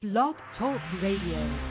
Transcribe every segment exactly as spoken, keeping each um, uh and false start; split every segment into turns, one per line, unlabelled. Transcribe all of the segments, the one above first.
Blog Talk Radio.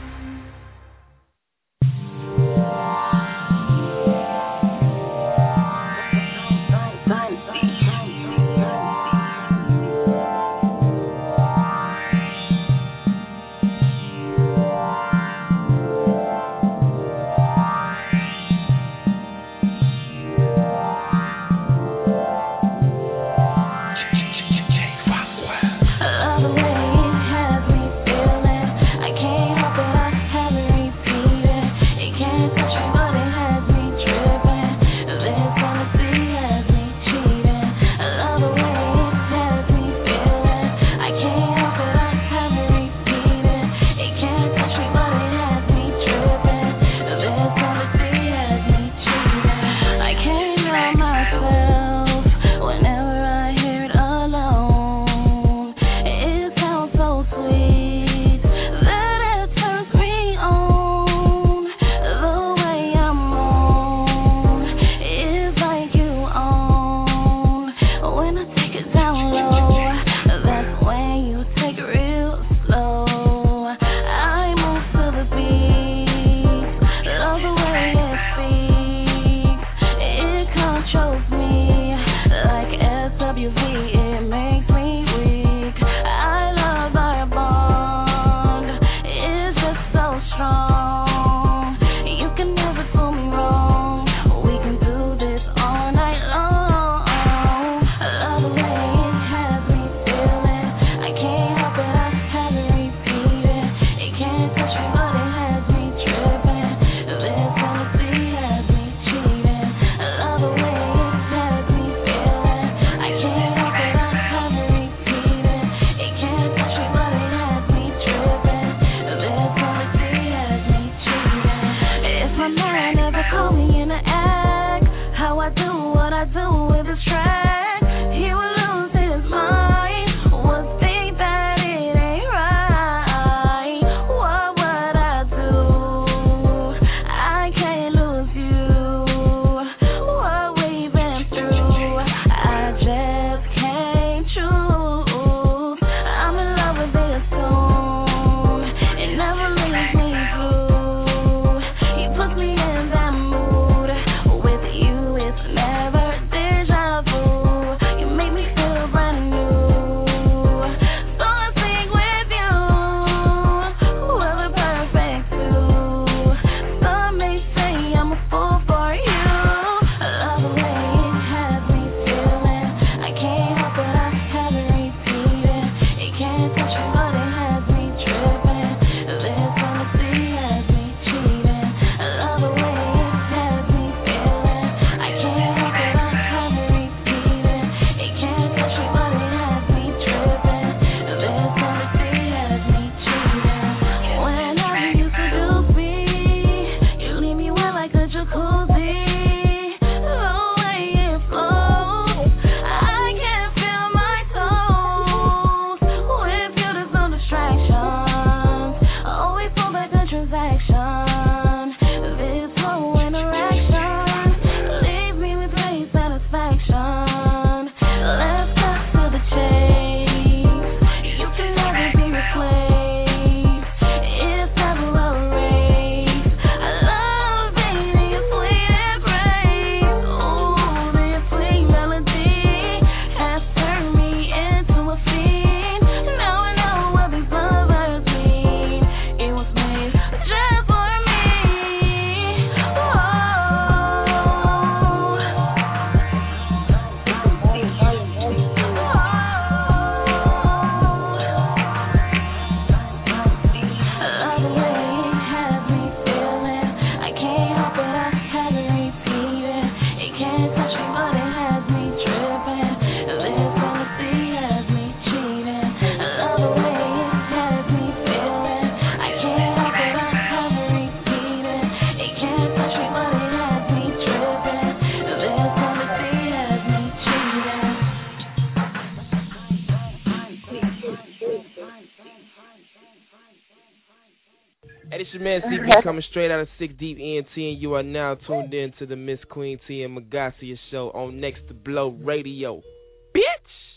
Man, C B coming straight out of Six Deep E N T, and you are now tuned in to the Miss Queen T and Magacia show on Next to Blow Radio. Bitch!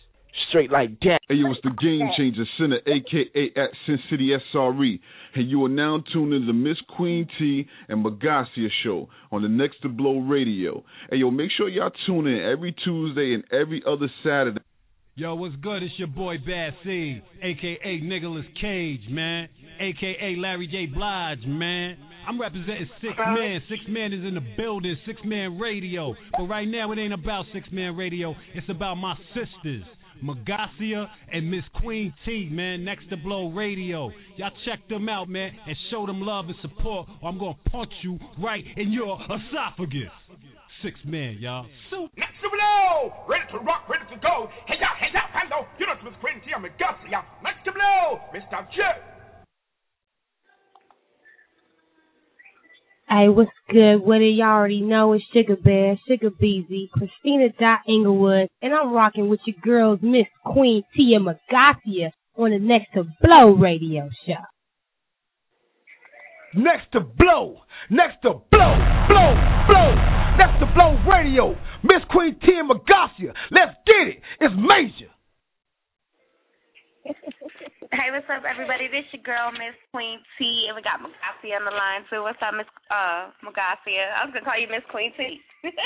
straight like that.
Hey, yo, it's the Game Changer Center, a k a at Sin City S R E. And you are now tuned into the Miss Queen T and Magacia Show on the Next to Blow Radio. Hey, yo, make sure y'all tune in every Tuesday and every other Saturday.
Yo, what's good? It's your boy Bad Seed, a k a. Nicolas Cage, man, a k a. Larry J. Blige, man. I'm representing Six Man. Six Man is in the building, Six Man Radio. But right now, it ain't about Six Man Radio. It's about my sisters, Magacia and Miss Queen T, man, Next to Blow Radio. Y'all check them out, man, and show them love and support, or I'm going to punch you right in your esophagus. Six Man, y'all. Soup.
Next to Blow! Ready to rock, ready to go. Hey, y'all, hey, y'all, hello. You know, it's Miss Queen T and Magacia. Next to Blow, Mister J.
Hey, what's good with it? Y'all already know it's Sugar Bear, Sugar Beezy, Christina Dot Inglewood, and I'm rocking with your girls, Miss Queen T and Magacia on the Next to Blow radio show.
Next to Blow, Next to Blow, Blow, Blow, Next to Blow radio. Miss Queen T and Magacia, let's get it. It's major.
Hey, what's up, everybody? This your girl, Miss Queen T, and we got Magacia on the line, too. What's up, Miss uh, Magacia? I was going to call you Miss Queen T.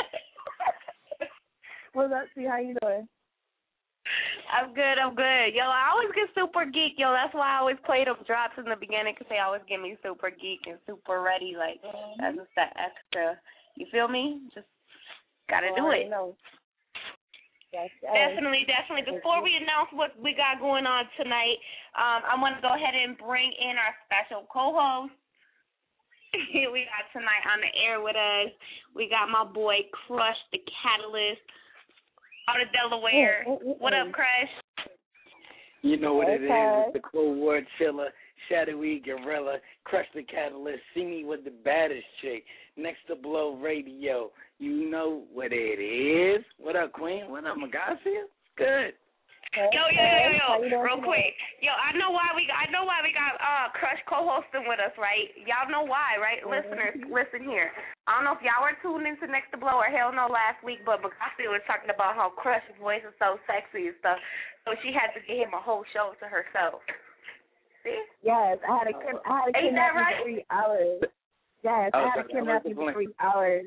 What's up, T? How you doing?
I'm good, I'm good. Yo, I always get super geek, yo. That's why I always play them drops in the beginning, because they always get me super geek and super ready, like, mm-hmm. That's just that extra. You feel me? Just got to oh, do it.
Know. Yes,
definitely, definitely. Before we announce what we got going on tonight, um, I want to go ahead and bring in our special co-host. We got tonight on the air with us. We got my boy Crush the Catalyst out of Delaware. Mm, mm, mm, what up, Crush?
You know what
okay.
it is. It's the Cold War Chiller, Shadowy Gorilla, Crush the Catalyst, see me with the baddest chick, Next to Blow Radio. You know what it is. What up, Queen? What up, Magacia? Good.
Yo, yo, yo, yo, real quick. Yo, I know why we got, I know why we got uh Crush co-hosting with us, right? Y'all know why, right? Mm-hmm. Listeners, listen here. I don't know if y'all were tuned into Next to Blow or Hell No last week, but Magacia was talking about how Crush's voice is so sexy and stuff, so she had to give him a whole show to herself. See?
Yes, I had a, I had a
Ain't that right?
for three hours. Yes, I had a kidnap for three hours.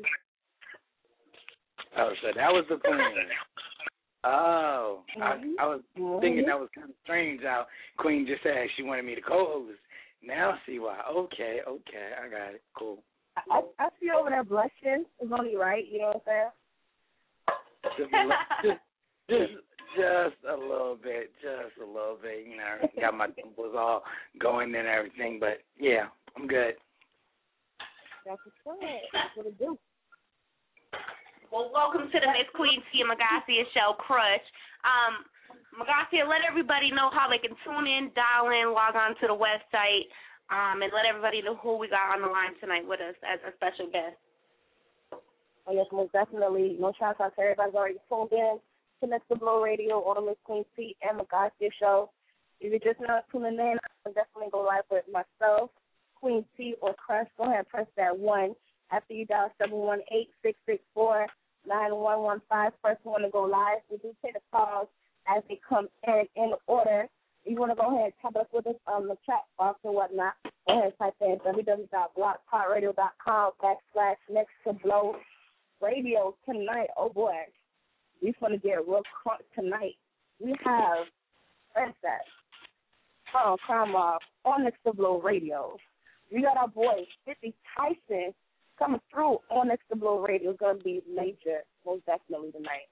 Oh, so that was the plan. Oh,
mm-hmm.
I, I was
mm-hmm.
thinking that was kind of strange how Queen just said she wanted me to co-host. Now I see why. Okay, okay, I got it. Cool.
I, I see over there blushing. It's only right, you know what I'm saying?
Just, just, just a little bit, just a little bit. You know, got my dimples all going and everything, but yeah, I'm good.
That's what's up. That's what it do.
Well, welcome to the Miss Queen T and Magacia show, Crush. Um, Magacia, let everybody know how they can tune in, dial in, log on to the website, um, and let everybody know who we got on the line tonight with us as a special guest.
Oh, yes, most definitely. No shout out to everybody's already tuned in to Next to Blow Radio on the Miss Queen T and Magacia show. If you're just not tuning in, I'm definitely go live with myself, Queen T, or Crush. Go ahead and press that one after you dial seven one eight, six six four, nine one one five. First one to go live. We do take the calls as they come in in order. You want to go ahead and type up with us on the chat box or whatnot. Go ahead and type in w w w dot blog talk radio dot com backslash Next to Blow Radio tonight. Oh boy, we're going to get real crunk tonight. We have Princess, oh, come off on Next to Blow Radio. We got our boy fifty Tyson coming through on Next to Blow Radio. It's going to be major, most definitely tonight.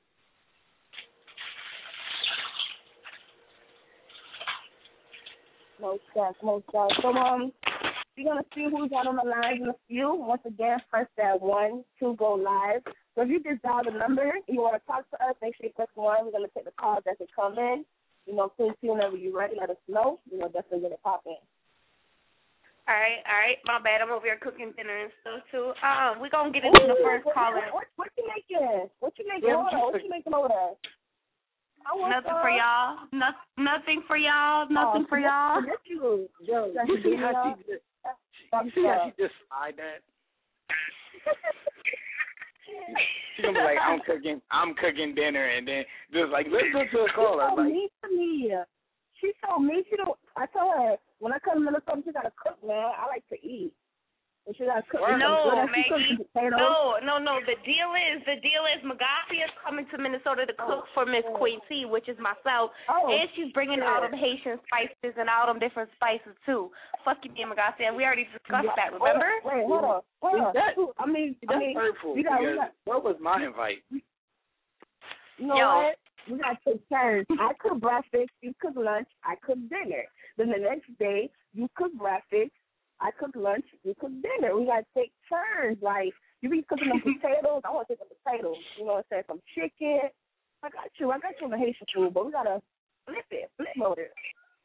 Most def, most def. So, um, we're going to see who's on the line in a few. Once again, press that one to go live. So if you just dial the number, you want to talk to us, make sure you press one. We're going to take the calls as they come in. You know, please, whenever you're ready, let us know. You know, definitely get it popping.
All right, all right. My bad. I'm over here cooking dinner and stuff, too. Um, we're going to get into the first
what,
caller.
What, what, what you making? What you making over there? What you making over there?
Nothing for y'all. No, nothing for y'all. Nothing
oh,
for y'all.
Yes, you. Yo,
you see how she just, you see how she just slide that? She's gonna be like, I'm cooking, I'm cooking dinner, and then just like, let's go to a caller.
She so
Like,
mean to me. She so mean. She don't. I tell her when I come to Minnesota, she gotta cook, man. I like to eat. And she gotta cook.
No,
good.
Maggie. No, no, no. The deal is, the deal is, Magashi is coming to Minnesota to cook for Miss Queen T, which is myself,
oh,
and she's bringing
yeah.
all them Haitian spices and all them different spices too. Fuck you, Magashi, and we already discussed
yeah.
that. Remember?
Wait, hold on, hold on.
That,
I mean,
that's
I mean,
hurtful.
we got, we got,
what was my invite?
You know
Yo.
what? We got to take turns. I cook breakfast, you cook lunch, I cook dinner. Then the next day, you cook breakfast, I cook lunch, you cook dinner. We got to take turns. Like, you be cooking them potatoes, I want to take some potatoes. You know what I'm saying? Some chicken. I got you. I got you on the Haitian food, but we got to flip it, flip mode it.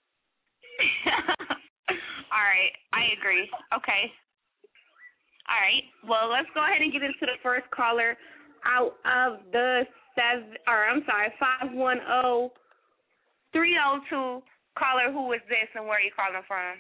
All right, I agree. Okay. All right. Well, let's go ahead and get into the first caller out of the seven, or I'm sorry, five one zero three zero two. Caller, who is this and where are you calling from?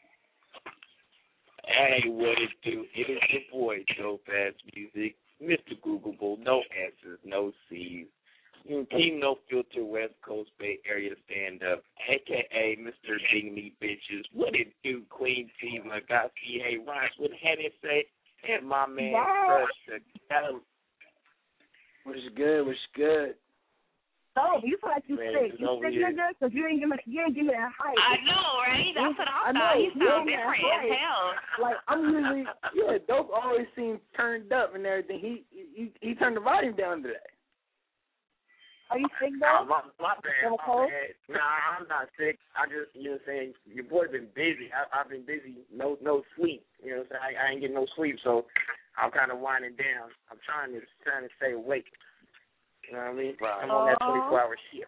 Hey, what it do? It is your boy, Dope Ass Music, Mister Googleable, no answers, no C's. You Team No Filter, West Coast Bay Area stand up, a k a. Mister Big Me Bitches. What it do, Queen T, Magashi, hey, Rhymes, what had it say? And my man,
Wow.
Crush, the
What's good? What's good?
Oh, you feel like you
Man,
sick.
it's
You
over
sick,
here.
nigga? Because you ain't give me, you ain't give me that hype.
I know, right? That's what I
I
thought.
know.
He
You
sound
ain't
different
that
as
hype.
hell.
Like, I'm usually, yeah, Dope always seems turned up and everything. He he he turned the volume down today.
Are you sick,
Nah,
though?
my, my bad,
You have a
my
cold?
bad. Nah, I'm not sick. I just, you know what I'm saying, your boy been busy. I, I've been busy, no no sleep. You know what I'm saying? I, I ain't getting no sleep, so I'm kind of winding down. I'm trying to trying to stay awake. You know what I mean?
Right.
I'm on that twenty-four hour shift.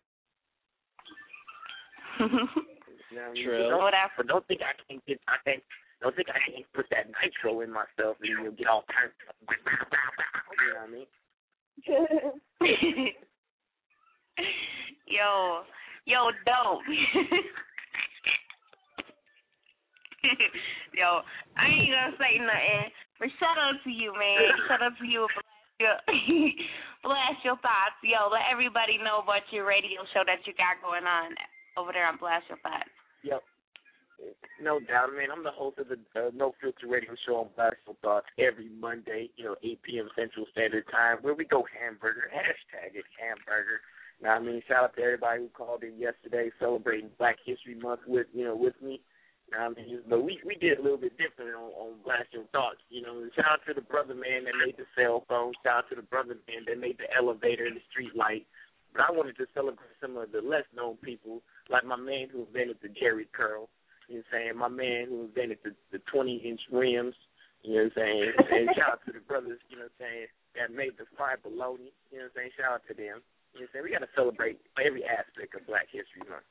You know what I mean?
True.
But don't,
Whatever.
but don't think I can't get, I think, don't think I can't put that nitro in myself and you'll get all turned up. You know what I mean?
yo, yo, dope. Yo, I ain't gonna say nothing, but shout out to you, man. Shout out to you. Blast your, blast your thoughts. Yo, let everybody know about your radio show that you got going on over there on Blast Your Thoughts.
Yep. No doubt, man. I'm the host of the uh, No Filter Radio Show on Blast Your Thoughts every Monday, you know, eight p.m. Central Standard Time, where we go hamburger, hashtag it hamburger. Now, I mean, shout out to everybody who called in yesterday celebrating Black History Month with, you know, with me. I mean, but we we did a little bit different on, on Blast Your Thoughts. You know, shout out to the brother man that made the cell phone. Shout out to the brother man that made the elevator and the street light. But I wanted to celebrate some of the less known people, like my man who invented the Jerry curl. You know what I'm saying? My man who invented the the twenty inch rims. You know what I'm saying? And shout out to the brothers. You know what I'm saying? That made the fried bologna. You know what I'm saying? Shout out to them. You know what I'm saying? We got to celebrate every aspect of Black History Month.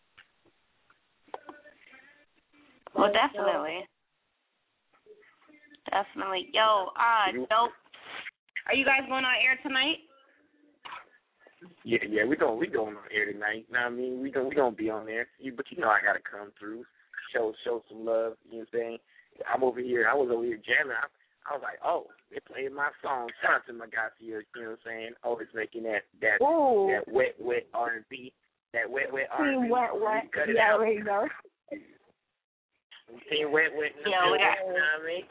Well, definitely. Definitely. Yo, uh, dope. Are you guys going on air tonight?
Yeah, yeah, we going we going on air tonight. Now, I mean, we going we gonna be on there. You, but you know, I gotta come through, show show some love. You know what I'm saying? I'm over here. I was over here jamming. I, I was like, oh, they playing my song. Shout out to Magashi. You know what I'm saying? Always making that that
Ooh.
that wet wet R and B. That wet wet R and B.
Team wet, wet.
Cut it
Yeah,
out.
already know.
Team wet wet.
Yeah, we got-
You know what I mean?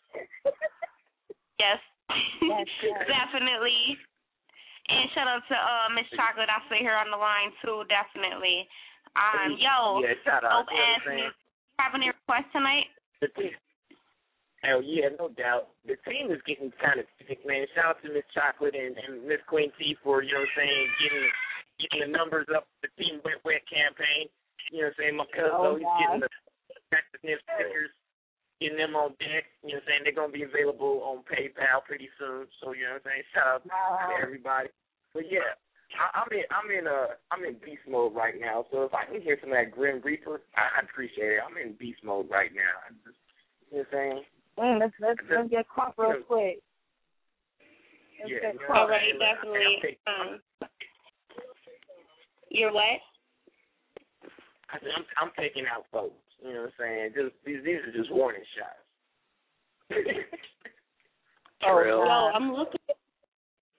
Yes.
Yes, yes.
Definitely. And shout out to uh, Miss Chocolate. I sit here on the line, too, definitely. Um, yo,
Yeah, shout out.
dope
You know what
ass
I'm saying?
music. Have any requests tonight?
The team, hell yeah, no doubt. The team is getting kind of thick, man. Shout out to Miss Chocolate and, and Miss Queen T for, you know what I'm saying, getting getting the numbers up for the Team Wet Wet campaign. You know what I'm saying? My cousin,
Oh,
he's
God.
getting the sniff stickers, getting them on deck. You know what I'm saying? They're going to be available on PayPal pretty soon. So, you know what I'm saying? Shout out
Wow.
to everybody. But, yeah. I, I'm in, I'm in, uh, I'm in beast mode right now. So if I can hear some of that Grim Reaper, I, I appreciate it. I'm in beast mode right now. I just, you know what I'm saying?
Mm, let's, let's, let's get crop real quick. Let's
Yeah,
get
you know
crop.
All right,
what I'm saying?
definitely.
I'm taking-
Um, you're what?
I said, I'm, I'm taking out folks. You know what I'm saying? Just these, these are just warning shots.
Oh,
Trill.
Yo, I'm looking.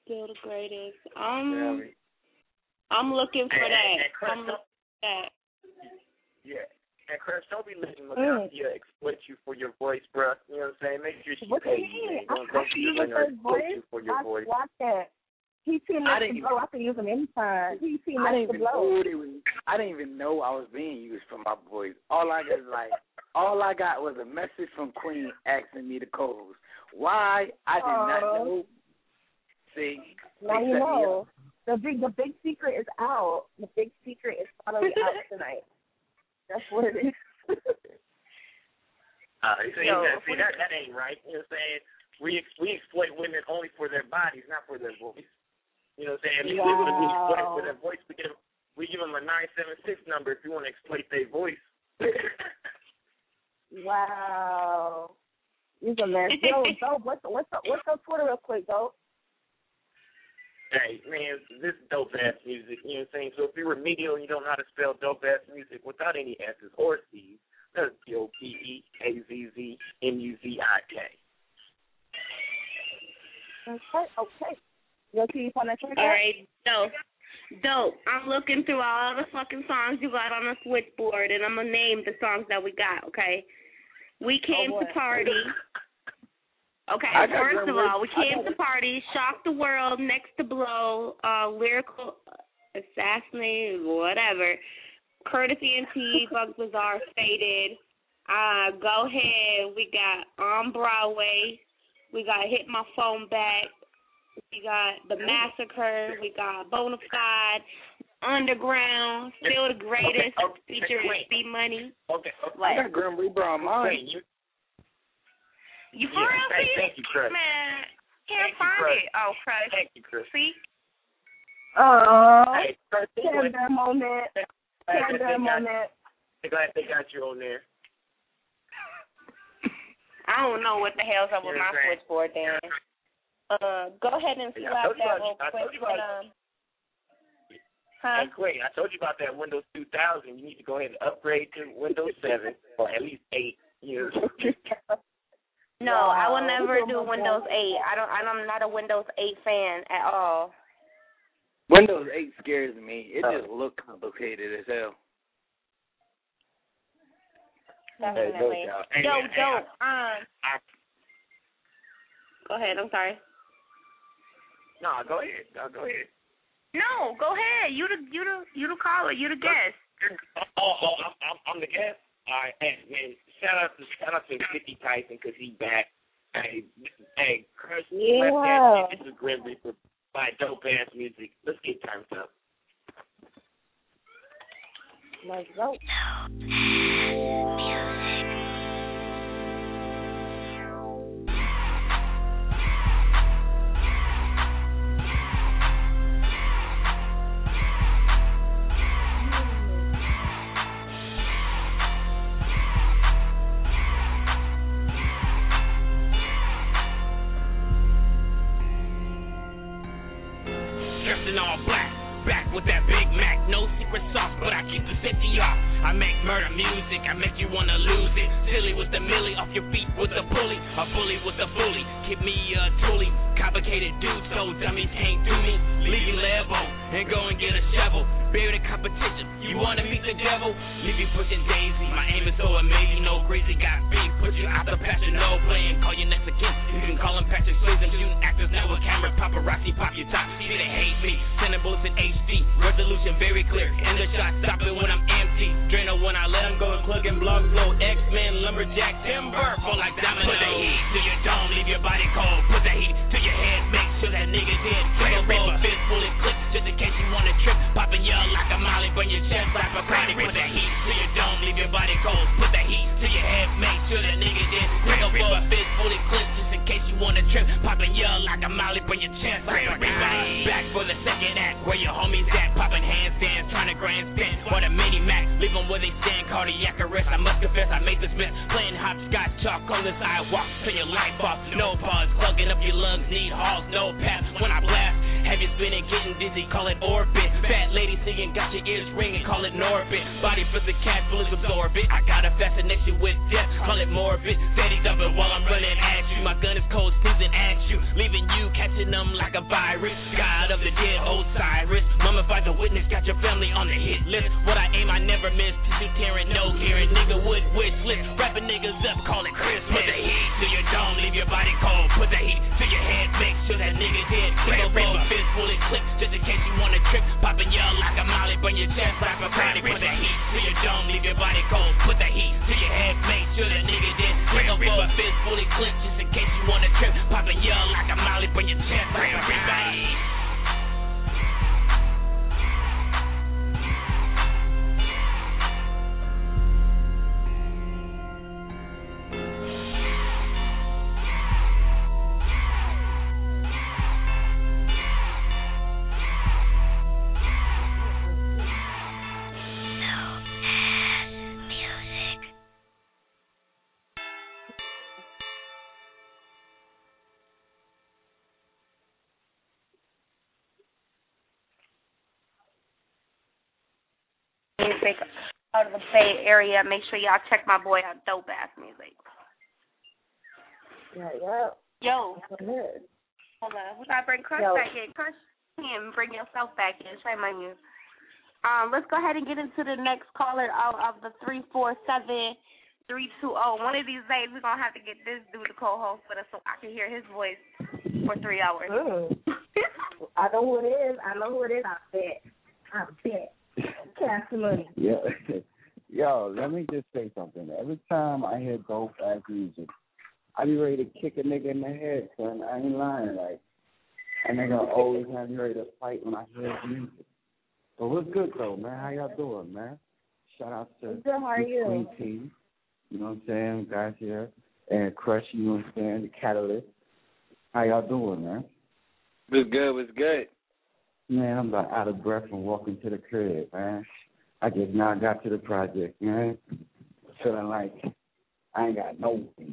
Still the greatest. Um, I'm looking for
and,
that.
And Chris,
I'm looking for that.
Yeah. And Chris, don't be letting Magasia mm. exploit you for your voice, bro. You know what I'm saying? Make sure she
what
pays
you.
Don't,
I,
don't
I
be letting her exploit
voice.
you for your
I
voice.
watch that. He seen
I
next to blow. I can use him anytime. He seen
I
next
didn't
to
even
blow.
know they was, I didn't even know I was being used for my voice. All I got like all I got was a message from Queen asking me to co-host. Why? I did uh, not know. See,
now you know. The big, the big secret is out. The big secret is finally out tonight. That's what it is.
uh, so Yo, you see, that, that ain't right. You know what I'm saying? We we exploit women only for their bodies, not for their voice. You know what I'm saying? If wow. we want to be exploited for their voice, we give, we give them a nine seven six number if you want to exploit their voice.
Wow. You're a mess. Yo, Dope, what's, what's, what's up Twitter real quick, Dope?
Hey, man, this is dope-ass music, you know what I'm saying? So if you're remedial and you don't know how to spell dope-ass music without any S's or C's, that's D O P E A Z Z M U Z I K.
Okay, okay. You'll keep on that track?
All right, dope. Dope. I'm looking through all the fucking songs you got on the switchboard, and I'm going to name the songs that we got, okay? We came oh, to party. Okay, first of all, we came to party, shock the world, next to blow, uh, lyrical assassinate, whatever. Courtesy and T, Bugs Bazaar, Faded. Uh, go ahead. We got On Broadway. We got Hit My Phone Back. We got The Massacre. We got Bonafide. Underground. Still the Greatest. Okay, okay, featuring B Money.
Okay, okay.
What? I got Grim Reaper on mine.
You, you for yeah, real,
thank, thank you, Chris.
Man, can't
thank
find
you,
it. Oh, Chris.
Thank you, Chris.
See?
Oh,
hey, Chris,
tender moment. Tender moment.
I'm glad they got you on there.
I don't know what the hell's up with my switchboard then. Uh, go ahead and slap that real quick. But, um, huh?
Hey, Quay, I told you about that Windows two thousand. You need to go ahead and upgrade to Windows seven or at least eight years.
No, wow. I will never do Windows eight. I don't. I'm not a Windows eight fan at all.
Windows eight scares me. It just looks complicated as hell.
Definitely.
Hey,
Yo,
hey,
dope.
Hey,
um.
I,
go ahead. I'm sorry.
No, go ahead. No, go ahead.
No, go ahead. You the you the you the caller. You the guest.
Oh, oh I'm, I'm, I'm the guest. All right, hey, man. Shout out to shout out to fifty Tyson because he back. Hey, hey, Chris.
Yeah.
This is Grim Reaper by dope ass music. Let's get turned up.
Let's go.
All black, back with that Big Mac, no secret sauce, but I keep the fifty off. I make murder music, I make you wanna lose it. Silly with the millie, off your feet with the pulley, a bully with the bully. Keep me a toolie, complicated dude, so dummies can't do me. Leave you level and go and get a shovel. Bury the competition, you wanna meet the devil? Leave you pushing daisy, my aim is so amazing. No crazy, got big, put you out the passion, no playing. Call your next again, you can call him Patrick Swayze. I'm shooting actors now with camera, paparazzi pop your top. See they hate me, sending bullets in H D. Resolution very clear, and the shot stop it when I'm empty. Drainer when I let him go, plugging blogs low. X-Men, lumberjack, timber, fall like domino. Put the heat to your dome, leave your body cold. Put the heat to your head, make sure that nigga dead. Take a roll, fist fully clipped, just in case you wanna trip. Popping your like a molly, burn your chest like a Bacardi. Put the heat to your dome, leave your body cold. Put the heat to your head, make sure that nigga dead. Take a roll, fist fully clipped, just in case you wanna trip. Popping your like a molly, burn your chest like a Bacardi. Back for the second act, where your homies at, popping handstands, trying to grandstand. Or the mini Mac, leave them where they stand, cardiac arrest. I must confess, I made this mess. Playing hopscotch, chalk on the sidewalk, turn your life off. No pause, clogging up your lungs, need halls, no pass. When I blast, have you spinning, getting dizzy, call it orbit. Fat lady singing, got your ears ringing, call it Norbit. Body for the cat, bullets absorb it. I got a fascination with death, call it morbid. Steady dumping while I'm running at you. My gun is cold, season at you, leaving you catching him like a virus. God of the dead, Osiris. Mummified the witness, got your family on the hit list. What I aim, I never miss. Tissue tearing, no hearing. Nigga would wish list. Wrapping niggas up, call it Christmas. Put the heat to your dome, leave your body cold. Put the heat to your head, make sure that nigga dead. Single roll, fist fully clipped, just in case you wanna trip. Popping yell like a molly, burn your chest like a body. Put the heat to your dome, leave your body cold. Put the heat to your head, make sure that nigga dead. Single roll, fist fully clipped, just in case you wanna trip. Popping yell like a molly, burn your chest like a body.
Music out of the Bay Area. Make sure y'all check my boy out. Dope ass music.
Yeah, yeah.
Yo.
Good.
Hold on. We gotta bring Crush
Yo.
back in. Crush in. Bring yourself back in. Shame on you. Um, let's go ahead and get into the next caller out of the three four seven three two zero. One of these days we're gonna have to get this dude to co-host with us so I can hear his voice for three hours.
Mm. I know who it is. I know who it is. I bet. I bet. Cash the money.
Yeah. Yo, let me just say something. Every time I hear dope ass music, I be ready to kick a nigga in the head, son. I ain't lying. Like, a nigga always have me ready to fight when I hear his music. But what's good, though, man? How y'all doing, man? Shout out to
Good, how are you?
Queen T. You know what I'm saying? Guys here. And Crush, you know what I'm saying? The Catalyst. How y'all doing, man?
What's good? What's good?
Man, I'm about out of breath from walking to the crib, man. I just now got to the project, man. Feeling like I ain't got no weed.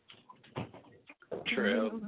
True.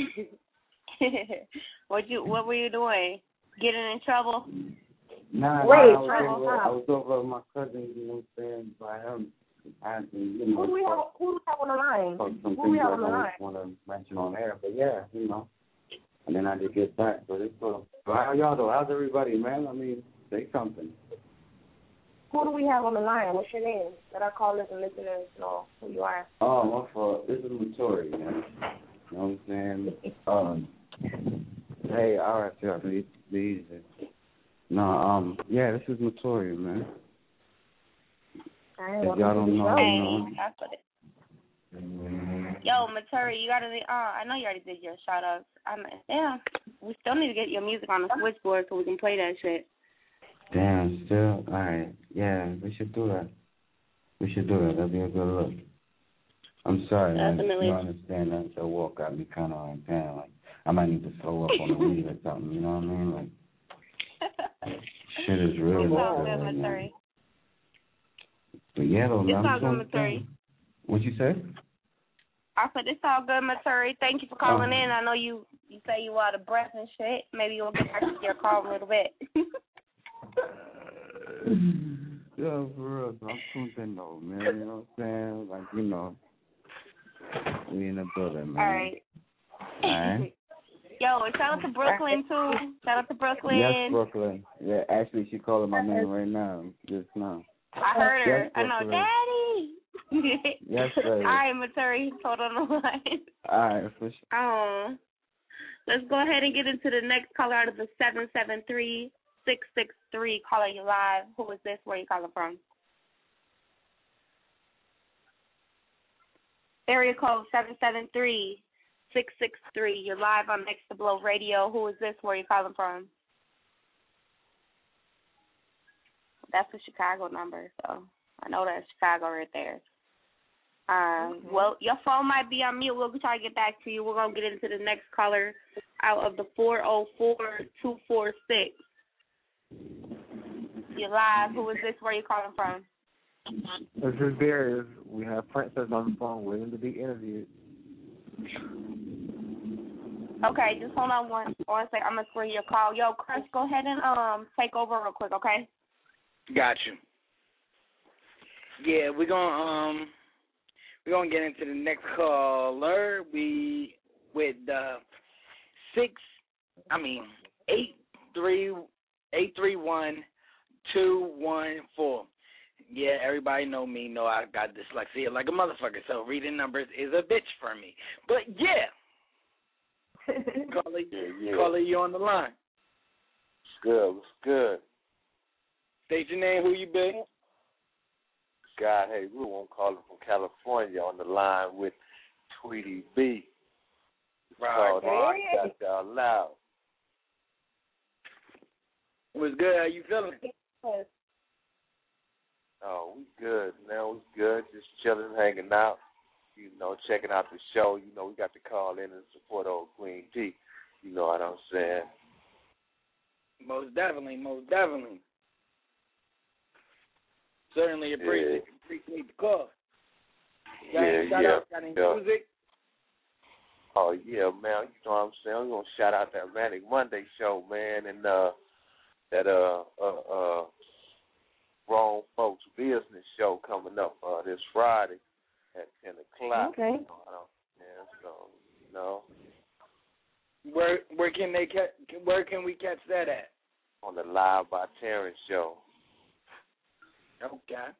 what you? What were you doing? Getting in trouble?
Nah,
Wait,
nah, I was
trouble,
over,
huh?
I was over with my cousin, you know what I'm saying, by him. I, you know,
Who do we have? Who do we have on the line?
some
Who
things
do we have
I
on the
don't
line?
want to mention on air, but yeah, you know. And then I just get back, but it's cool. But how y'all though? How's everybody, man? I mean, say something.
Who do we have on the line? What's your name? That our callers and listeners know who you are.
Oh, my fault. This is Matori, man. You know what I'm saying? um, hey, all right, y'all. Be easy. No, um, yeah, this is Matori, man.
All right,
If y'all don't know,
Hey,
you know.
I put it. Yo, Maturi, you got any? Uh, I know you already did your shout outs. I'm yeah. We still need to get your music on the switchboard so we can play that shit.
Damn, still? All right. Yeah, we should do that. We should do that. That'd be a good look. I'm sorry, man.
Definitely.
You understand that? The walk got me kind of like, damn, like, I might need to throw up on the weed or something, you know what I mean? Like, shit is real.
It's all
out
good,
there right now.
Maturi.
But yeah, though,
It's
man.
all
I'm
good,
doing
Maturi.
good. What'd you say?
I said it's all good, Maturi. Thank you for calling
Um,
in. I know you you say you out of breath and shit. Maybe you'll get back to your call a little bit.
Yeah, for real. I'm tuned in, though, man. You know what I'm saying? Like, you know, we in the building, man.
All right.
All right.
Yo, and shout out to Brooklyn, too. Shout out to Brooklyn.
Yes, Brooklyn. Yeah, actually, she calling my name right now, just now.
I heard her.
Yes,
I know,
Brooklyn.
Daddy.
Yes, baby.
All right, Maturi, hold on the line.
All right, for sure.
Um, let's go ahead and get into the next caller out of the seven seven three six six three. Caller, you live. Who is this? Where are you calling from? Area code seven seven three six six three. You're live on Next to Blow Radio. Who is this? Where are you calling from? That's the Chicago number, so I know that's Chicago right there. Um, mm-hmm. Well, your phone might be on mute. We'll try to get back to you. We're going to get into the next caller out of the four oh four two four six. You're live. Who is this? Where are you calling from?
This is Darius. We have Princess on the phone waiting to be interviewed.
Okay, just hold on one one second. I'm going to screen your call. Yo, Crush, go ahead and um take over real quick, okay?
Got you. Yeah, we're gonna um we're gonna get into the next caller. We with uh six I mean, eight three eight three one two one four. Yeah, everybody know me. Know I got dyslexia like a motherfucker, so reading numbers is a bitch for me. But yeah, caller,
yeah, yeah.
caller, you on the line?
It's good. It's good.
State your name. Who you be?
God, hey, we won't call him from California on the line with Tweety B.
Right.
Called Shout Out Loud.
What's good? How you feeling?
Oh, we good, man. We good. Just chilling, hanging out. You know, checking out the show. You know, we got to call in and support old Queen T. You know what I'm saying?
Most definitely, most definitely. Certainly appreciate, yeah. appreciate the call. Got
yeah,
shout
yeah.
Out, got any
yeah.
music?
Oh, yeah, man. You know what I'm saying? We're going to shout out that Manic Monday show, man, and uh, that uh, uh, uh, Grown Folks Business show coming up uh, this Friday at ten o'clock.
Okay.
You know, yeah, so, you know.
Where where can they catch, where can we catch that at?
On the Live by Terrence show.
Okay.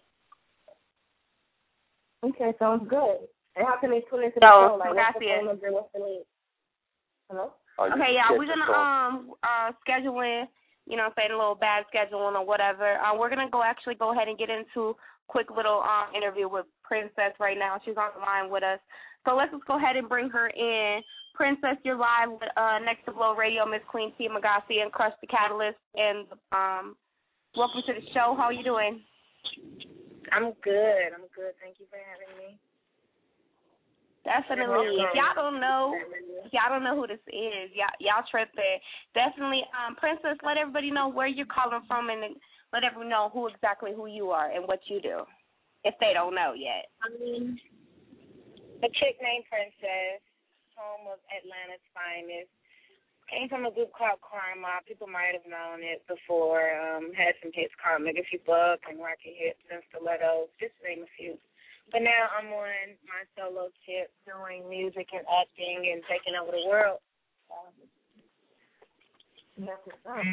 Okay, sounds good. And how can they tune into the
So,
show? Like, what's the
Gracias.
phone number? What's the link? Hello?
Oh,
Okay, yeah, we're
catch
gonna
us on-
um uh schedule in, you know, say a little bad scheduling or whatever. Uh, we're gonna go actually go ahead and get into a quick little um interview with Princess right now. She's on the line with us. So let's just go ahead and bring her in. Princess, you're live with uh Next to Blow Radio, Miss Queen T Magasi and Crush the Catalyst, and um welcome to the show. How are you doing?
I'm good. I'm good. Thank you for having me.
Definitely. If y'all don't know, if y'all don't know who this is, y'all, y'all tripping. Definitely, um, Princess, let everybody know where you're calling from and let everyone know who exactly who you are and what you do, if they don't know yet.
I mean, a chick named Princess, home of Atlanta's finest. Came from a group called Karma. People might have known it before. Um, had some hits called Make a Few Bucks and Rocky Hips and Stilettos, just to name a few. But now I'm on my solo tip doing music and acting and taking over the world. Um, that's what's up.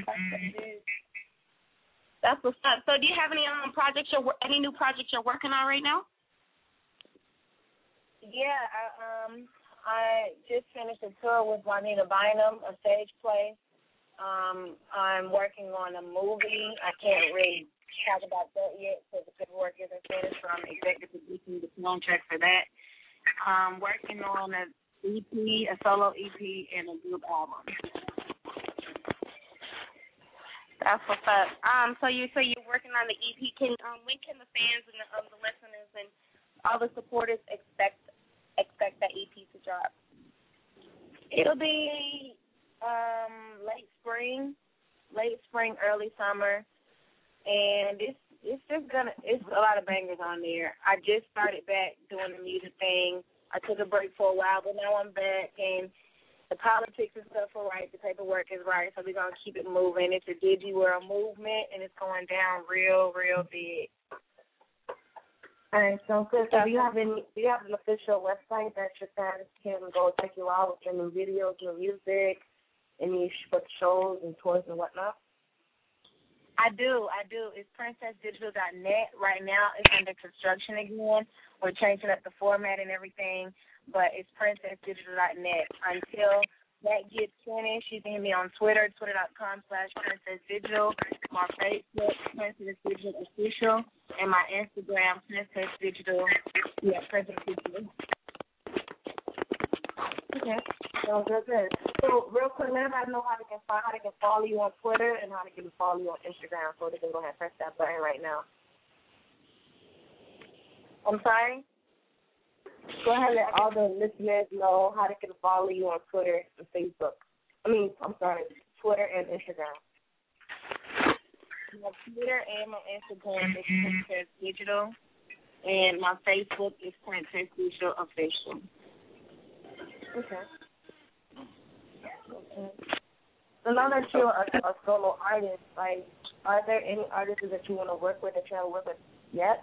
That's what's up. So do you have any um projects you're any new projects you're working on right now?
Yeah, I, um, I just finished a tour with Juanita Bynum, a stage play. Um, I'm working on a movie. I can't really talk about that yet because the paperwork isn't finished, so I'm executive producing the film track for that. I'm working on an E P, a solo E P, and a group album.
That's what's up. Um, so you so you're working on the E P. Can um, when can the fans and the, um, the listeners and all the supporters expect expect that E P to drop?
It'll be um, late spring, late spring, early summer, and it's it's just gonna it's a lot of bangers on there. I just started back doing the music thing. I took a break for a while, but now I'm back, and the politics and stuff are right. The paperwork is right, so we're gonna keep it moving. It's a DigiWorld movement, and it's going down real, real big.
All right, so good. So do you have any? Do you have an official website that your fans can go check you out with your new videos, your music, any sh- shows and tours and whatnot?
I do, I do. It's princess digital dot net. Right now it's under construction again. We're changing up the format and everything, but it's princess digital dot net. Until that gets finished, you can hit me on Twitter, twitter.com slash princessdigital, my Facebook, Princess Digital Official, and my Instagram, Princess Digital, yeah, Princess Digital.
Okay. So good, good. So real quick, let everybody know how they can find, how they can follow you on Twitter and how they can follow you on Instagram. So they can go ahead and press that button right now.
I'm sorry?
Go ahead and let all the listeners know how they can follow you on Twitter and Facebook. I mean, I'm sorry, Twitter and Instagram.
My Twitter and my Instagram is Princess Digital, and my Facebook is Princess Digital Official.
Okay. Okay. So now that you're a, a solo artist, like, are there any artists that you want to work with that you haven't worked with yet?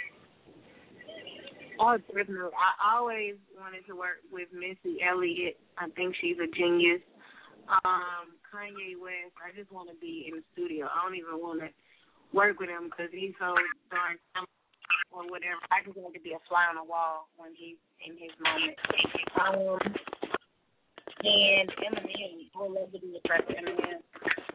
Oh, definitely. I always wanted to work with Missy Elliott. I think she's a genius. um, Kanye West. I just want to be in the studio. I don't even want to work with him because he's so darn or whatever. I just want to be a fly on the wall when he's in his moment. Um, and Eminem, I would love to be a track with Eminem.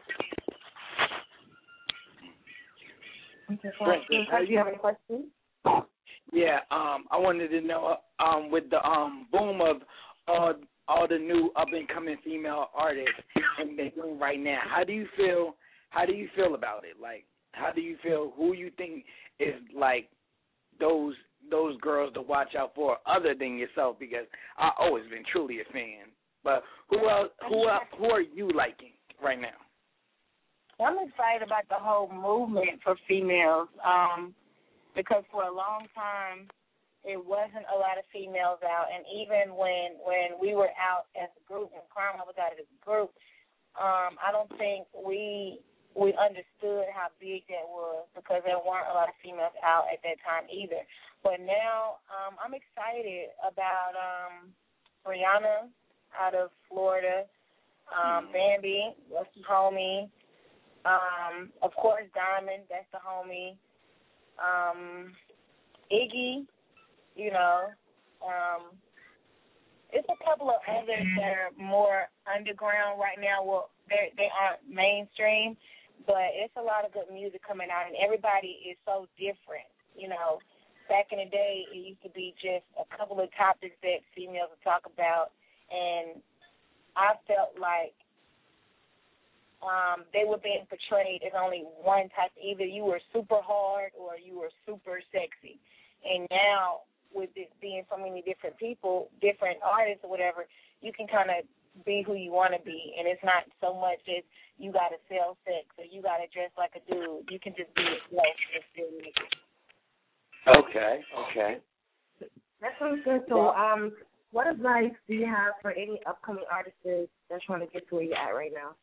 Okay, so do you have any questions?
Yeah, um, I wanted to know, um, with the um boom of all all the new up and coming female artists and they're doing right now, how do you feel? How do you feel about it? Like, how do you feel? Who you think is like those those girls to watch out for other than yourself? Because I've always been truly a fan. But who else? Who else, who are you liking right now?
I'm excited about the whole movement for females, um, because for a long time it wasn't a lot of females out, and even when when we were out as a group, and Karma was out as a group, um, I don't think we we understood how big that was because there weren't a lot of females out at that time either. But now um, I'm excited about um, Rihanna out of Florida, um, Bambi, that's the homie. Um, of course, Diamond, that's the homie. Um, Iggy, you know. Um, it's a couple of others that are more underground right now. Well, they they aren't mainstream, but it's a lot of good music coming out, and everybody is so different. You know, back in the day, it used to be just a couple of topics that females would talk about, and I felt like Um, they were being portrayed as only one type. Either you were super hard or you were super sexy. And now, with it being so many different people, different artists or whatever, you can kind of be who you want to be. And it's not so much as you got to sell sex or you got to dress like a dude. You can just be yourself and still make it.
Okay, okay.
That's what I'm saying. So, um, what advice do you have for any upcoming artists that's trying to get to where you're at right now?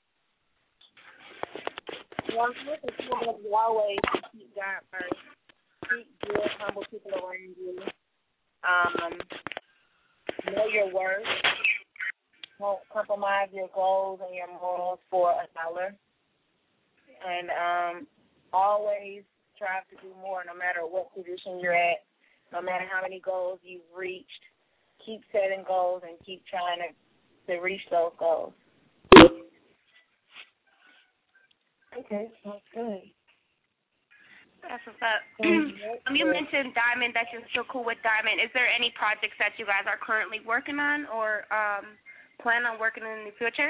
Well, I'm looking for you always keep God first. Keep good, humble people around you. Um, know your worth. Don't compromise your goals and your morals for a dollar. And um, always strive to do more no matter what position you're at, no matter how many goals you've reached. Keep setting goals and keep trying to, to reach those goals.
Okay, sounds good.
That's what's up. um, you mentioned Diamond, that you're still cool with Diamond. Is there any projects that you guys are currently working on or um, plan on working in the future?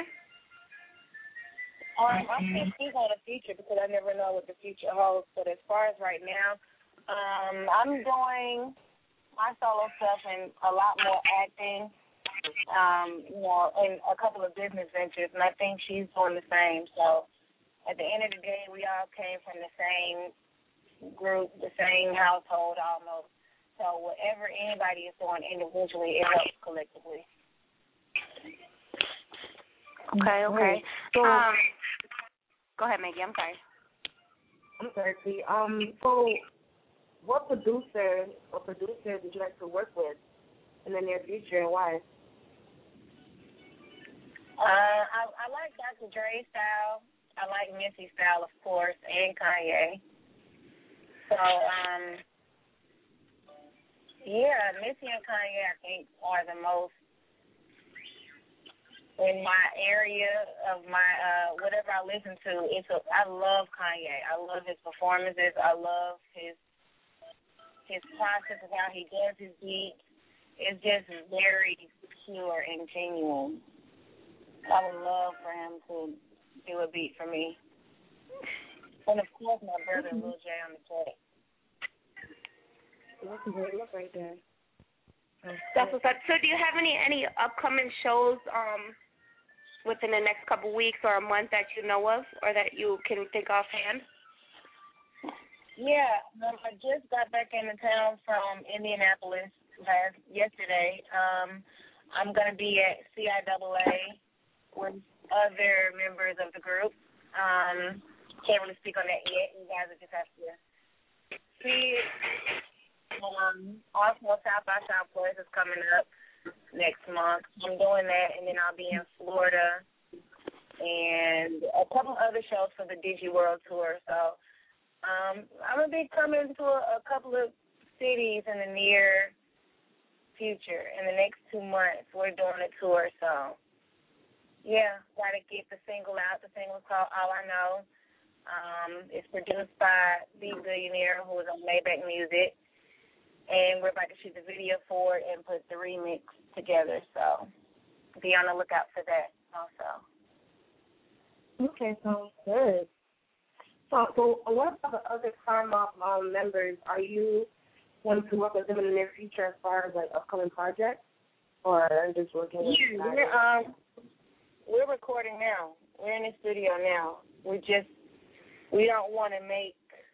Um, I can't speak on the future because I never know what the future holds. But as far as right now, um, I'm doing my solo stuff and a lot more acting, um, you know, and a couple of business ventures, and I think she's doing the same. So at the end of the day, we all came from the same group, the same household almost. So whatever anybody is doing individually, it helps collectively.
Okay, okay.
So,
um, go ahead, Maggie. I'm sorry.
I'm sorry, T. Um, so what producer or producers would you like to work with in the near future and why?
Uh, I, I like Doctor Dre style. I like Missy style, of course, and Kanye. So, um, yeah, Missy and Kanye, I think, are the most in my area of my uh, whatever I listen to. It's a, I love Kanye. I love his performances. I love his his process of how he does his beats. It's just very pure and genuine. I would love for him to do a beat for me. And of course, my brother Lil J on the track.
That's a great look right there.
That's what's up. So, do you have any any upcoming shows um within the next couple weeks or a month that you know of, or that you can think offhand?
Yeah, um, I just got back into town from Indianapolis last yesterday. Um, I'm gonna be at C I A A with other members of the group. Um, can't really speak on that yet. You guys will just have to see it. Um, also, South by Southwest is coming up next month. I'm doing that, and then I'll be in Florida and a couple other shows for the Digi World Tour. So um, I'm going to be coming to a, a couple of cities in the near future. In the next two months, we're doing a tour. So, yeah, got to get the single out. The single's called All I Know. Um, it's produced by The Billionaire, who is on Maybach Music. And we're about to shoot the video for it and put the remix together. So be on the lookout for that also.
Okay, sounds good. So, so what about the other Crime Mob um, members? Are you wanting to work with them in the near future as far as like upcoming projects, or just working with
Yeah, we're, um, we're recording now. We're in the studio now. We just we don't want to make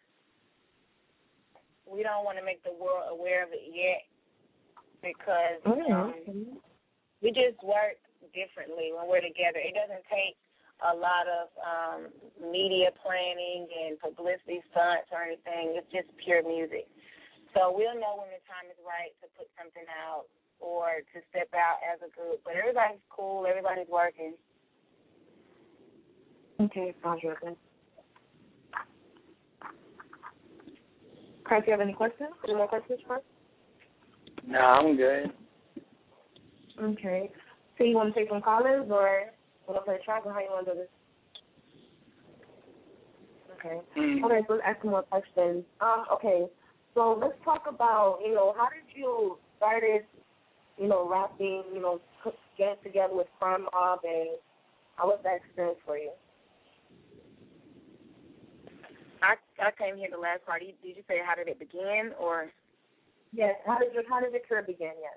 we don't want to make the world aware of it yet because um, we just work differently when we're together. It doesn't take a lot of um, media planning and publicity stunts or anything. It's just pure music. So we'll know when the time is right to put something out or to step out as a group. But everybody's cool. Everybody's working.
Okay, sounds real good. Chris, do you have any questions? Any more questions for us?
No, I'm good.
Okay. So you want to take some callers or want to play a track, or how you want to do this? Okay. Mm. Okay, so let's ask some more questions. Um, okay. So let's talk about, you know, how did you started, you know, rapping, you know, getting together with Crime Mob, and how was that experience for you?
I I came here the last part. Did you say how did it begin, or?
Yes. How did your how did your career begin? Yes.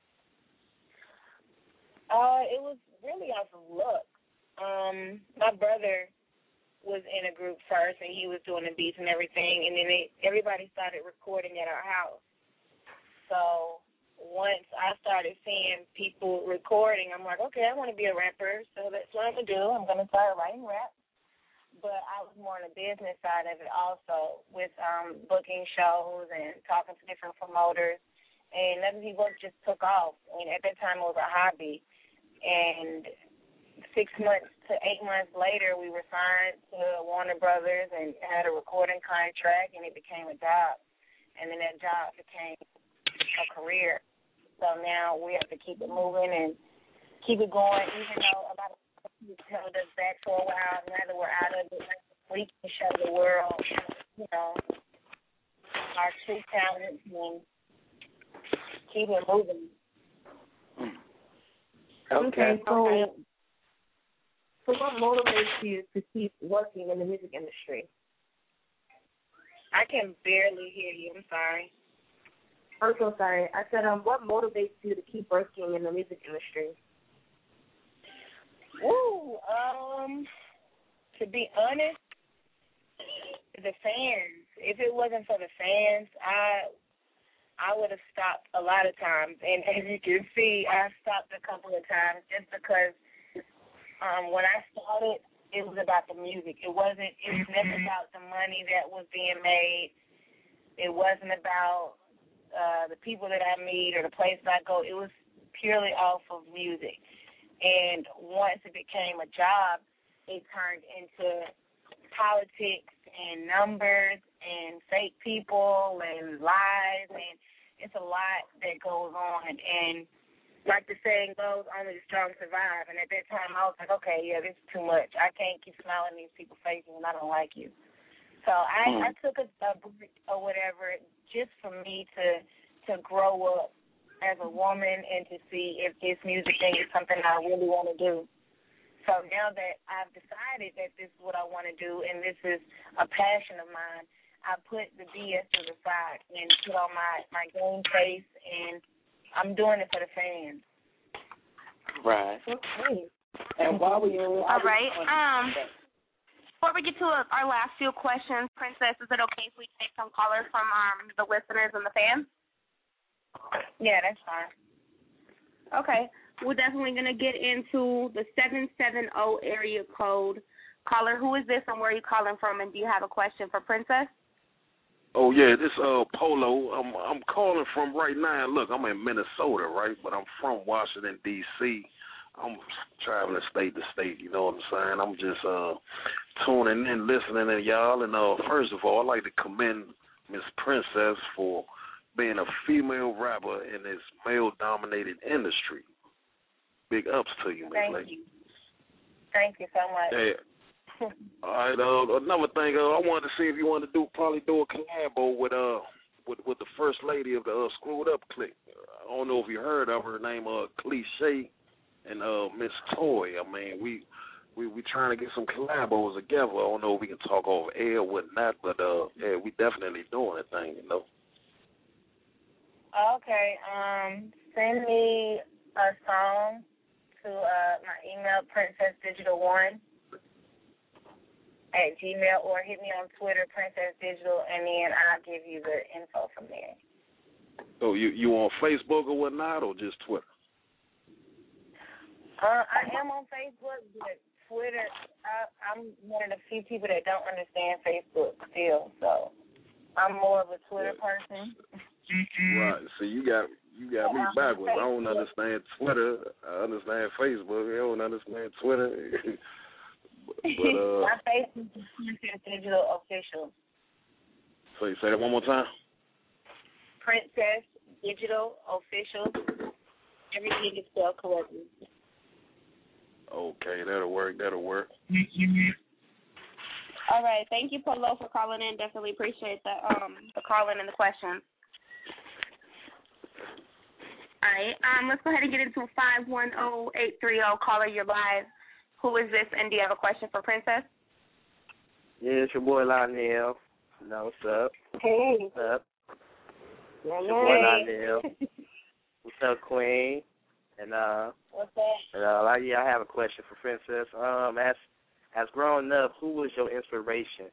Uh, it was really off of luck. Um, my brother was in a group first, and he was doing the beats and everything, and then they, everybody started recording at our house. So once I started seeing people recording, I'm like, okay, I want to be a rapper, so that's what I'm going to do. I'm going to start writing rap. But I was more on the business side of it also, with um, booking shows and talking to different promoters. And Let Me Work just took off. I mean, at that time, it was a hobby. And six months to eight months later, we were signed to Warner Brothers and had a recording contract, and it became a job. And then that job became a career. So now we have to keep it moving and keep it going, even though a lot of people held us back for a while. Now that we're out of it, we can show the world, you know, our true talents and keep it moving.
Okay, so, so what motivates you to keep working in the music industry?
I can barely hear you. I'm sorry.
I'm so sorry. I said, um, what motivates you to keep working in the music industry?
Ooh, um, to be honest, the fans. If it wasn't for the fans, I I would have stopped a lot of times. And as you can see, I stopped a couple of times just because um, when I started, it was about the music. It wasn't, it was never about the money that was being made. It wasn't about uh, the people that I meet or the places I go. It was purely off of music. And once it became a job, it turned into politics and numbers and fake people and lies, and it's a lot that goes on. And like the saying goes, only the strong survive. And at that time, I was like, okay, yeah, this is too much. I can't keep smiling in these people's faces, and I don't like you. So I, I took a, a break or whatever just for me to to grow up as a woman and to see if this music thing is something I really want to do. So now that I've decided that this is what I want to do and this is a passion of mine, I put the B S to the side and put on my, my game face, and I'm doing it for the fans.
Right.
Okay.
And while we are
all right, um, before we get to uh, our last few questions, Princess, is it okay if we take some callers from um, the listeners and the fans?
Yeah, that's fine.
Okay. We're definitely going to get into the seven seven zero area code. Caller, who is this and where are you calling from, and do you have a question for Princess?
Oh, yeah, this uh Polo. I'm I'm calling from right now. Look, I'm in Minnesota, right? But I'm from Washington, D C I'm traveling state to state. You know what I'm saying? I'm just uh, tuning in, listening to y'all. And uh, first of all, I'd like to commend Miss Princess for being a female rapper in this male-dominated industry. Big ups to you, Miss
Thank
Lady.
you. Thank you so much.
Yeah. All right. Uh, another thing, uh, I wanted to see if you wanted to do probably do a collabo with uh with with the first lady of the uh, Screwed Up clique. I don't know if you heard of her name, uh, Cliche and uh Miss Toy. I mean, we we we trying to get some collabos together. I don't know if we can talk over air or whatnot, but uh, yeah, we definitely doing a thing, you know.
Okay. Um, send me a song to uh my email, princess digital one at Gmail, or hit me on Twitter, Princess Digital, and then I'll give you the info from there.
So you you on Facebook or whatnot, or just Twitter?
Uh, I am on Facebook, but Twitter, I, I'm one of the few people that don't understand Facebook still, so I'm more of a Twitter person.
Right. So you got you got me backwards. I don't understand Twitter. I understand Facebook. I don't understand Twitter. but, but uh,
my Facebook is Princess Digital Official.
So you say that one more time.
Princess Digital Official. Everything is spelled correctly.
Okay, that'll work. That'll work.
All right. Thank you, Polo, for calling in. Definitely appreciate the um the calling and the questions. All right. Um, let's go ahead and get into five one zero eight three zero. Caller, you're live. Who is this, and do you have a question for Princess?
Yeah, it's your boy Lionel. You know what's up?
Hey.
What's up?
Hey.
It's your boy Lionel. What's up, Queen? And uh,
what's that?
And uh, like, yeah, I have a question for Princess. Um, as as growing up, who was your inspiration?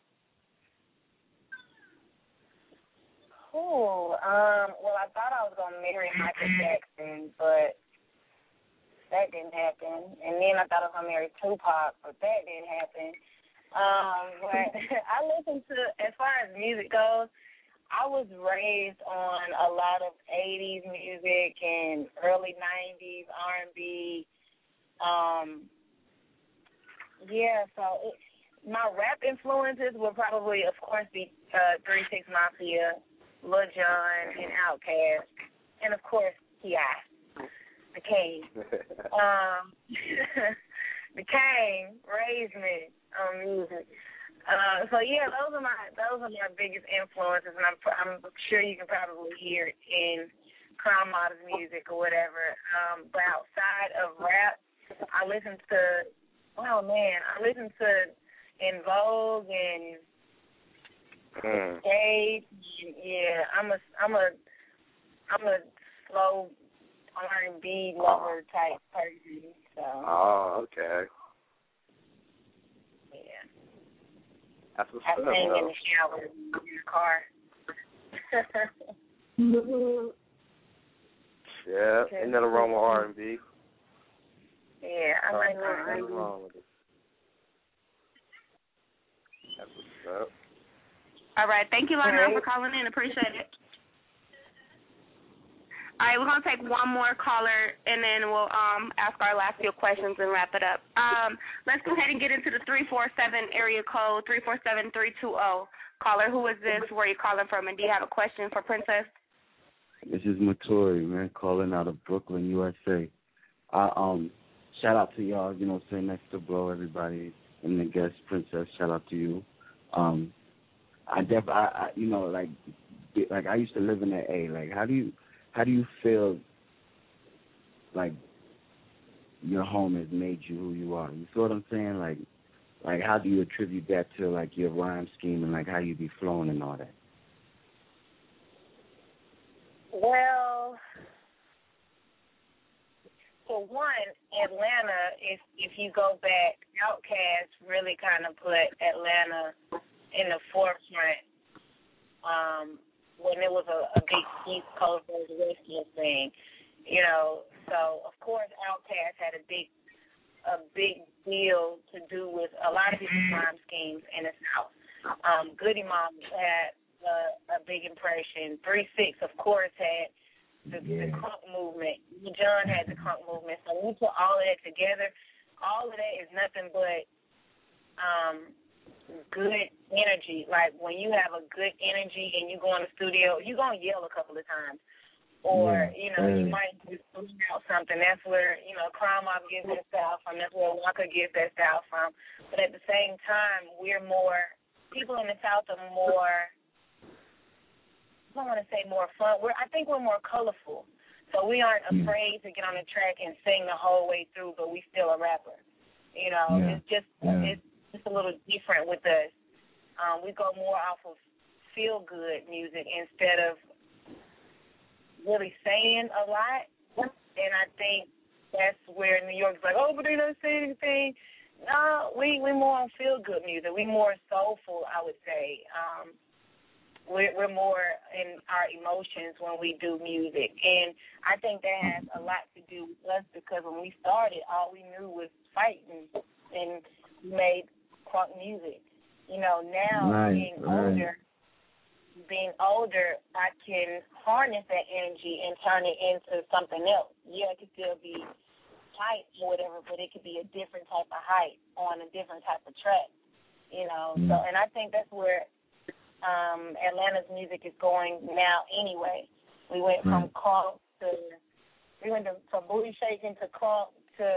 Cool. Um, well, I thought I was gonna marry Michael Jackson, but that didn't happen. And then I thought I was gonna marry Tupac, but that didn't happen. Um, but I listen to, as far as music goes, I was raised on a lot of eighties music and early nineties R and B. Um, yeah, so it, my rap influences would probably, of course, be uh, three six Mafia, Lil Jon, and Outkast, and of course T I, the King. um, the King raised me on music. Uh, so yeah, those are my those are my biggest influences, and I'm I'm sure you can probably hear it in Crown Models music or whatever. Um, but outside of rap, I listen to oh man, I listen to En Vogue and
Mm.
Dave. Yeah, I'm a I'm a I'm a slow R and B lover type person. So.
Oh, okay.
Yeah.
That's what's
I
up,
sing
though.
in the shower in the car.
Yeah, ain't nothing wrong with R and B.
Yeah, I like R and B.
Nothing wrong with it. That's what's up.
All right. Thank you, Lionel, for calling in. Appreciate it. All right, we're going to take one more caller, and then we'll um ask our last few questions and wrap it up. Um, let's go ahead and get into the three four seven area code, three four seven three two zero. Caller, who is this? Where are you calling from? And do you have a question for Princess?
This is Matori, man, calling out of Brooklyn, U S A. I, um, shout out to y'all, you know, say next to Blow, everybody, and the guest, Princess, shout out to you. Um, I def, I, I, you know, like, like I used to live in the A. Like, how do you, how do you feel, like, your home has made you who you are? You feel what I'm saying? Like, like how do you attribute that to like your rhyme scheme and like how you be flowing and all that?
Well, for one, Atlanta, if if you go back, Outkast really kind of put Atlanta in the forefront um, when it was a, a big East Coast versus West Coast thing, you know. So of course, Outkast had a big a big deal to do with a lot of people's rhyme schemes in the South. Um, Goody Mob had uh, a big impression. Three Six, of course, had the,
yeah.
the crunk movement. John had the crunk movement. So when we put all of that together, all of that is nothing but um, good energy. Like when you have a good energy and you go in the studio, you're going to yell a couple of times. Or,
yeah.
you know, you might just bring out something. That's where, you know, Crime Mob gets that style from. That's where Waka gets that style from. But at the same time, we're more, people in the South are more, I don't want to say more fun. We're, I think we're more colorful. So we aren't afraid to get on the track and sing the whole way through, but we still a rapper. You know,
yeah.
it's just
yeah.
it's just a little different with us. Um, we go more off of feel-good music instead of really saying a lot. And I think that's where New York's like, oh, but they don't say anything. No, we, we're more on feel-good music. We're more soulful, I would say. Um, we're, we're more in our emotions when we do music. And I think that has a lot to do with us because when we started, all we knew was fighting and we made crunk music. You know, now
right,
being
right.
older, being older, I can harness that energy and turn it into something else. Yeah, it could still be tight or whatever, but it could be a different type of hype on a different type of track, you know.
Mm.
So, and I think that's where um, Atlanta's music is going now anyway. We went from
right.
crunk to, we went to, from booty shaking to crunk to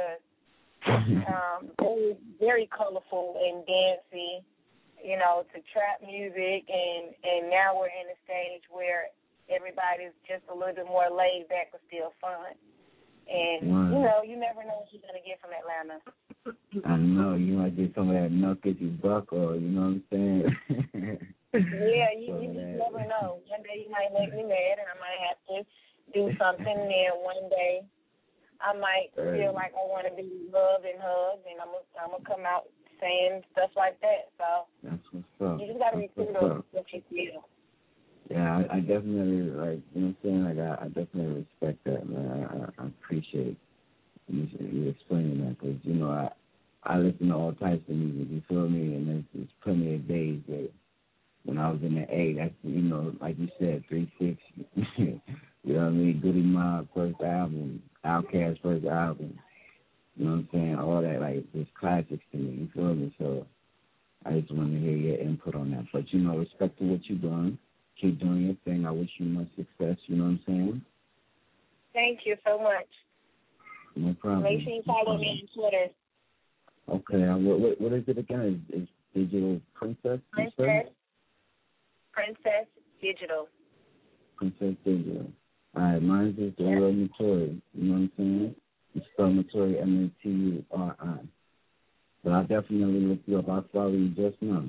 um, very, very colorful and dancey, you know, to trap music, and, and now we're in a stage where everybody's just a little bit more laid back but still fun. And,
right.
you know, you never know what you're going to get from Atlanta.
I know. You might get some of that knuckle buck or, you know what I'm saying?
yeah, you, you just never know. One day you might make me mad and I might have to do something, and then one day I might
right.
feel like I want to be loved and hugged, and I'm I'm going to come out saying stuff like that. So
that's what's up.
You just got to be true to what you feel.
Yeah, I, I definitely, like, you know what I'm saying? Like, I, I definitely respect that, man. I, I appreciate you, you explaining that because, you know, I I listen to all types of music, you feel me? And there's, there's plenty of days that when I was in the A, that's, you know, like you said, three six, you know what I mean? Goody Mob first album, Outkast first album. You know what I'm saying? All that, like, it's classics to me. You feel me? So I just want to hear your input on that. But, you know, respect to what you're doing. Keep doing your thing. I wish you much success. You know what I'm saying?
Thank you so much.
No problem.
Make sure you follow
no
me on Twitter.
Okay. Uh, what, what, what is it again? Is, is Digital Princess?
Princess. Princess Digital.
Princess Digital. All right. Mine's is the real Notori. You know what I'm saying? It's spelled Notori, M A T U R I. But I'll definitely look you up. I'll follow you just now.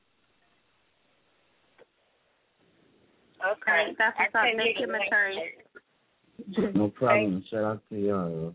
Okay.
That's what's up. Thank you, Notori.
No problem. Shout out to y'all.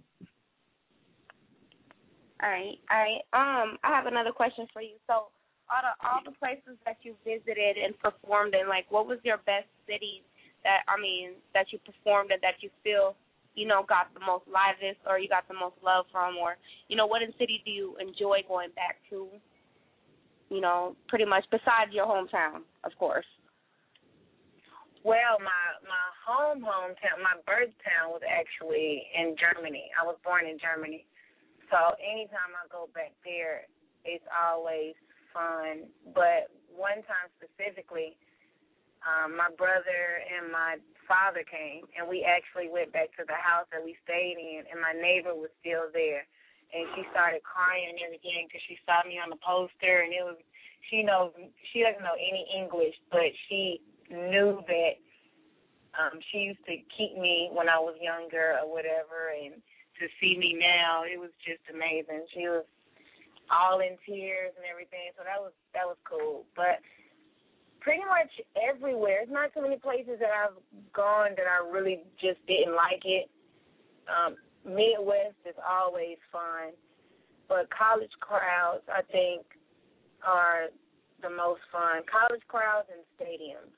All right. All right. Um, I have another question for you. So, out of all the places that you visited and performed in, like, what was your best city that, I mean, that you performed in that you feel, you know, got the most livest or you got the most love from, or, you know, what in city do you enjoy going back to, you know, pretty much besides your hometown, of course?
Well, my my home hometown, my birth town was actually in Germany. I was born in Germany. So anytime I go back there, it's always fun. But one time specifically, um, my brother and my father came, and we actually went back to the house that we stayed in, and my neighbor was still there. And she started crying and everything because she saw me on the poster, and it was, she knows, she doesn't know any English, but she knew that um, she used to keep me when I was younger or whatever, and to see me now, it was just amazing. She was all in tears and everything, so that was that was cool. But pretty much everywhere. There's not too many places that I've gone that I really just didn't like it. Um, Midwest is always fun, but college crowds, I think, are the most fun. College crowds and stadiums.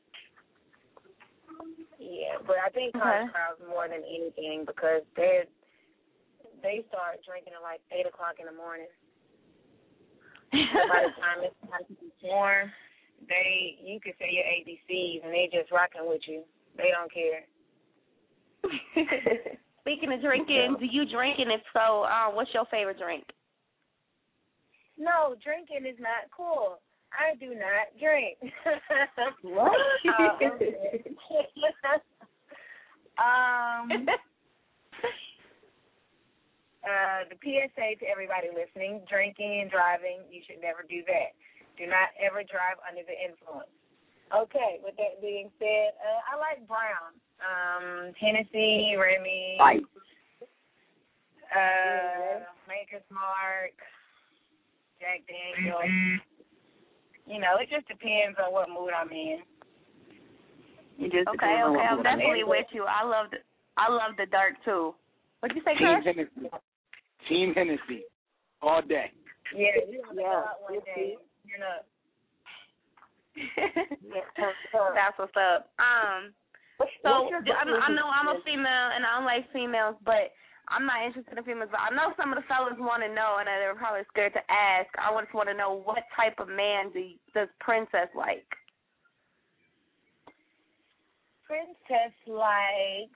Yeah, but I think college
Okay.
crowds more than anything because they they start drinking at like eight o'clock in the morning. By the time it's time to perform, they you can say your A B Cs and they just rocking with you. They don't care.
Speaking of drinking, do you drink? And if so, uh, what's your favorite drink?
No, drinking is not cool. I do not drink.
What?
um, uh, the P S A to everybody listening, drinking and driving, you should never do that. Do not ever drive under the influence. Okay, with that being said, uh, I like brown. Um, Hennessy, Remy,
Right.
uh, Maker's Mark, Jack Daniels. You know, it just depends on what mood I'm in.
You just
Okay,
depends on
okay,
what
I'm
mood I'm
definitely
in.
with you. I love the, I love the dark too. What'd you say,
Team
Chris?
Hennessy. Team Hennessy. All day.
Yeah, you have to
Yeah.
go out one day. You know.
That's what's up. Um, so
what's your
I, I know I'm a
business?
female and I don't like females, but I'm not interested in females. But I know some of the fellas want to know, and they're probably scared to ask. I just want to know, what type of man do you, does Princess like?
Princess likes.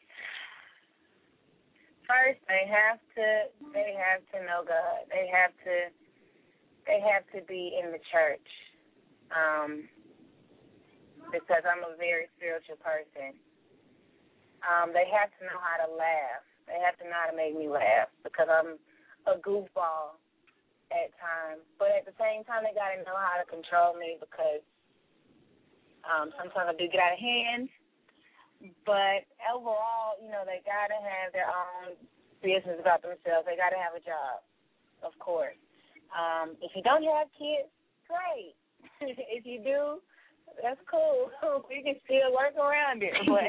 First, they have to. They have to know God. They have to. They have to be in the church. Um, because I'm a very spiritual person. Um, they have to know how to laugh. They have to know how to make me laugh because I'm a goofball at times. But at the same time, they got to know how to control me because um, sometimes I do get out of hand. But overall, you know, they got to have their own business about themselves. They got to have a job, of course. Um, if you don't have kids, great. If you do, that's cool. You can still work around it. But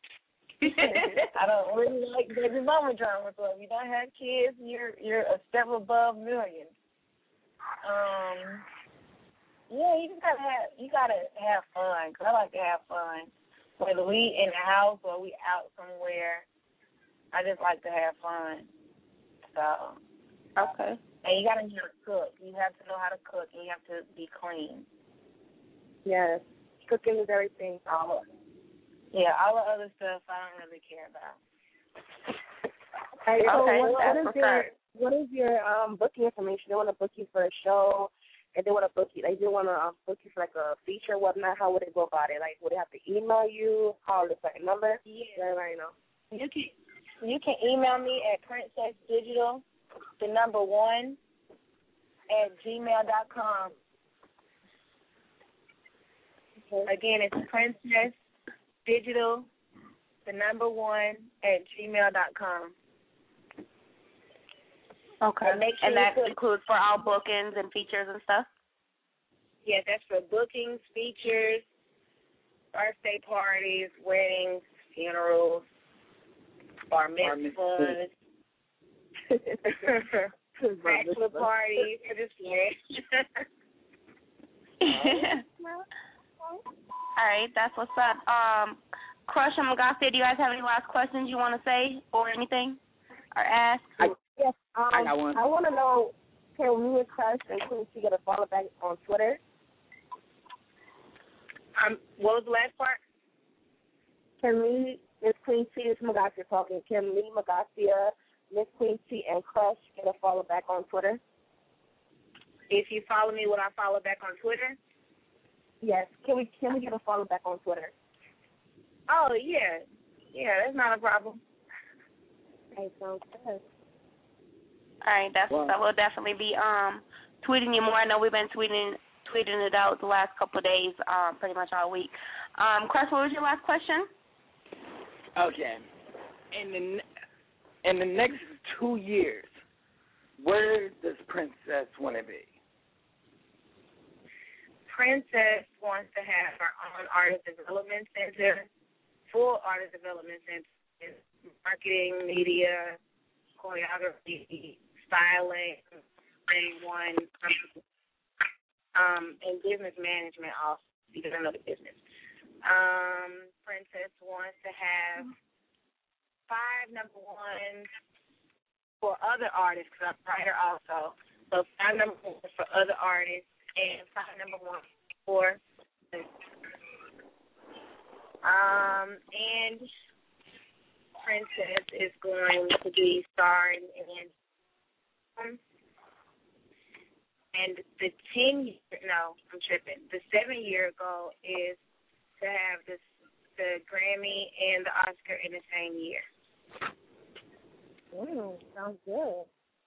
I don't really like baby mama drama. So if you don't have kids, you're you're a step above millions. Um, yeah, you just gotta have you gotta have fun. Cause I like to have fun. Whether we in the house or we out somewhere, I just like to have fun. So
okay.
And you gotta know how to cook. You have to know how to cook, and you have to be clean.
Yes. Cooking is everything.
All yeah, all the other stuff I don't really care about.
Hey, so
Okay,
what,
that's
what is
what's
your
up.
what is your um booking information? They want to book you for a show, and they want to book you. They do want to um, book you for like a feature, whatnot. How would they go about it? Like, would they have to email you? Call this like number?
Yeah,
everybody know.
You can you can email me at Princess Digital, the number one, at gmail dot com. Okay. Again, it's Princess Digital, the number one, at gmail dot com.
Okay.
And, make sure
and that
put,
includes for all bookings and features and stuff?
Yes, that's for bookings, features, birthday parties, weddings, funerals, bar mitzvahs, bachelor parties. Just
All right, that's what's up. Um, Crush and Magasia, do you guys have any last questions you want to say or anything or ask?
I, yes, um,
I got one.
I want to know, can me and Crush and Queen T get a follow back on Twitter?
Um, what was the last part?
Can me, Miss Queen T, this is Magasia talking. Can me, Magasia, Miss Queen T, and Crush get a follow back on Twitter?
If you follow me, will I follow back on Twitter?
Yes. Can we can we get a follow back on Twitter?
Oh yeah, yeah, that's not a problem.
Okay, sounds good.
All right, that's
Wow.
what's up. We'll definitely be um tweeting you more. I know we've been tweeting tweeting it out the last couple of days, um, pretty much all week. Um, Crush, what was your last question?
Okay. In the in the next two years, where does Princess want to be?
Princess wants to have her own artist development center, full artist development center, marketing, media, choreography, styling, and one, um, and business management also, because I know the business. Um, Princess wants to have five number ones for other artists, because I'm a writer also. So five number ones for other artists and five number one for um and Princess is going to be starring in. Um, and the ten year, no, I'm tripping. The seven year goal is to have this, the Grammy and the Oscar in the same year.
Mm, sounds good.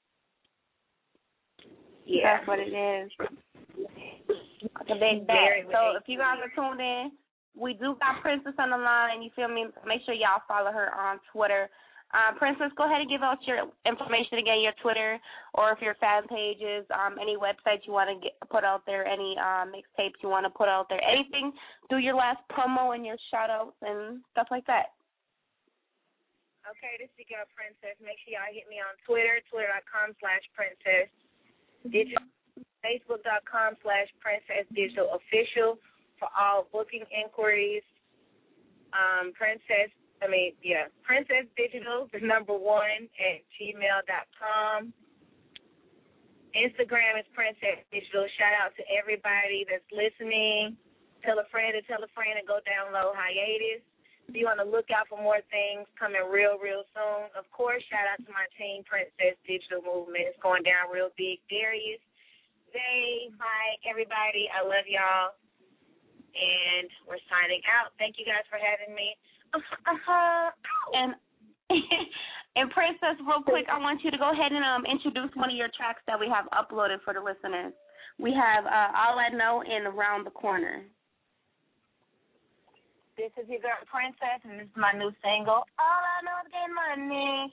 Yeah, that's what it is. It's a big bag. So if you guys are tuned in, we do got Princess on the line. You feel me? Make sure y'all follow her on Twitter. Um, Princess, go ahead and give out your information again, your Twitter, or if your fan pages, um, any websites you want to get put out there, any um, mixtapes you want to put out there, anything. Do your last promo and your shout-outs and stuff like that.
Okay, this is your girl Princess. Make sure y'all hit me on Twitter, twitter.com slash princess, digital, facebook.com slash princess digital official for all booking inquiries. Um, princess, I mean, yeah, Princess Digital, the number one at gmail dot com. Instagram is Princess Digital. Shout out to everybody that's listening. Tell a friend to tell a friend and go download Hiatus. Be on the lookout for more things coming real, real soon. Of course, shout out to my team, Princess Digital Movement. It's going down real big. Darius, Zay, Mike, everybody, I love y'all. And we're signing out. Thank you guys for having me. Uh-huh.
And and Princess, real quick, I want you to go ahead and um introduce one of your tracks that we have uploaded for the listeners. We have uh, All I Know and Around the Corner.
This is your girl Princess, and this is my new single, All I Know is Getting Money.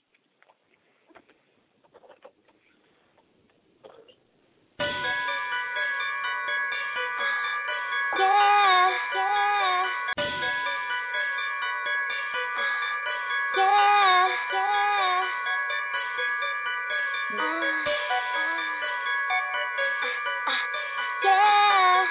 Yeah, yeah. Yeah, yeah. Uh, uh, uh, yeah,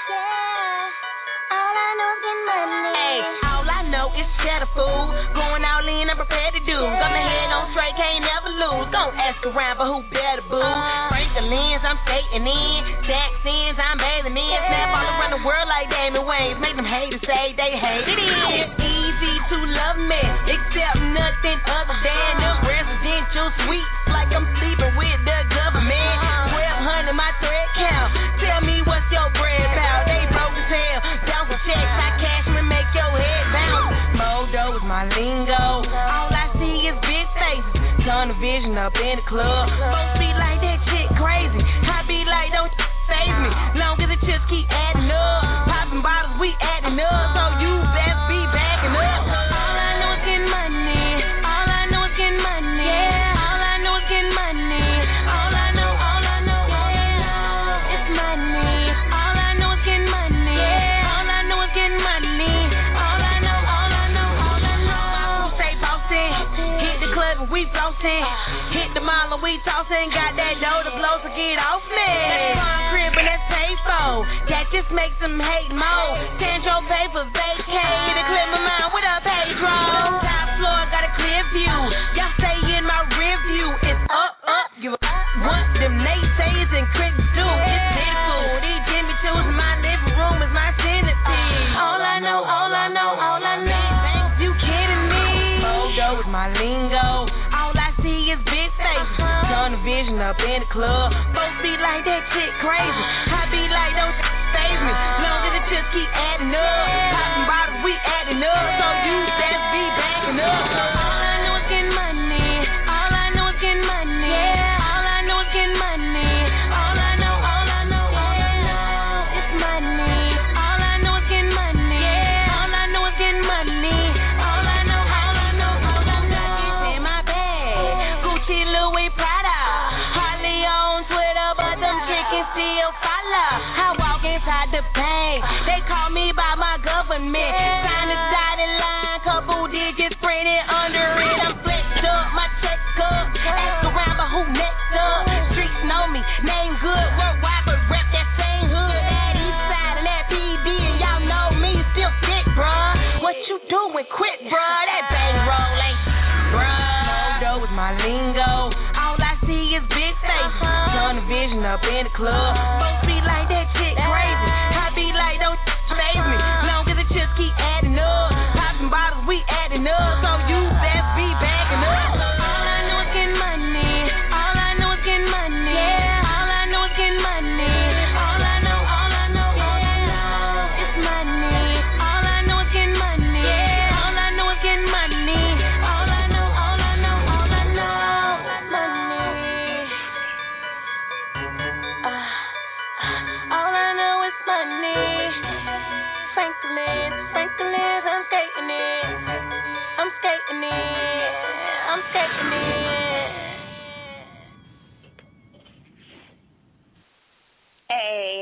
yeah. All I know is getting money.
Hey, all I know is cheddar food. Going all in, I'm prepared to do. Got my head on straight, can't never lose. Don't ask around, but who better boo? Frank the lens, I'm skating in. Jacksons, I'm bathing in. Snap all around the world like Damon Wayans. Make them haters say they hate it. It's easy to love me, except nothing other than them residential suites. Like I'm sleeping with the government. twelve hundred my thread count. Tell me what's your bread about. They broke as hell. Down for checks, I cash them and make your head bounce. Modo is my lingo. All I see is big faces. Tunnel vision up in the club. Folks be like that shit crazy. I be like, don't save me. Long as the chips keep adding up. Popping bottles, we adding up. So you best be backing up. All I know is getting money. All I know is getting money. Yeah. All I know is getting money. All I know, all I know, all I know is money. All I know is getting money. Yeah. All I know is getting money. All I know, all I know, all I know. Say bossin', hit the club and we flossin'. Hit the mall and we tossin'. Got that dough to blow, so get off me. That's farm crib and that's paid for. That just makes them hate more. Tandro pay for vacay. To clear my mind with a page roll. Top floor got a clear view. Y'all stay in my rear view. It's up, up, give a what them naysayers and critics do. It's pitiful. These Jimmy Choo's in my living room is my centipede. All I know, all I know, all I know. You kidding me? Modo is my lingo. All I see is big faces. Tunnel vision up in the club. Folks be like that shit crazy. I be like, don't save me. Long as the chips keep adding up. Popping bottles, we adding up. So you best be backing up. All I know is getting money. All I know is getting money. Yeah. All I know is getting money. All I know, all I know, all I know is money. All I know is getting money. Yeah. All I know is getting money. All I know, all I know, all I know is in my bag. Gucci, Louis, Prada. Hardly on Twitter, but them chickens still follow. I walk inside the bank. They call me by my government. Sign the dotted line, couple digits printed under it. I'm flexed up, my check up. Ask around, but who next up? Streets know me, name good, worldwide, but rep that same hood. That east side and that P D, and y'all know me, still thick, bruh. What you doing? Quit, bruh. That bang roll ain't bruh. Modo is my lingo. All I see is big faces. Tunnel vision up in the club. Folks be like that shit crazy. I be like, don't save me. Long as the chips keep adding up. Popping bottles, we adding up. So you best be back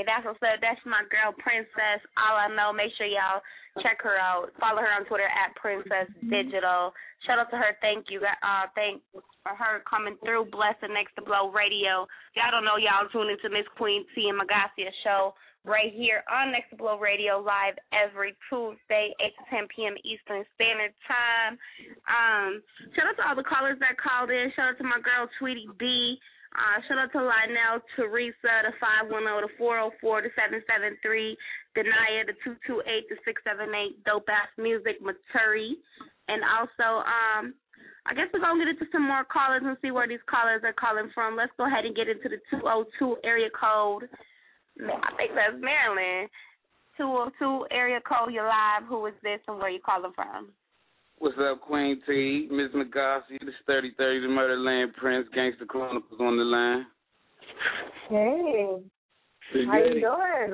that's what's up. That's my girl, Princess. All I know. Make sure y'all check her out. Follow her on Twitter at Princess Digital. Shout out to her. Thank you. Uh, thank for her coming through. Blessing Next to Blow Radio. Y'all don't know, y'all tune into Miss Queen T and Magacia show right here on Next to Blow Radio live every Tuesday, eight to ten p.m. Eastern Standard Time. Um, shout out to all the callers that called in. Shout out to my girl, Tweety B. Uh, shout out to Lionel, Teresa, the five one zero, the four zero four, the seven seven three, Denia, the two two eight, the six seven eight, Dope Ass Music, Maturi. And also, um, I guess we're going to get into some more callers and see where these callers are calling from. Let's go ahead and get into the two oh two area code. I think that's Maryland. two oh two area code, you're live. Who is this and where you calling from?
What's up, Queen T, Miss Magacia, this thirty thirty, the Murderland Prince, Gangster Chronicles on the line.
Hey,
Big
how you
Daddy.
doing?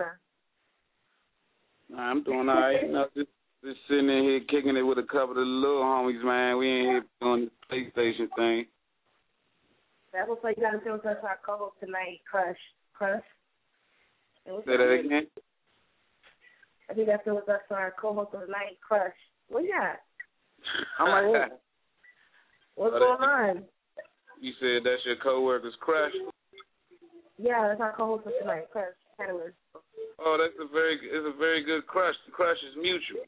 I'm doing all right. You know, just, just sitting in here kicking it with a couple of the little homies, man. We ain't here doing the PlayStation thing.
That looks like you got to feel us our co-host tonight, Crush. Crush.
Say that again?
I think that feels us our co-host of the night, Crush. What you got?
I'm like,
What's
oh,
going on?
You said that's your coworker's crush?
Yeah, that's our co-host of tonight, Crush. Catalyst.
Oh, that's a very, it's a very good crush. The crush is mutual.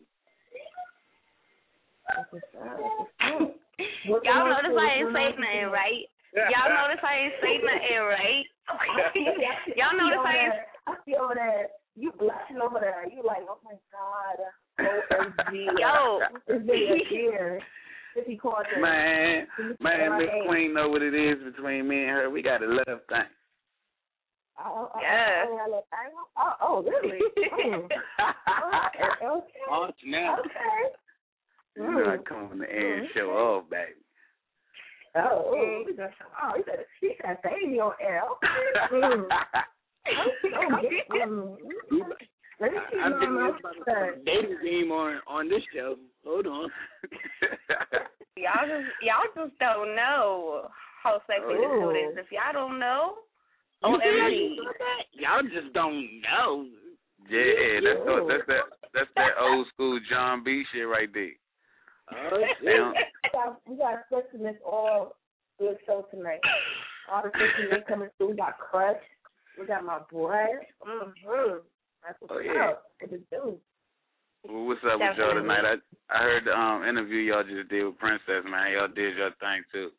Y'all notice I ain't say nothing, right? Y'all notice I ain't say nothing, right? Y'all notice I ain't.
I see over there. You blushing over there. You like, oh my God. O M G.
Yo.
It's been a year.
Man, man, Miss Queen know what it is between me and her. We got a love thing.
Oh, oh,
yeah.
Oh, oh, oh, really? Mm. Oh, okay.
Oh, now.
Okay.
You know, I come on the air and show off, baby.
Oh, oh, we got some, oh, he said, he said, baby on air. Okay. Mm. Okay. Mm. Let me see
I'm
my
getting
mouth.
this dating game on on this show. Hold on.
Y'all just y'all just don't know how sexy this dude is. If y'all don't know, O M G.
Y'all just don't know. Yeah, that's what, that's that that's that old school John B shit right there.
Oh, we got, we got sexiness all good show tonight. All the sexiness coming through. We got Crush. We got my boy. Mm-hmm. That's what's
oh, yeah.
up. What to do.
Well, what's up with y'all tonight? I I heard the um, interview y'all just did with Princess, man. Y'all did your thing, too.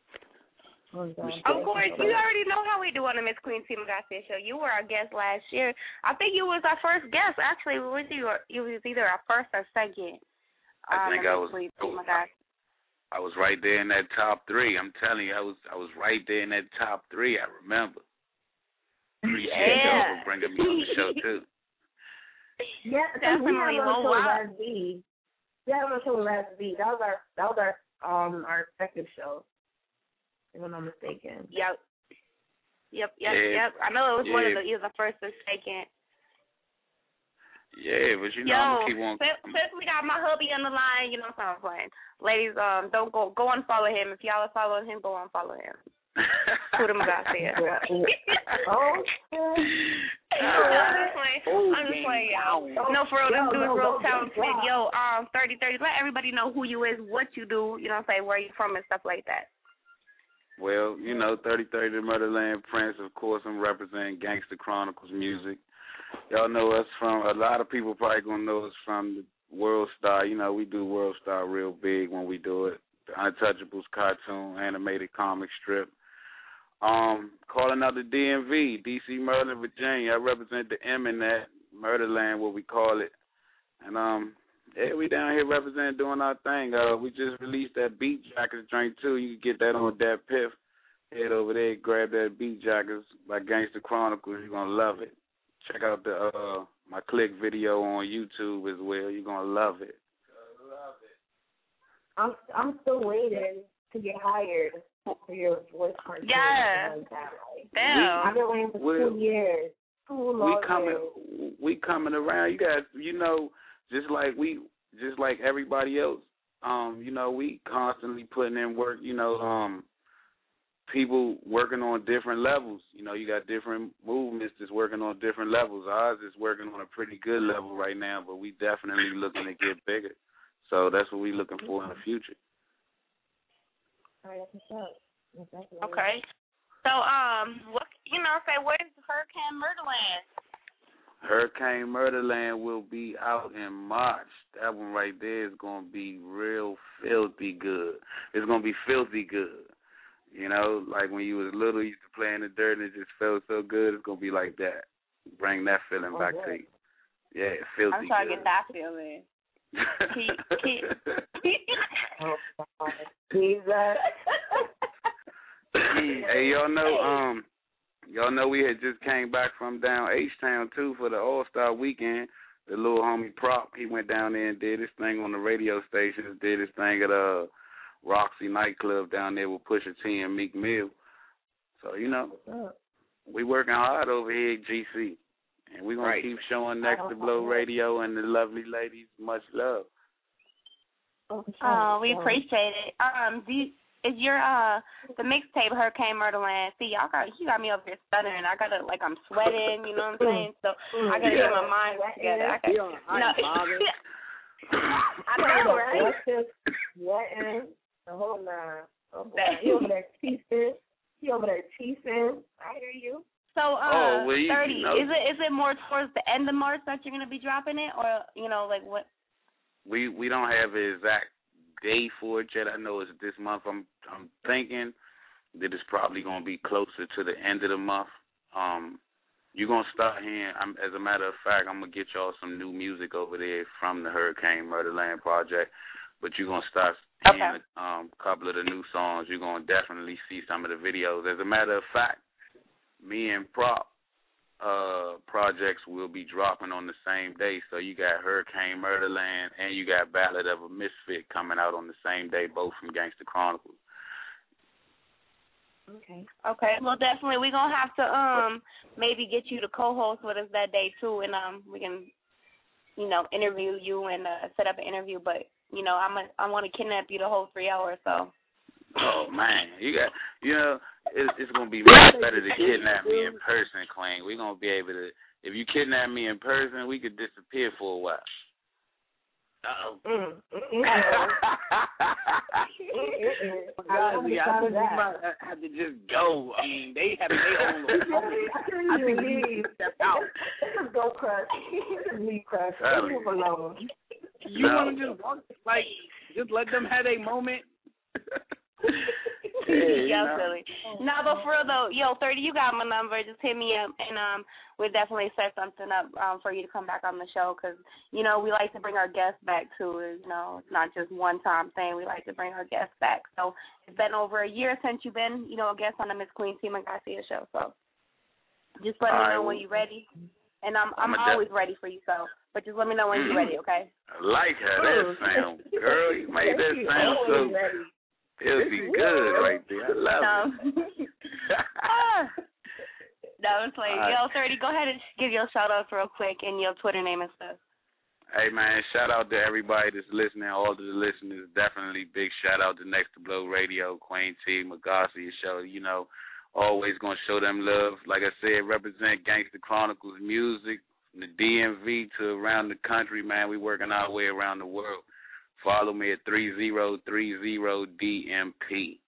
Of course, you already know how we do on the Miss Queen T Magacia show. You were our guest last year. I think you was our first guest. Actually, was you? You was either our first or second.
I think I was,
Queen
I was I was right there in that top three. I'm telling you, I was I was right there in that top three. I remember. Appreciate
yeah.
y'all for bringing me on the show too.
Yeah,
definitely.
Well,
wow.
last week. Yeah, on the show last week. That was our that was our um our second show. If I'm not mistaken.
Yep. Yep. Yep.
Yeah.
Yep. I know it was
yeah.
one of the either the first or second.
Yeah, but you know
Yo,
I'm gonna keep on.
Since, since we got my hubby on the line, you know what I'm saying. Ladies, um, don't go go and follow him. If y'all are following him, go and follow him. Put him about there.
Oh.
I'm just playing. I'm just playing, y'all. No, for real, this dude's real talented. Yo, um, thirty thirty. Let everybody know who you is, what you do. You know what I'm saying, where you from and stuff like that.
Well, you know, thirty thirty the Murderland Prince. Of course, I'm representing Gangster Chronicles music. Y'all know us from, a lot of people probably going to know us from the World Star. You know, we do World Star real big when we do it. The Untouchables cartoon, animated comic strip. Um, calling out the D M V, D C, Maryland, Virginia. I represent the M in that, Murderland, what we call it. And, um, yeah, we down here representing, doing our thing. Uh, we just released that Beat Jackers drink, too. You can get that on Dat Piff. Head over there, grab that Beat Jackers by Gangster Chronicles. You're going to love it. Check out the uh, my Click video on YouTube as well. You're going to love it. Love it.
I'm, I'm still waiting to get hired for your voice cartoon.
Yeah. Damn.
I've been waiting for
Well,
two years. Two long
we coming,
years.
we coming around. You guys, you know, just like we, just like everybody else. Um, you know, we constantly putting in work. You know, um, people working on different levels. You know, you got different movements that's working on different levels. Ours is working on a pretty good level right now, but we definitely looking to get bigger. So that's what we're looking for in the future.
All right, that's what's up. Okay. So, um, what you know, say where's Hurricane Murderland?
Hurricane Murderland will be out in March. That one right there is going to be real filthy good. It's going to be filthy good. You know, like when you was little, you used to play in the dirt and it just felt so good. It's going to be like that. Bring that feeling
Oh,
back
boy.
to you. Yeah, filthy
I'm trying
good.
to get that feeling. keep, keep.
Oh, Jesus.
Hey, y'all know, um, y'all know we had just came back from down H-Town, too, for the All-Star Weekend. The little homie Prop, he went down there and did his thing on the radio stations, did his thing at uh, Roxy nightclub down there with Pusha T and Meek Mill. So, you know, we working hard over here at G C. And we're going
Right.
to keep showing Next to Blow Radio and the lovely ladies much love.
Oh, we appreciate it. Um, do you, is your uh the mixtape Hurricane Murderland? See, y'all got you got me up here stuttering. I gotta like I'm sweating. You know what I'm saying? So I gotta get my mind together. I gotta,
Yeah, I
no, I know, right?
Sweating, the whole nine. Oh, boy. He over there teasing. He over there teasing. I hear you.
So, uh,
Oh, well, you-
thirty.
you know.
Is it is it more towards the end of March that you're gonna be dropping it, or you know, like what?
We we don't have an exact day for it yet. I know it's this month. I'm I'm thinking that it's probably going to be closer to the end of the month. Um, you're going to start hearing, I'm, as a matter of fact, I'm going to get y'all some new music over there from the Hurricane Murderland Project, but you're going to start hearing a um, couple of the new songs. You're going to definitely see some of the videos. As a matter of fact, me and Prop uh, projects will be dropping on the same day. So you got Hurricane Murderland and you got Ballad of a Misfit coming out on the same day, both from Gangsta Chronicles.
Okay. Okay. Well, definitely, we're gonna have to um maybe get you to co-host with us that day too, and um we can, you know, interview you and uh, set up an interview. But you know, I'm a, I want to kidnap you the whole three hours. So.
Oh man, you got you know it's, it's gonna be much better to kidnap me in person, Queen. We're gonna be able to. If you kidnap me in person, we could disappear for a while.
Uh-oh.
Mm, mm,
Guys, yeah, I think we might have to just go. I mean, they have their own little I think we need to step out.
Just go crush. Just leave crush.
Really?
Leave alone.
You
No.
want to just walk, like, just let them have a moment?
Hey, you
Yo,
know.
silly. No, but for real though, yo, thirty, you got my number. Just hit me up, and um, we'll definitely set something up um for you to come back on the show, because you know we like to bring our guests back too. You know, it's not just one time thing. We like to bring our guests back. So it's been over a year since you've been, you know, a guest on the Miss Queen T. Garcia show. So just let me
All right,
know
well,
when you're ready, and I'm I'm
I'ma
always ready for you. So, but just let me know when you're ready, okay?
I like how that sound, girl. You made that sound so filthy good right there. I love
No.
it.
Ah. No, it's like,
All right.
yo, thirty, go ahead and give your shout outs real quick and your Twitter name and stuff.
Hey man, shout out to everybody that's listening, all of the listeners. Definitely big shout out to Next to Blow Radio, Queen T, Magasi show. You know, always gonna show them love. Like I said, represent Gangsta Chronicles music from the D M V to around the country, man. We working our way around the world. Follow me at three zero three zero D M P.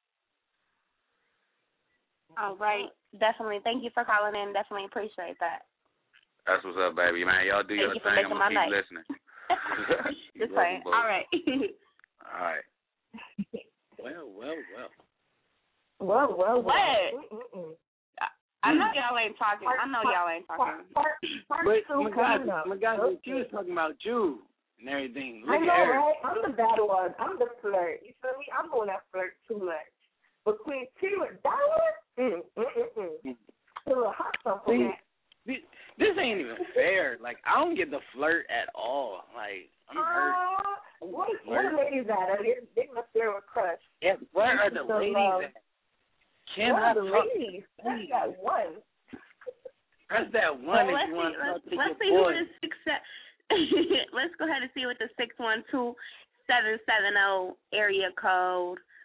All right. Definitely. Thank you for calling in. Definitely appreciate that.
That's what's up, baby, man. Y'all do
Thank
your
you for
thing.
making
I'm
my
gonna keep
night.
listening.
Just
You're
saying.
welcome,
All right.
All right.
Well, well, well.
Well, well, well.
What? I know y'all ain't talking. I know y'all ain't talking.
But my God, my God, she was talking about you and everything. Look
I know,
at her.
right? I'm the bad one. I'm the flirt. You feel me? I'm the one that flirts too much. But Queen T with Dollar, mm, mm, mm, mm. A little hot stuff for
See,
that.
this, this ain't even fair. Like, I don't get the flirt at all. Like, I'm hurt.
Uh, what, what are ladies at? They, they must there with crush.
Yeah, where are the
So,
ladies
um,
at? Can
What
I
are the
talk?
ladies? That's that one.
Press that one
Well,
if
let's
you want
see,
to talk
let's,
to
let's
your
see
boy.
who the six se- let's go ahead and see what the six one two seven seven zero area code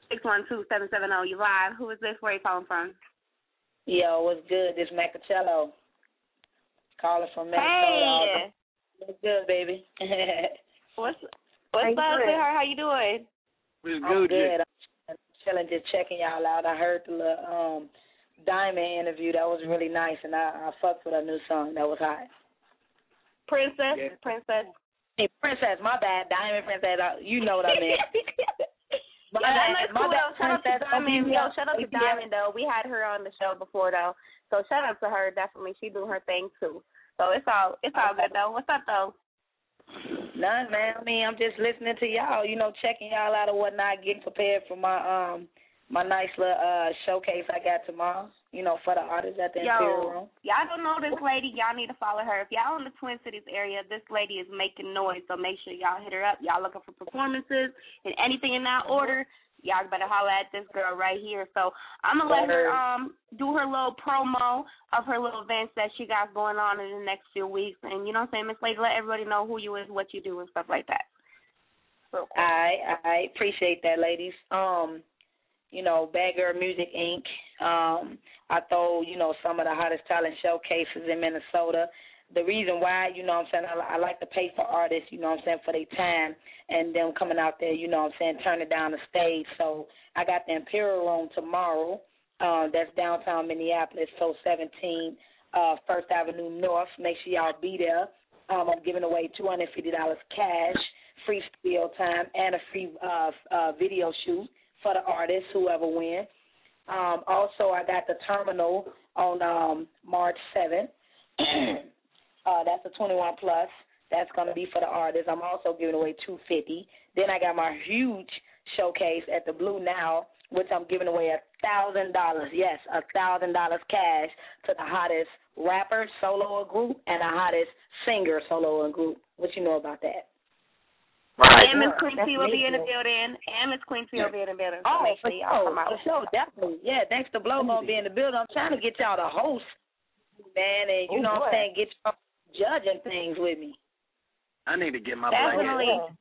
six one two, seven seven zero. You live. Who is this? Where are you calling from?
Yo, what's good? This Macacello. Calling from Minnesota.
Hey.
What's good, baby?
what's what's up with her? How you doing?
I'm good. I'm chilling, just checking y'all out. I heard the little, um, Diamond interview. That was really nice, and I, I fucked with her new song. That was hot.
Princess?
Yeah.
Princess?
Hey, Princess, my bad. Diamond Princess. uh, You know what I meant. My
yeah,
bad,
that's
my
cool,
bad,
though. Shout out to
Princess.
Diamond. Yo, shout out to
A P M.
Diamond, though. We had her on the show before, though. So shout out to her, definitely. She do her thing, too. So it's all it's all good, though. What's up, though?
None, man. I mean, I'm just listening to y'all, you know, checking y'all out and whatnot, getting prepared for my um my nice little uh showcase I got tomorrow, you know, for the artists at the Imperial Room.
Yo, y'all don't know this lady. Y'all need to follow her. If y'all in the Twin Cities area, this lady is making noise, so make sure y'all hit her up. Y'all looking for performances and anything in that order, y'all better holler at this girl right here. So I'm going to let her um do her little promo of her little events that she got going on in the next few weeks. And, you know what I'm saying, Miss Lady, let everybody know who you is, what you do, and stuff like that.
All right, I appreciate that, ladies. Um, you know, Bad Girl Music, Incorporated. Um, I throw, you know, some of the hottest talent showcases in Minnesota. The reason why, you know what I'm saying, I, I like to pay for artists, you know what I'm saying, for their time and them coming out there, you know what I'm saying, turning down the stage. So I got the Imperial Room tomorrow. Uh, that's downtown Minneapolis, so seventeen uh, First Avenue North. Make sure y'all be there. Um, I'm giving away two hundred fifty dollars cash, free studio time, and a free uh, uh, video shoot for the artists, whoever win. Um, also, I got the Terminal on um, March seventh. uh, that's a twenty-one plus. That's going to be for the artists. I'm also giving away two hundred fifty dollars. Then I got my huge showcase at the Blue Now, which I'm giving away one thousand dollars. Yes, one thousand dollars cash to the hottest rapper, solo, or group, and the hottest singer, solo, or group. What you know about that?
Right. And Miss Queen T will be in the building. And Miss Queen T will be in the building. So
Oh,
make
for
sure y'all come
sure,
out.
for sure, definitely. Yeah, thanks to Blow gonna be in the building. I'm trying to get y'all to host, man, and you
Oh,
know what
boy.
I'm saying, get y'all judging things with me.
I need to get my
Definitely.
blanket.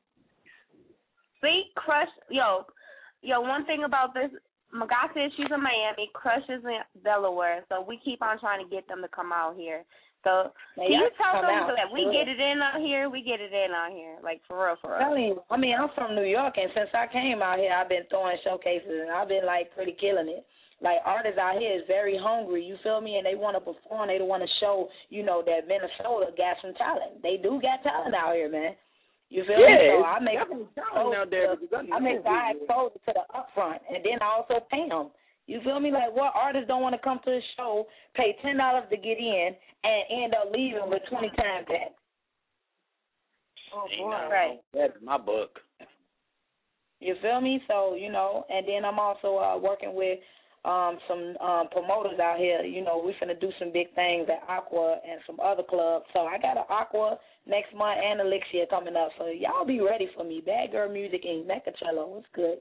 See, Crush, yo, yo, one thing about this, Magasi, she's in Miami, Crush is in Delaware, so we keep on trying to get them to come out here. So
Man,
can you
y'all
tell
come
them
out,
that we
sure.
get it in out here? We get it in out here, like for real, for
I
real.
mean, I mean, I'm from New York, and since I came out here, I've been throwing showcases, and I've been like pretty killing it. Like artists out here is very hungry, you feel me? And they want to perform. They want to show, you know, that Minnesota got some talent. They do got talent out here, man. You feel me?
Yeah,
So I make
definitely talent out there, because I
I make
know
I
people.
expose it to the upfront, and then I also pay them. You feel me? Like, what artists don't want to come to the show, pay ten dollars to get in, and end up leaving with twenty times that?
Oh,
Ain't
boy.
nothing
Right.
wrong with that in my book.
You feel me? So, you know, and then I'm also uh, working with um, some um, promoters out here. You know, we finna do some big things at Aqua and some other clubs. So I got an Aqua next month and Elixir coming up. So y'all be ready for me. Bad Girl Music and Mecacello. What's good?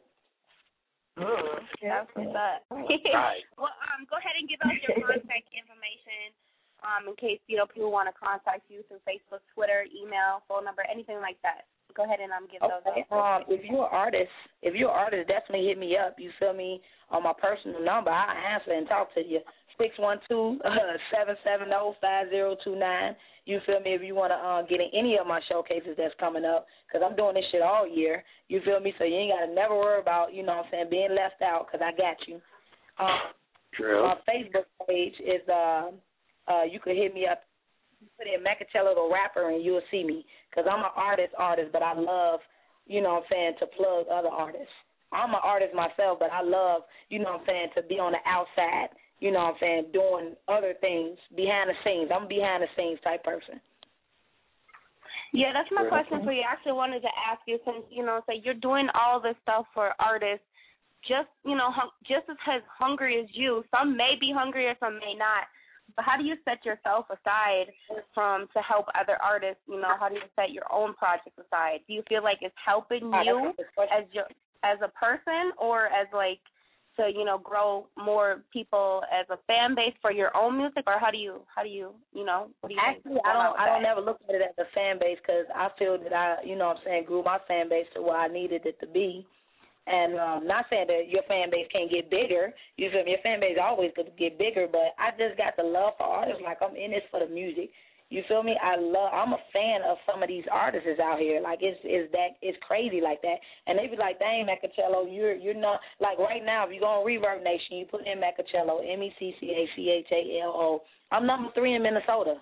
Mm, that's what's up.
Right.
Well, um, go ahead and give us your contact information, um, in case you know people want to contact you through Facebook, Twitter, email, phone number, anything like that. Go ahead and um give those
Okay.
out.
Um, if you're an artist, if you're an artist, definitely hit me up. You feel me? On my personal number, I'll answer and talk to you. Six one two seven seven zero five zero two nine. You feel me? If you want to uh, get in any of my showcases that's coming up, because I'm doing this shit all year. You feel me? So you ain't got to never worry about, you know what I'm saying, being left out, because I got you. Um,
True.
My Facebook page is, uh, uh, you could hit me up, put in Mecacello the rapper, and you'll see me, because I'm an artist artist, but I love, you know what I'm saying, to plug other artists. I'm an artist myself, but I love, you know what I'm saying, to be on the outside, you know what I'm saying, doing other things behind the scenes. I'm a behind the scenes type person.
Yeah, that's my question for you. I actually wanted to ask you, since, you know, say you're doing all this stuff for artists, just, you know, hung, just as hungry as you. Some may be hungrier, some may not. But how do you set yourself aside from to help other artists? You know, how do you set your own projects aside? Do you feel like it's helping you as your as a person, or as like to, you know, grow more people as a fan base for your own music, or how do you how do you you know? What do you
Actually,
think
I don't
about
I don't
that?
never look at it as a fan base, because I feel that I, you know what I'm saying, grew my fan base to where I needed it to be. And um, not saying that your fan base can't get bigger. You feel me? Your fan base always could get bigger, but I just got the love for artists. Like, I'm in this for the music. You feel me? I love. I'm a fan of some of these artists out here. Like, it's it's that it's crazy like that. And they be like, dang, Macachello, you're you're not like right now. If you go on Reverb Nation, you put in Macachello, M E C C A C H A L O. I'm number three in Minnesota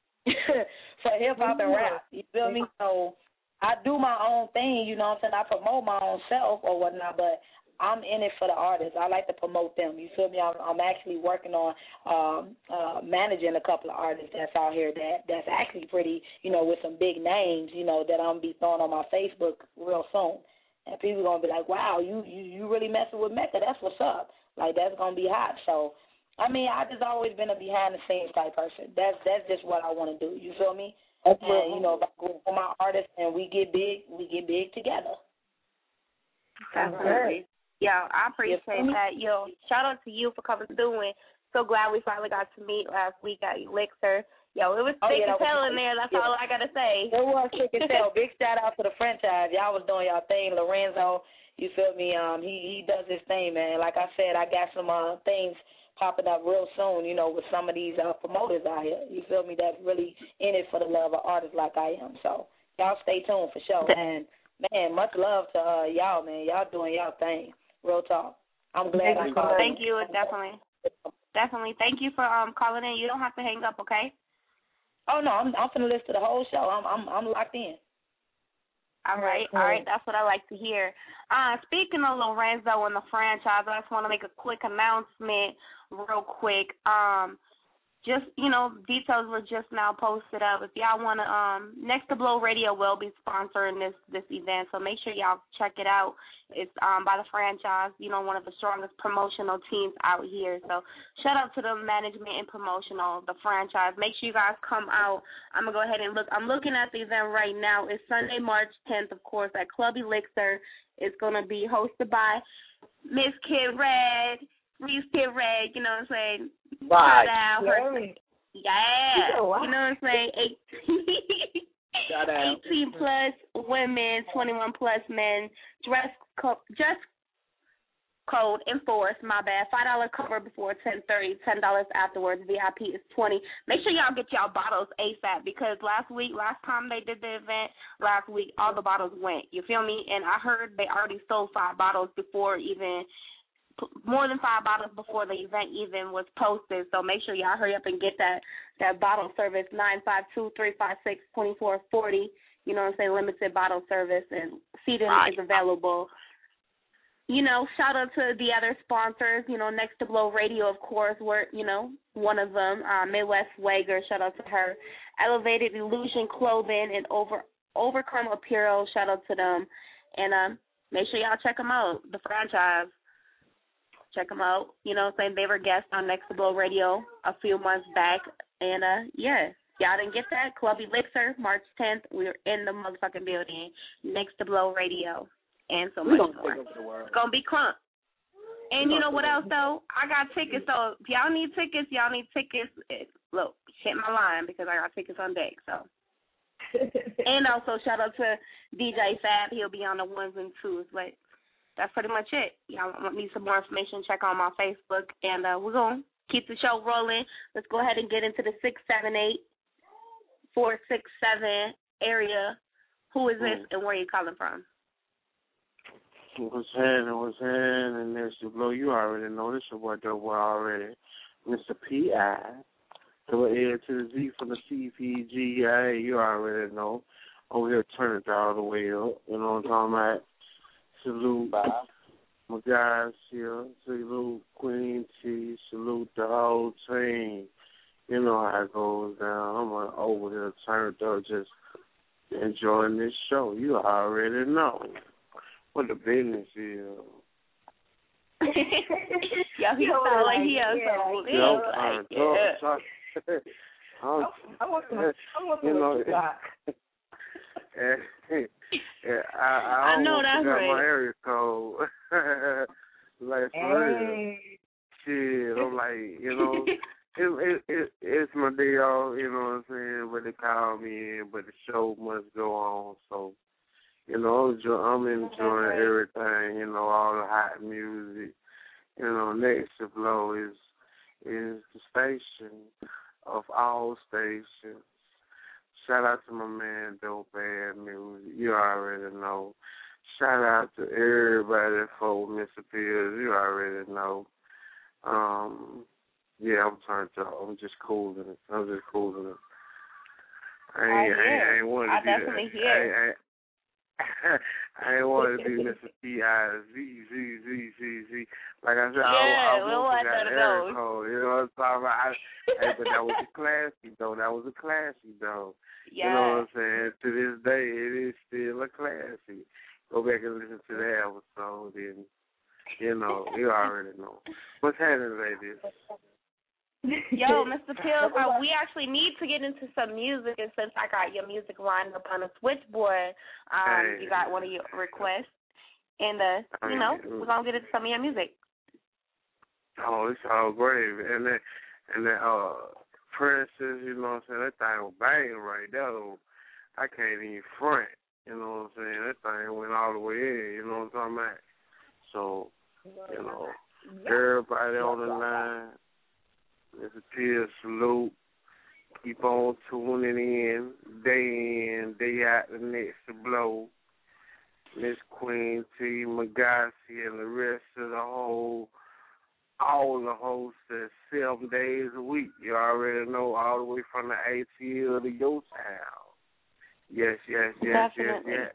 for hip hop and rap. You feel me? So I do my own thing. You know what I'm saying? I promote my own self or whatnot, but I'm in it for the artists. I like to promote them. You feel me? I'm, I'm actually working on um, uh, managing a couple of artists that's out here that that's actually pretty, you know, with some big names, you know, that I'm gonna be throwing on my Facebook real soon. And people gonna be like, wow, you you you really messing with Mecca? That's what's up. Like, that's gonna be hot. So, I mean, I just always been a behind the scenes type person. That's that's just what I want to do. You feel me?
That's
and you know, if I go for my artists and we get big, we get big together.
Definitely. Yeah, I appreciate
Yes.
that. Yo, shout out to you for coming through, and so glad we finally got to meet last week at Elixir. Yo, it was
Oh,
thick
yeah,
as
that
hell
was-
in there. That's
yeah.
all I gotta say.
It was thick as hell. Big shout out to the franchise. Y'all was doing y'all thing. Lorenzo, you feel me? Um, he he does his thing, man. Like I said, I got some uh, things popping up real soon. You know, with some of these uh, promoters out here. You feel me? That's really in it for the love of artists like I am. So y'all stay tuned for sure. And man, much love to uh, y'all, man. Y'all doing y'all thing. Real talk. I'm glad I called.
Thank you, definitely. Definitely. Thank you for um calling in. You don't have to hang up, okay?
Oh no, I'm I'm finna listen to the whole show. I'm I'm I'm locked in.
All right, all right. That's what I like to hear. Uh, speaking of Lorenzo and the franchise, I just want to make a quick announcement, real quick. Um, just you know, details were just now posted up. If y'all want to, um, Next to Blow Radio will be sponsoring this this event, so make sure y'all check it out. It's um by the franchise, you know, one of the strongest promotional teams out here. So shout out to the management and promotional, the franchise. Make sure you guys come out. I'm gonna go ahead and look. I'm looking at the event right now. It's Sunday, March tenth, of course, at Club Elixir. It's gonna be hosted by Miss Kid Red, Reese Kid Red. You know what I'm saying?
Right.
Shout out her-
Yeah.
Yeah.
Oh, wow.
You know what I'm saying? eighteen
Shout out.
eighteen plus women, twenty-one plus men. Dress co- dress code enforced. My bad. Five dollar cover before ten thirty. Ten dollars afterwards. V I P is twenty. Make sure y'all get y'all bottles ASAP because last week, last time they did the event, last week all the bottles went. You feel me? And I heard they already sold five bottles before even. More than five bottles before the event even was posted. So make sure y'all hurry up and get that that bottle service. Nine five two three five six twenty four forty. You know what I'm saying? Limited bottle service and seating
Right.
is available. You know, shout out to the other sponsors. You know, Next to Blow Radio, of course, we're you know one of them. Uh, Midwest Wager, shout out to her. Elevated Illusion Clothing and Over Overcome Apparel, shout out to them. And um, make sure y'all check them out. The franchise. Check them out. You know what I'm saying? They were guests on Next to Blow Radio a few months back. And, uh, yeah, y'all didn't get that? Club Elixir, March tenth. We're in the motherfucking building. Next to Blow Radio. And so much more. It's going to be crunk. And you know what else, though? I got tickets. So if y'all need tickets, y'all need tickets. It, look, hit my line because I got tickets on deck. So. And also shout out to D J Fab. He'll be on the ones and twos. But that's pretty much it. Y'all need some more information, check on my Facebook. And uh, we're going to keep the show rolling. Let's go ahead and get into the six seven eight four six seven area. Who is this and where are you calling from?
What's happening? What's happening? Next to Blow, you already know this your boy Double already. Mister P I. Double A to the Z from the C P G I. You already know. Over here, turn it all the way up. You know what I'm talking about? Salute my guys here. Salute Queen T. Salute the whole team. You know how it goes down. I'm uh, over here turned up just enjoying this show. You already know what the business is.
Yo, he sound like he has some big,
Yo,
like,
yeah. I'm,
I want to. I want to.
you know, yeah, yeah, I, I,
I know
almost
that's
forgot
right.
my area code. Like, for real. Shit, I'm like, you know, it, it, it, it's my day off, you know what I'm saying, but they call me in, but the show must go on, so, You know, I'm enjoying everything. You know, all the hot music. You know, Next to Blow is is the station of all stations. Shout out to my man Dope Ass Music. You already know. Shout out to everybody that for Mister Pills. You already know. Um, yeah, I'm trying to. I'm just cooling it. I'm just cooling it. I ain't, I, I ain't, I ain't want to
I
be
definitely
that.
hear.
I, I, I ain't want to be Mister P I Z Z Z Z Z. Like I said,
Yeah,
I, I, I
we want
got
that
Eric
to
Cole. You know what I'm talking about? I, hey, but that was a classy though. That was a classy though.
Yeah.
You know what I'm saying? To this day, it is still a classy. Go back and listen to that episode, and you know, you already know. What's happening, ladies?
Yo, Mister Pills, uh, we actually need to get into some music, and since I got your music lined up on the switchboard, um,
Hey.
you got one of your requests, and uh, you know, we're gonna get into some of your music.
Oh, it's all great. And that, and that, uh, Princess, you know what I'm saying? That thing was banging right there. Though. I can't even front. You know what I'm saying? That thing went all the way in. You know what I'm talking about? So, you know, everybody on the line, Mister Pierce, salute. Keep on tuning in, day in, day out, the Next to Blow. Miss Queen T, Magasi, and the rest of the whole, all the hosts at seven days a week. You already know, all the way from the A T L to your town. Yes, yes, yes,
Definitely.
yes, yes.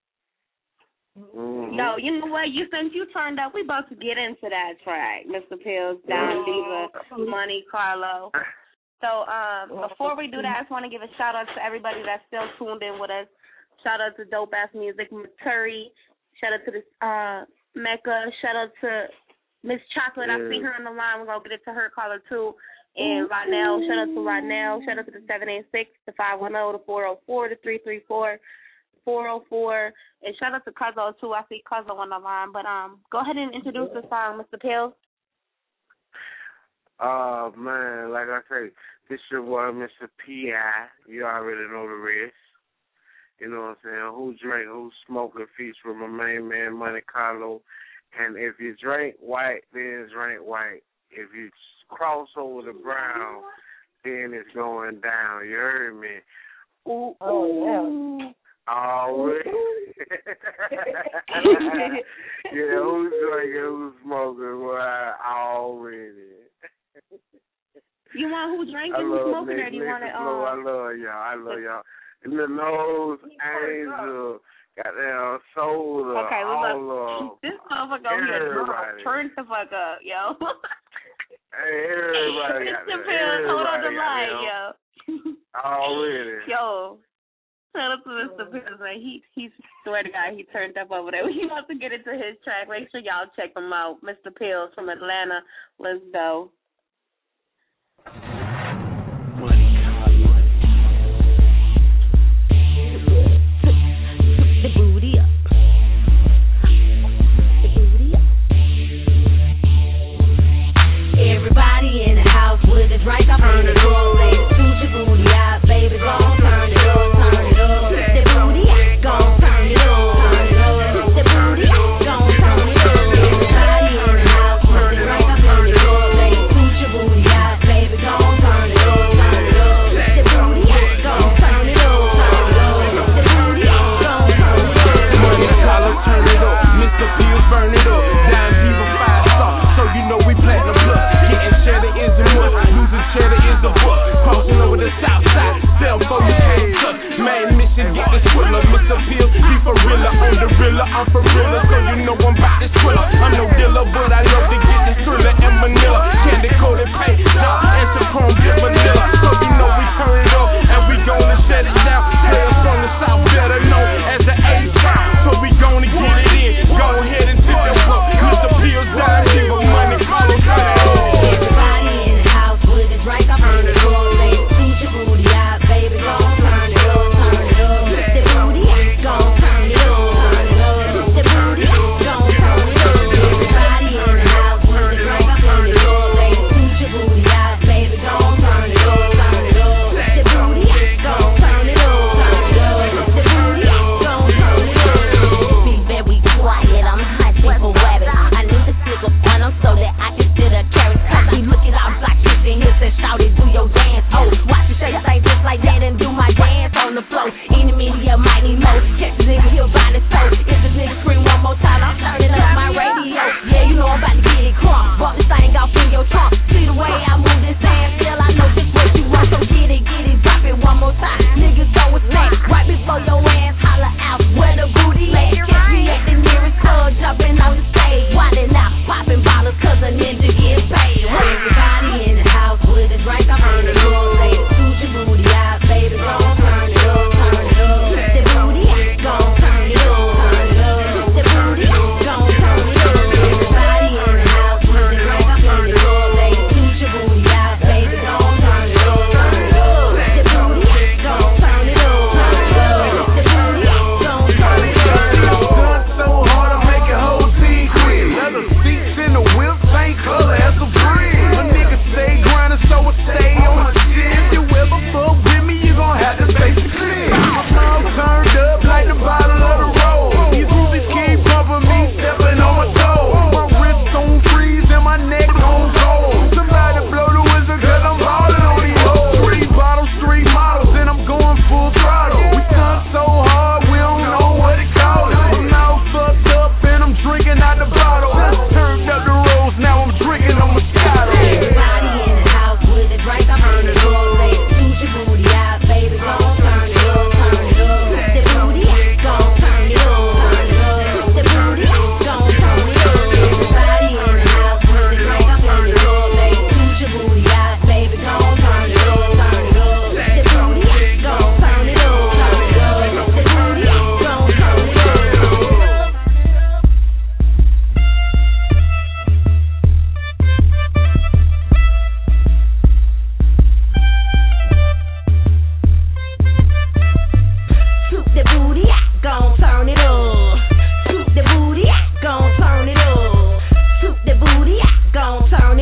Mm-hmm.
Yo, you know what? You since you turned up, we about to get into that track, Mister Pills, Down Diva, Money, Carlo. So um, before we do that, I just want to give a shout out to everybody that's still tuned in with us. Shout out to Dope Ass Music, Maturi. Shout out to this uh, Mecca. Shout out to Miss Chocolate. I see her on the line. We're gonna get it to her caller too. And Rodnell. Shout out to Rodnell. Shout out to the seven eight six, the five one zero, the four zero four, the three three four. four oh four, and shout out to Cuzzo too. I see Cuzzo on the line, but um, go ahead and introduce the song, Mister Pills.
Oh, man, like I say, this your boy, Mister P I. You already know the rest. You know what I'm saying? Who drink, who smoke, and feast with my main man, Money Carlo. And if you drink white, then drink white. If you cross over the brown, then it's going down. You heard me? Ooh,
oh, yeah.
Already. Yeah, who's drinking, who's smoking, well, already.
You want who's drinking,
I
who's
love
smoking,
Nick,
or do you
Nick
want it?
Flow. I
Um,
love y'all. I love y'all. And the nose, Angel, goddamn soda,
okay, we
all
love
of
this motherfucker over here.
everybody.
Turn the fuck up, yo.
Hey, everybody got
Mister
that.
Pills, hold on the
Everybody
line,
got
yo.
that. Already.
Yo. Shout out to Mister Pills, man. He, he, swear to God, he turned up over there. We about to get into his track. Make sure y'all check him out. Mister Pills from Atlanta. Let's go.
The booty up. The booty up. Everybody in the house with a drink up in the door. Ladies, scoot your booty out, baby. Go on, turn it up, turn it up. The booty up, go on, turn it up, turn it up. The booty up, go on, turn it up. Everybody in the house with a drink up in the door. Ladies,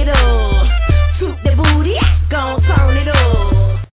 it up. Toot the booty, gon' turn it up.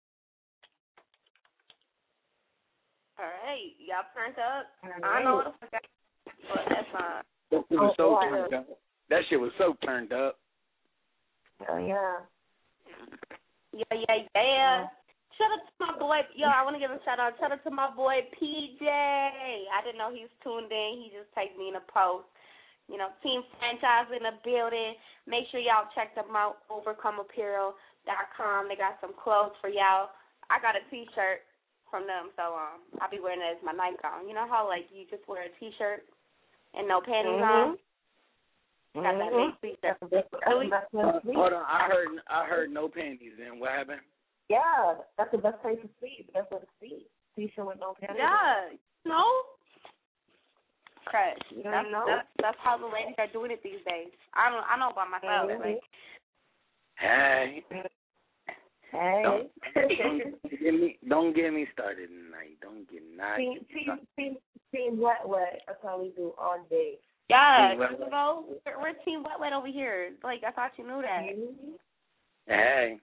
All right, y'all turned up. I know what the fuck, I- but that's fine.
That shit was so turned up. That shit was so turned up.
Oh yeah.
Yeah, yeah, yeah. Shout out to my boy. Yo, I want to give a shout out. Shout out to my boy P J. I didn't know he was tuned in. He just tagged me in a post. You know, Team Franchise in the building. Make sure y'all check them out. overcome apparel dot com. They got some clothes for y'all. I got a T-shirt from them, so um, I'll be wearing it as my nightgown. You know how like you just wear a T-shirt and no panties
mm-hmm.
on? Got that
Mm-hmm.
big T-shirt.
Uh, hold on, I heard I heard no panties in. What happened?
Yeah, that's the best place to sleep. That's what to sleep. T-shirt with no panties.
Yeah, no. Crash.
You
That's,
know.
that's that's how the ladies are doing it these days. I don't. I know by myself.
Mm-hmm.
Like,
Hey.
Hey.
Don't, don't get me don't get me started tonight. Don't get not
Team,
get me
team,
started.
team, team wet wet. That's how we do all day.
yeah,
Team Wet
you
Wet.
know, we're, we're Team Wet Wet over here. Like, I thought you knew that.
Hey.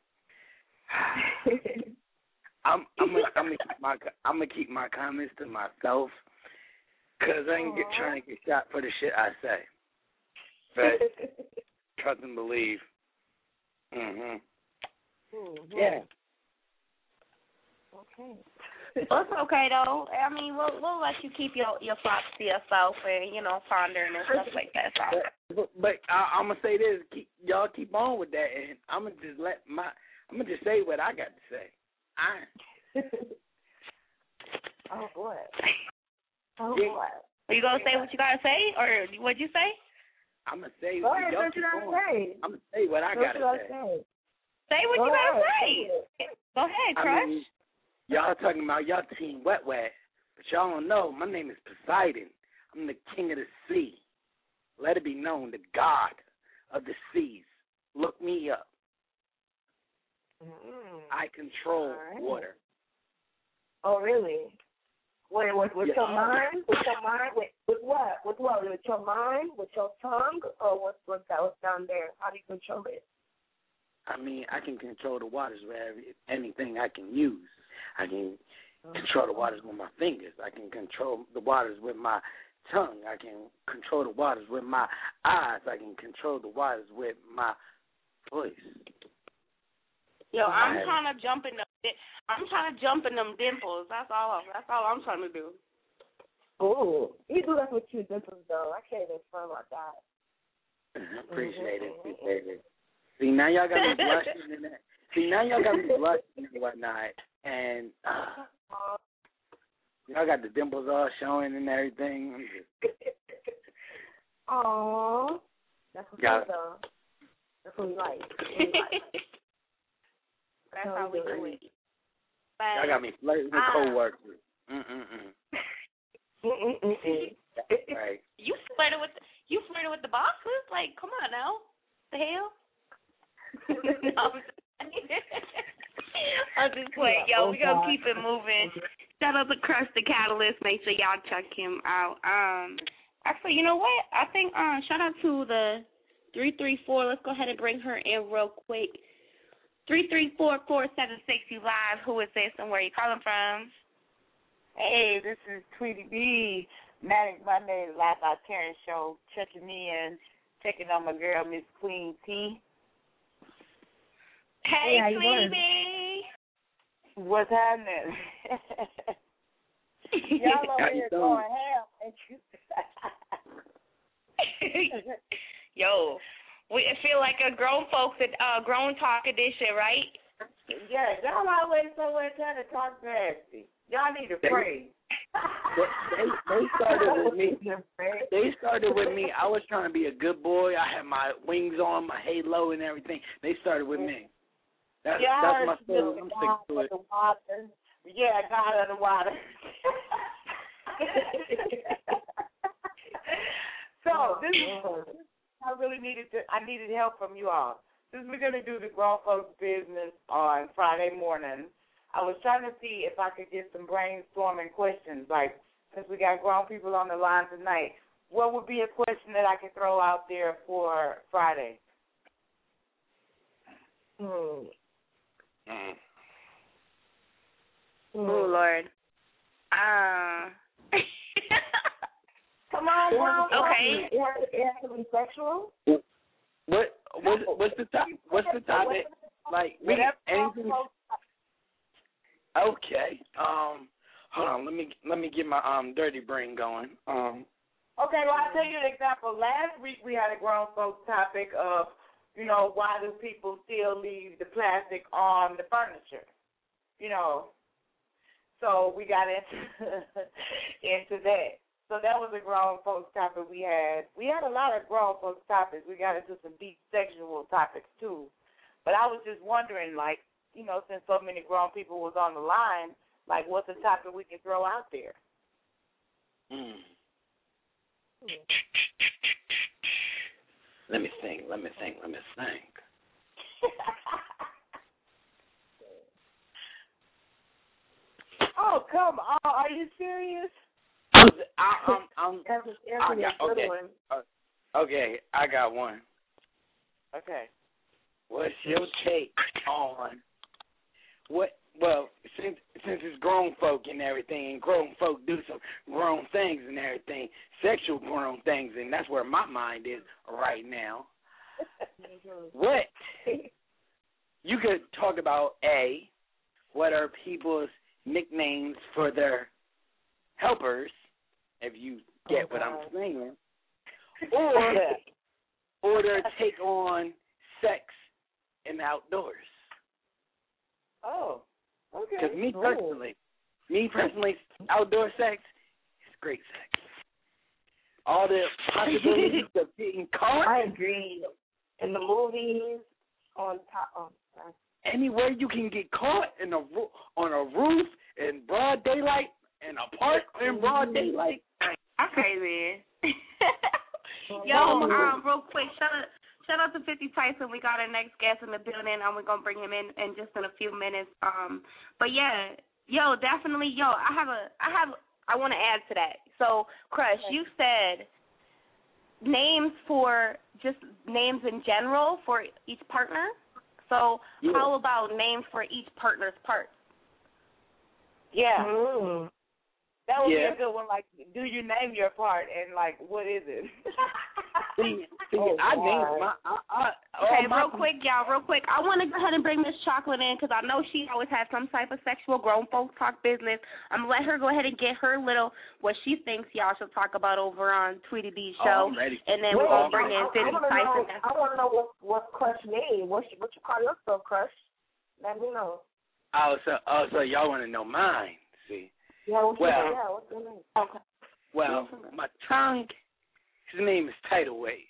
I'm I'm gonna I'm gonna keep my I'm gonna keep my comments to myself, cause I ain't get trying to get shot for the shit I say. But trust and believe. Mhm.
Mm-hmm.
Yeah.
Okay.
Well, it's okay though. I mean, we'll we'll let you keep your your thoughts to yourself and you know pondering and stuff like that. So.
But, but I, I'm gonna say this: keep, y'all keep on with that, and I'm gonna just let my I'm gonna just say what I got to say. I.
Oh boy. Oh
Yeah.
boy.
Are you gonna say what you gotta say, or what'd you say?
I'm gonna say
Go
what
ahead,
y'all
what you
keep
gotta
on.
say.
I'm gonna say what I
What
gotta
you gotta
say.
say.
Say what
Go
you gotta
ahead.
say. Go ahead,
I
Crush.
mean, y'all talking about y'all team wet wet, but y'all don't know. My name is Poseidon. I'm the king of the sea. Let it be known, the god of the seas. Look me up.
Mm.
I control
All right.
water.
Oh really? Wait, with, with
Yeah.
your mind? With your mind? With, with what? With what? With your mind? With your tongue? Or what's what's that? What's down there? How do you control it?
I mean, I can control the waters with every, anything I can use. I can control the waters with my fingers. I can control the waters with my tongue. I can control the waters with my eyes. I can control the waters with my voice.
Yo, I'm
I-
trying to jump in the. I'm trying to jump in them dimples. That's all. That's all I'm trying to do.
Oh, you do that with your dimples though. I can't even front like that.
Appreciate it. Appreciate it. See, now y'all got me blushing and that. See, now y'all got me blushing and whatnot. And uh, y'all got the dimples all showing and everything. I'm just,
Aww. That's what
Yeah.
we though. That's what we like. That's what we like.
That's how we do it.
y'all got me flirting with
Ah.
coworkers. Mm-mm-mm.
Mm-mm-mm.
Right.
You flirted with the, you flirted with the bosses? Like, come on now. The hell? No, I'm just, I'm just playing. Yo, we gonna keep it moving. Shout out to Crush the Catalyst. Make sure y'all check him out. Um, actually, you know what? I think um, shout out to the three three four. Let's go ahead and bring her in real quick. Three three four four seven six. You live? Who is this and where you calling from?
Hey, this is Tweety B, Manic Monday Live Out Terrence Show, checking in, checking on my girl, Miss Queen T.
Hey,
how you
Tweety
doing?
B.
What's happening? Y'all over here going ham. Ain't you?
Yo, we it feel like a grown folks uh grown talk edition, right?
Yeah, y'all always somewhere trying to talk nasty. Y'all need to pray.
They, they started with me. They started with me. I was trying to be a good boy. I had my wings on, my halo, and everything. They started with me. That's,
yeah,
that's my
story.
story. I'm sick to it.
The water. Yeah, God of the water. So this is, I really needed to. I needed help from you all. Since we're gonna do the grown folks business on Friday morning, I was trying to see if I could get some brainstorming questions. Like, since we got grown people on the line tonight, what would be a question that I could throw out there for Friday?
Hmm.
Mm.
Oh Lord. Uh.
Come on, girl.
Okay.
It has, it has to be sexual.
What what what's the top what's the topic? Like we anything. Okay. Um. Hold on. Let me let me get my um dirty brain going. Um.
Okay, well, I'll tell you an example. Last week we had a grown folks topic of, you know, why do people still leave the plastic on the furniture? You know, so we got into into that. So that was a grown folks topic we had. We had a lot of grown folks topics. We got into some deep sexual topics too. But I was just wondering, like, you know, since so many grown people was on the line, like, what's a topic we can throw out there?
Mm. Let me think. Let me think. Let me think.
Oh, come on. Are you serious?
I'm, I, I'm, I'm, I got,
good
okay.
one.
Uh, okay, I got one.
Okay.
What's your take on what? Well, since since it's grown folk and everything, and grown folk do some grown things and everything, sexual grown things, and that's where my mind is right now. What you could talk about? A, what are people's nicknames for their helpers? If you get what I'm saying, or or their take on sex in the outdoors.
Oh, okay.
Because me personally, me personally, outdoor sex is great sex. All the possibilities of getting caught.
I agree. In the movies, on top, oh, sorry.
Anywhere you can get caught in a on a roof in broad daylight, in a park in broad daylight.
Okay, man. Yo, um, real quick, shout out, shout out to fifty Tyson. We got our next guest in the building, and we're gonna bring him in in just in a few minutes. Um, but yeah, yo, definitely, yo, I have a, I have, I want to add to that. So, Crush, you said names for just names in general for each partner. So,
yeah.
How about names for each partner's parts?
Yeah.
Mm.
That would
Yeah.
be a good one. Like, do you name your part and, like, what is it?
See, see
Oh,
I
God.
named my. I, I,
Okay,
all my
real quick, y'all, real quick. I want to go ahead and bring Miss Chocolate in because I know she always has some type of sexual grown folks talk business. I'm going to let her go ahead and get her little, what she thinks y'all should talk about over on Tweety D's show.
Oh, I'm ready.
And then
Wait,
we're going to bring
I,
in
I,
fifty
I wanna
Tyson.
know, I want to know what, what Crush name. What you, what you call yourself, Crush? Let me know.
Oh, so, oh, so y'all want to know mine? See.
Yeah, what's
Well,
your, yeah, what's your name?
Okay.
Well, my tongue, his name is Tidal Wave.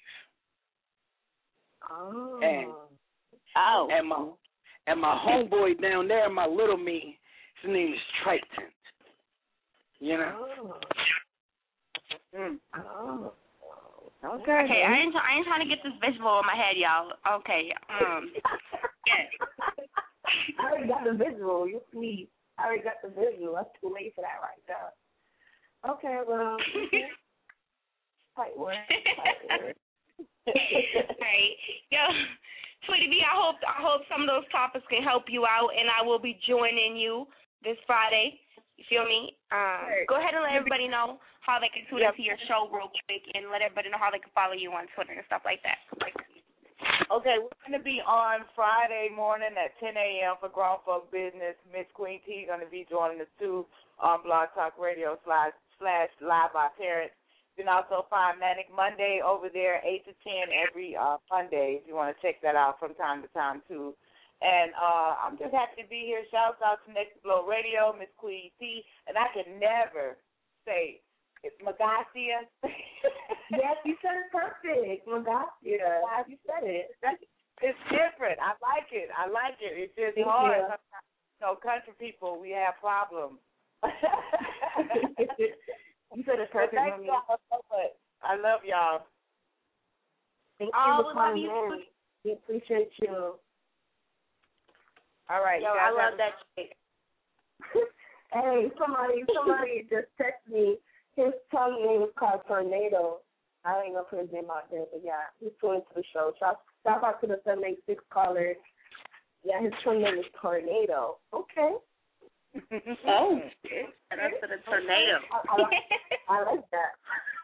Oh.
And
oh.
and my and my homeboy down there, my little me, his name is Triton. You know?
Oh.
Mm.
Oh. Okay.
Okay, I ain't, I ain't trying to get this visual in my head, y'all. Okay. Um. Yeah.
I already got the visual. You see, I already got the visual. That's too late for that right there. Okay, well, tight word. Tight word.
Right. Yo, Tweety B, I hope I hope some of those topics can help you out, and I will be joining you this Friday. You feel me? Um,
Right.
Go ahead and let everybody know how they can tune
Yep.
into your show real quick, and let everybody know how they can follow you on Twitter and stuff like that.
Okay, we're going to be on Friday morning at ten a.m. for Grown Folk Business. Miss Queen T is going to be joining us, too, on Blog Talk Radio slash, slash Live by Parents. You can also find Manic Monday over there, eight to ten every uh, Monday, if you want to check that out from time to time, too. And uh, I'm just happy to be here. Shouts out to Next Blow Radio, Miss Queen T. And I can never say it's Magacia.
Yes, you said it perfect. Magacia. You said it.
It's different. I like it. I like it. It's just
Thank
hard.
you.
Sometimes, you know, country people, we have problems.
You said it perfect.
Thank y'all so much. I love y'all.
Thank you
Oh,
for
we love
calling
you.
in. We appreciate you.
All right.
Yo,
you
I
guys
love
have-
that chick.
Hey, somebody, somebody just texted me. His tongue name is called Tornado. I ain't gonna put his name out there, but yeah, he's tuned to the show. Shout, shout out to the seven eight six caller. Yeah, his twin name is Tornado. Okay.
Oh, shout out to the tornado.
I, I, like, I like that.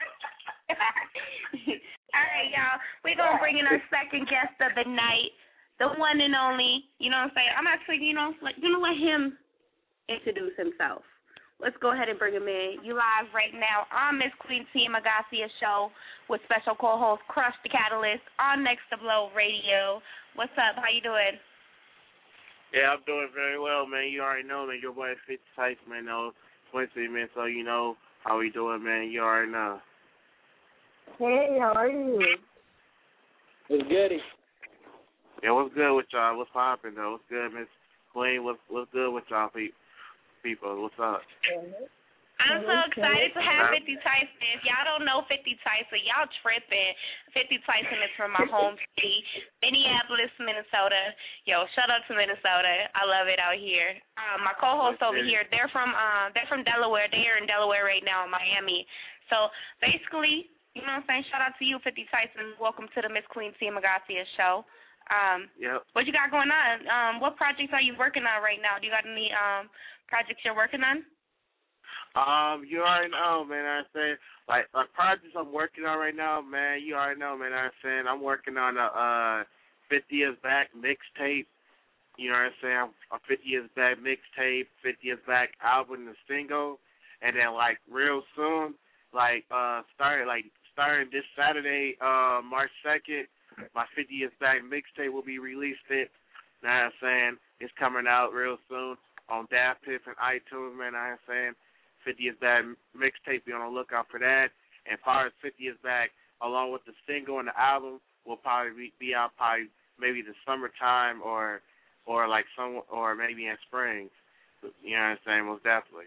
All right, y'all. We're going to bring in our second guest of the night, the one and only. You know what I'm saying? I'm actually, you know, like, going to let him introduce himself. Let's go ahead and bring him in. You live right now on Miss Queen T. Magacia show with special co-host Crush the Catalyst on Next to Blow Radio. What's up? How you doing?
Yeah, I'm doing very well, man. You already know, man. Your boy fifty Tyson, man. No, Quincy, man. So you know how we doing, man. You already know.
Hey, how are you?
What's goody?
Yeah, what's good with y'all? What's poppin', though? What's good, Miss Queen? What's what's good with y'all people? People, what's up?
I'm so excited to have fifty Tyson. If y'all don't know fifty Tyson, y'all tripping. fifty Tyson is from my home city, Minneapolis, Minnesota. Yo, shout out to Minnesota. I love it out here. Um, my co-hosts over here, they're from uh, they're from Delaware. They're in Delaware right now in Miami. So basically, you know what I'm saying? Shout out to you, fifty Tyson. Welcome to the Miss Queen T. Magacia show. Um,
yep.
What you got going on? Um, what projects are you working on right now? Do you got any um projects you're working on?
Um, you already know, man. I'm saying, like, like projects I'm working on right now, man. You already know, man. I'm saying I'm working on a uh, fifty years back mixtape. You know what I'm saying? A fifty years back mixtape, fifty years back album and single, and then like real soon, like uh, starting like starting this Saturday, uh, March second, my fifty years back mixtape will be released. It. You know what I'm saying? It's coming out real soon on Daft Pip and iTunes, man. You know what I'm saying? fifty years back mixtape, be on the lookout for that. And as far as fifty years back, along with the single and the album, will probably be out probably maybe the summertime or or like some or maybe in spring. You know what I'm saying? Most definitely.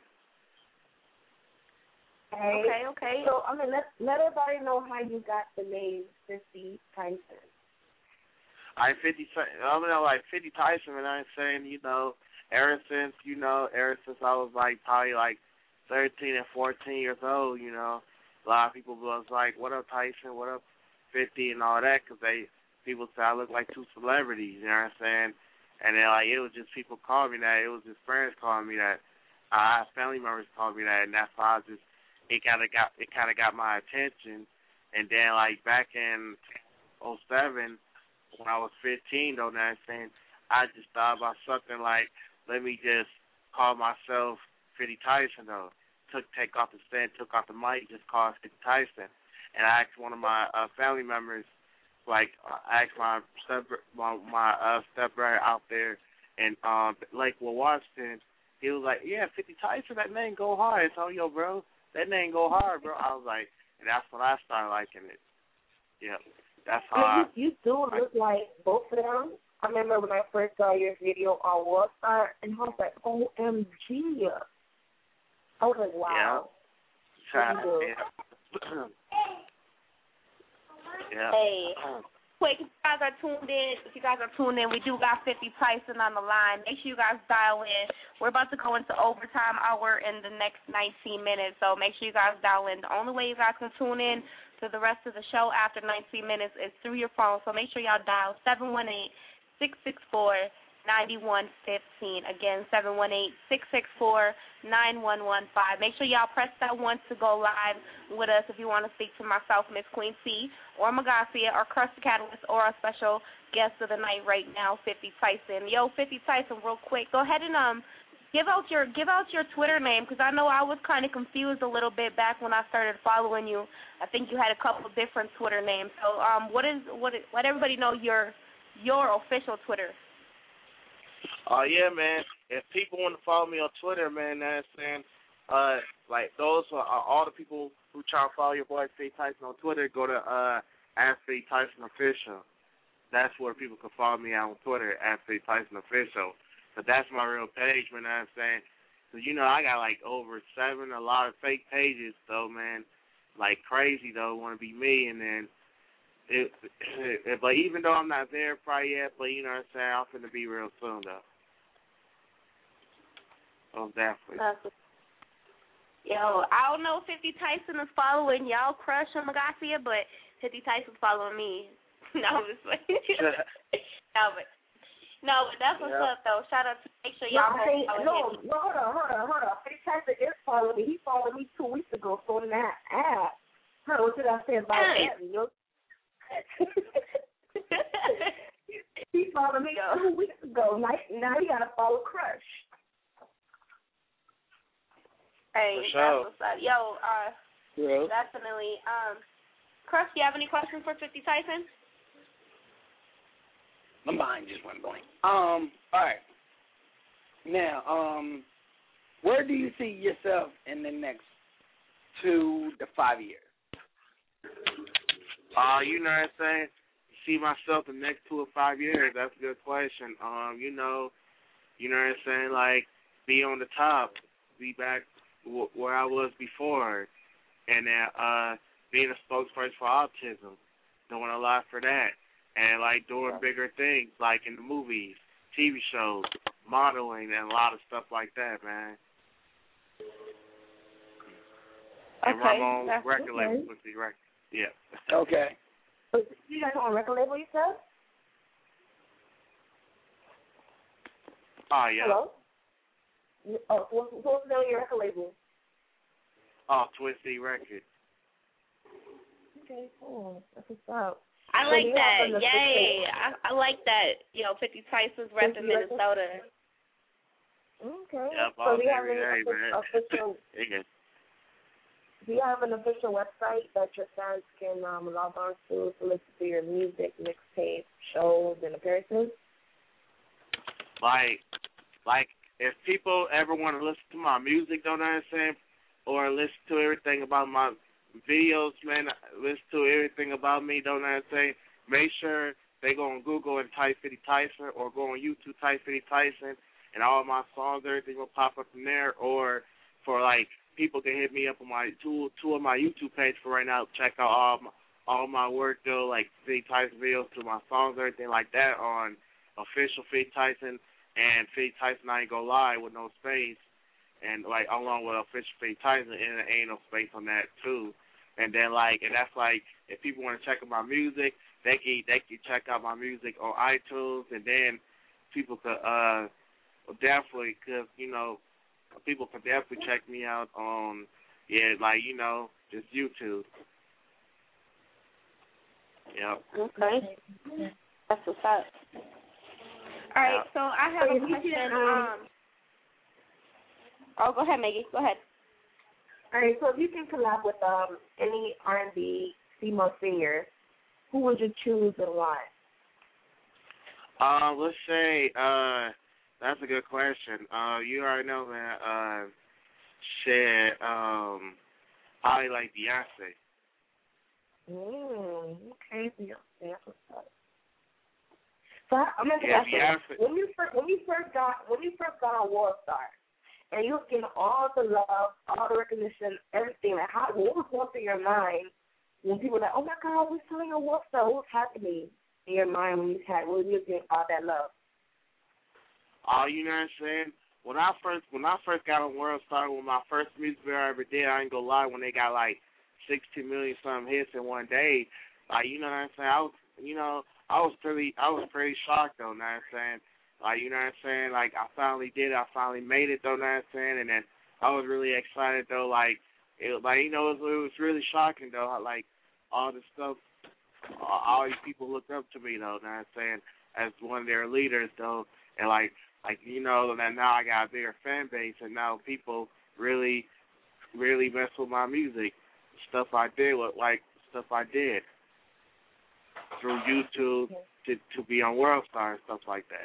Hey,
okay, okay.
So I mean, let let everybody know how you got the name fifty Tyson.
I fifty. I mean, like fifty Tyson, and I'm saying, you know, ever since you know, ever since I was like probably like thirteen and fourteen years old, you know, a lot of people was like, "What up, Tyson? What up, fifty?" and all that, because they people say I look like two celebrities. You know what I'm saying? And then like it was just people calling me that. It was just friends calling me that. Uh, family members called me that, and that's why I was just it kind of got it kind of got my attention. And then like back in oh seven, when I was fifteen, though, now I'm saying I just thought about something like, let me just call myself fifty Tyson, though. Took take off the stand, took off the mic, just called fifty Tyson. And I asked one of my uh, family members, like I asked my step my, my uh, stepbrother out there in um, Lakewood, Washington. He was like, "Yeah, fifty Tyson, that name go hard." I told him, "Yo, bro, that name go hard, bro." I was like, and that's when I started liking it. Yeah, that's how.
I mean,
I,
you, you do look I, like both of them. I remember when I first saw your video on Worldstar, and I was like, O M G. I was like, wow.
Yeah. yeah. yeah.
Hey, quick, if you guys are tuned in, if you guys are tuned in, we do got fifty Tyson on the line. Make sure you guys dial in. We're about to go into overtime hour in the next nineteen minutes, so make sure you guys dial in. The only way you guys can tune in to the rest of the show after nineteen minutes is through your phone, so make sure y'all dial seven one eight, six six four, nine one one five. Again, seven one eight, six six four, nine one one five. Make sure y'all press that one to go live with us if you want to speak to myself, Miss Queen T, or Magacia, or Crush the Catalyst, or our special guest of the night right now, fifty Tyson. Yo, fifty Tyson, real quick, go ahead and um give out your give out your Twitter name, because I know I was kind of confused a little bit back when I started following you. I think you had a couple of different Twitter names. So um, what is what? Is, let everybody know your your official Twitter.
Oh, uh, yeah, man. If people want to follow me on Twitter, man, that's saying, uh, like, those are uh, all the people who try to follow your boy, Fifty Tyson, on Twitter, go to uh, at Fifty Tyson Official. That's where people can follow me on Twitter, at Fifty Tyson Official. But that's my real page, man, I'm saying. Because, you know, I got, like, over seven, a lot of fake pages, though, man. Like, crazy, though, want to be me, and then, It, it, but even though I'm not there probably yet, but you know what I'm saying, I'm finna be real soon though. Oh, definitely.
Yo, I don't know if fifty Tyson is following y'all, Crush and Magacia, but fifty Tyson's following me. No, I'm just like, no, but
No, but that's what's
Yep.
up, though. Shout out to make sure
No,
y'all
I ain't-
follow
no,
him.
no, hold on, hold on, hold on. Fifty Tyson is following me. He followed me two weeks ago, so in that app. Huh, what did I say about
Hey.
that? You know? He followed me two weeks ago. Now, now he got to follow Crush.
Hey,
For
that's
sure.
what's up. Yo, uh,
Yeah.
definitely. Um, Crush, do you have any questions for fifty Tyson?
My mind just went blank. Um, all right. Now, um, where do you see yourself in the next two to five years?
Uh, you know what I'm saying? See myself the next two or five years. That's a good question. Um, you know, you know what I'm saying? Like, be on the top, be back w- where I was before, and then uh, being a spokesperson for autism, doing a lot for that, and like doing bigger things, like in the movies, T V shows, modeling, and a lot of stuff like that, man. And
Okay,
run my own
that's
record
okay.
label with the record. Yeah.
Okay.
You guys on a record label, you said?
Oh, yeah.
Hello? Oh, what, what was the name of your record label?
Oh, Twisty Records.
Okay, cool. That's what's up.
I
So
like
you
that.
have an
Yay.
official-
I, I like that. You know, fifty Tyson's repping
Twisty Records?
Minnesota.
Okay.
Yep,
so
all
do you have
every
any
day, man.
official,
Yeah.
do you have an official website that your fans can um, log on to to listen to your music, mixtape, shows, and appearances?
Like, like if people ever want to listen to my music, don't understand, or listen to everything about my videos, man, listen to everything about me, don't understand, make sure they go on Google and type fifty Tyson, or go on YouTube, type fifty Tyson, and all my songs, everything will pop up from there. Or for like, people can hit me up on my two two of my YouTube page for right now. Check out all my, all my work though, like fifty Tyson videos to my songs, everything like that on official fifty Tyson and fifty Tyson I Ain't Gonna Lie with no space, and like along with official fifty Tyson, and there ain't no space on that too. And then like, and that's like, if people want to check out my music, they can they can check out my music on iTunes, and then people could uh definitely, cause you know, people could definitely check me out on, yeah, like, you know, just YouTube. Yep.
Okay. That's what's up. All right, so I have
So
a
if you
question.
can, um,
Um, oh, go ahead, Maggie. Go ahead.
All right, so if you can collab with um any R and B female singer, who would you choose and why?
Uh, let's say, uh, that's a good question. Uh, you already know, man. Uh, shit. Um, probably like Beyonce.
Mm, okay, Beyonce. That's what's up. So I- I'm gonna
Yeah,
ask you,
Beyonce.
when you first when you first got when you first got on Worldstar, and you was getting all the love, all the recognition, everything. Like, how what was going through your mind when people were like, "Oh my God, we're selling a Worldstar"? What was happening in your mind when you had when you was getting all that love?
Oh, you know what I'm saying? When I first when I first got on World Star, when my first music video I ever did, I ain't gonna lie, when they got like sixty million something hits in one day, like, you know what I'm saying? I was, you know, I was pretty I was pretty shocked though, you know what I'm saying? Like, you know what I'm saying? Like, I finally did it, I finally made it though, you know what I'm saying? And then I was really excited though, like, it like, you know, it was, it was really shocking though, how, like, all the stuff, all these people looked up to me though, you know what I'm saying, as one of their leaders though, and like, Like, you know, that now I got a bigger fan base, and now people really, really mess with my music. Stuff I did, with, like, stuff I did through YouTube to to be on Worldstar and stuff like that.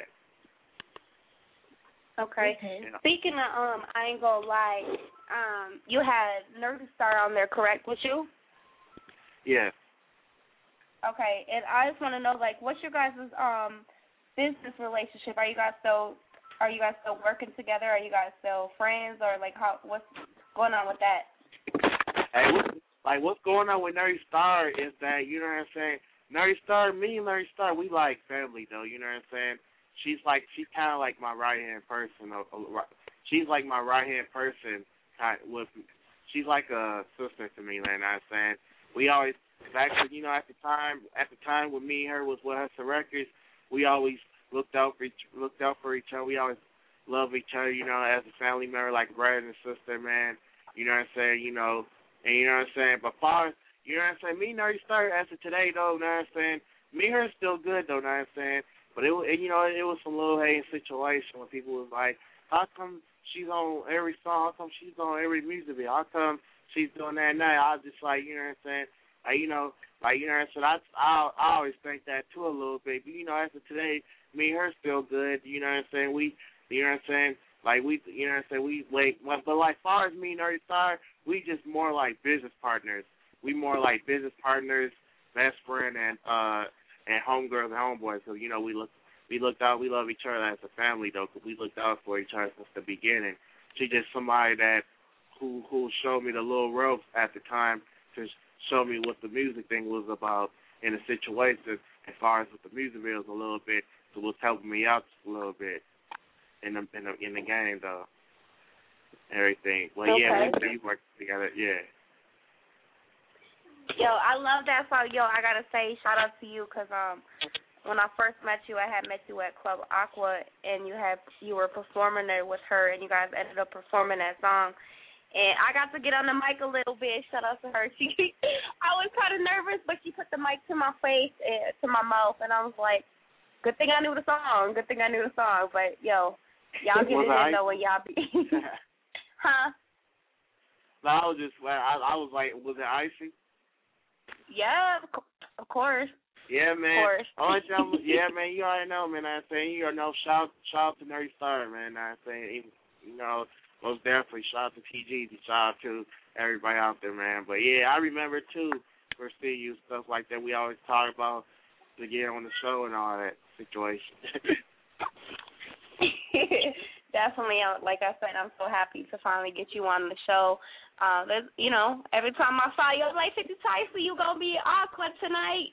Okay.
Yeah.
Speaking of, um, I ain't gonna lie, um, you had Nerdy Star on there, correct, with you?
Yeah.
Okay, and I just want to know, like, what's your guys' um business relationship? Are you guys still are you guys still working together? Are you guys still friends, or like how what's going on with that?
Hey, what, like what's going on with Nerdy Star is that, you know what I'm saying? Nerdy Star, me and Nerdy Star, we like family though. You know what I'm saying? She's like she's kind of like my right hand person. She's like my right hand person. Kind with she's like a sister to me. You know what I'm saying? We always actually, you know, at the time at the time when me and her was with Hudson Records, we always looked out for each, looked out for each other. We always love each other, you know, as a family member, like brother and sister, man. You know what I'm saying? You know, and you know what I'm saying? But far, you know what I'm saying? Me and Nerdy Star, as of today, though, you know what I'm saying? Me and her still good, though, you know what I'm saying? But, it, and, you know, it was some little hating situation when people was like, how come she's on every song? How come she's on every music video? How come she's doing that and that? I was just like, you know what I'm saying? Like, you know, like, you know what I'm saying? I, I, I always think that, too, a little bit. But, you know, as of today, me and her still good, you know what I'm saying? We, you know what I'm saying? Like, we, you know what I'm saying? We, like, but, but like, far as me and Nerdy Star, we just more like business partners. We more like business partners, best friend, and uh, and homegirls and homeboys. So, you know, we look, we looked out, we love each other as a family, though, because we looked out for each other since the beginning. She's just somebody that, who, who showed me the little ropes at the time to show me what the music thing was about in the situation, as far as with the music videos a little bit, so was helping me out just a little bit in the in the, in the game, though. Everything. Well,
okay.
yeah, we, we work together, yeah.
Yo, I love that song. Yo, I gotta say, shout out to you, cause um, when I first met you, I had met you at Club Aqua, and you had you were performing there with her, and you guys ended up performing that song. And I got to get on the mic a little bit. Shout out to her. She, I was kind of nervous, but she put the mic to my face, and, to my mouth, and I was like, good thing I knew the song. Good thing I knew the song. But yo, y'all get it in though when y'all be. Huh?
No, I was just, I, I was like, was it icy?
Yeah, of course.
Yeah, man.
Of course.
Only time, yeah, man. You already know, man. I'm saying you already know. Shout, shout out to Nerdy Star, man. I'm saying, you know, most definitely shout out to P G. Shout out to everybody out there, man. But yeah, I remember too for seeing you stuff like that. We always talk about to get on the show and all that situation.
Definitely, like I said, I'm so happy to finally get you on the show. Uh, there's, you know, every time I saw you, I was like, fifty Tyson, you gonna be awkward tonight.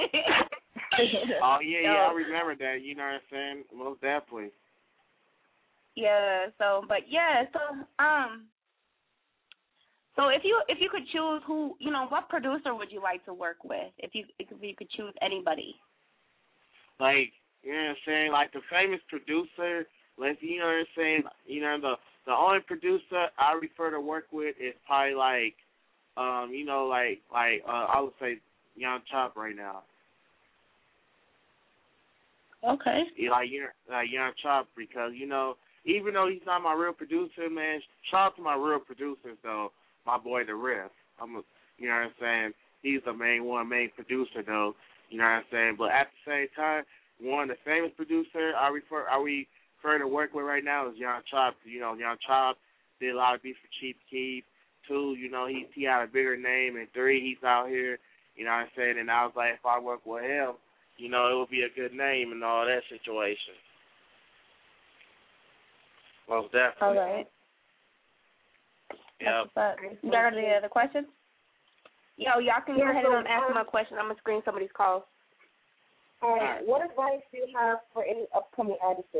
Oh yeah,
so,
yeah, I remember that. You know what I'm saying? Most definitely.
Yeah. So, but yeah. So, um. So if you if you could choose who, you know, what producer would you like to work with? If you if you could choose anybody.
Like, you know what I'm saying? Like the famous producer. Like, you know what I'm saying? You know, the the only producer I prefer to work with is probably like, um, you know, like like uh, I would say Young Chop right now.
Okay.
Yeah, like you know, like Young Chop, because you know, even though he's not my real producer, man, shout out to my real producers though. My boy the Riff. I'm a, you know what I'm saying? He's the main one, main producer though. You know what I'm saying? But at the same time, one of the famous producer I refer I we prefer to work with right now is Young Chop. You know, Young Chop did a lot of beats for Chief Keef. Two, you know, he he had a bigger name, and three, he's out here. You know what I'm saying? And I was like, if I work with him, you know, it would be a good name and all that situation. Most definitely.
All right.
Yep.
You got any other questions? Yo, y'all can go
Yeah,
ahead
so,
and ask
um,
my question. I'm going to screen somebody's calls.
All right. What advice do you have for any upcoming artists?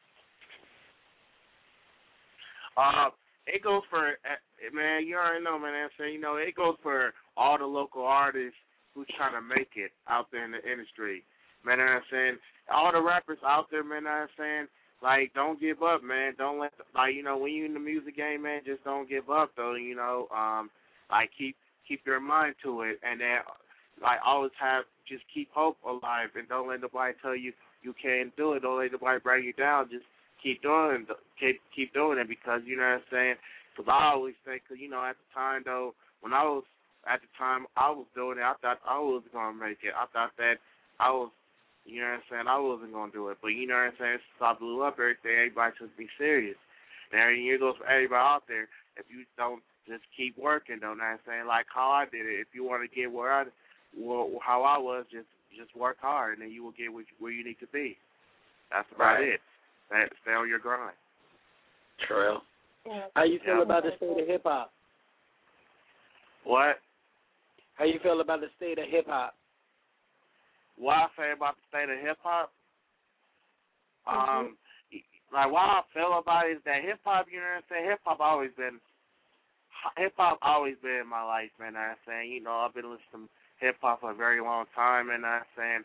Uh, it goes for, man, you already know, man, I'm saying, you know, it goes for all the local artists who's trying to make it out there in the industry. Man, I'm saying, all the rappers out there, man, I'm saying, like, don't give up, man. Don't let, like, you know, when you're in the music game, man, just don't give up, though, you know. Um, like, keep keep your mind to it, and then, like, always have, just keep hope alive, and don't let nobody tell you you can't do it. Don't let nobody bring you down. Just keep doing it, keep, keep doing it, because, you know what I'm saying, because I always think, cause, you know, at the time, though, when I was, at the time I was doing it, I thought I was going to make it. I thought that I was, you know what I'm saying, I wasn't going to do it. But, you know what I'm saying, since I blew up everything, everybody took me serious. And every year goes for everybody out there. If you don't just keep working, though, you know what I'm saying, like how I did it. If you want to get where I, well, how I was, just just work hard, and then you will get where you need to be. That's about
Right.
it. Stay, stay on your grind.
True. How you feel
Yeah.
about the state of hip hop?
What?
How you feel about the state of hip hop?
What I say about the state of hip hop, um, like what I feel about it is that hip hop, you know what I'm saying, hip hop always been, hip hop always been in my life, man. I'm saying, you know, I've been listening to hip hop for a very long time, and I'm saying,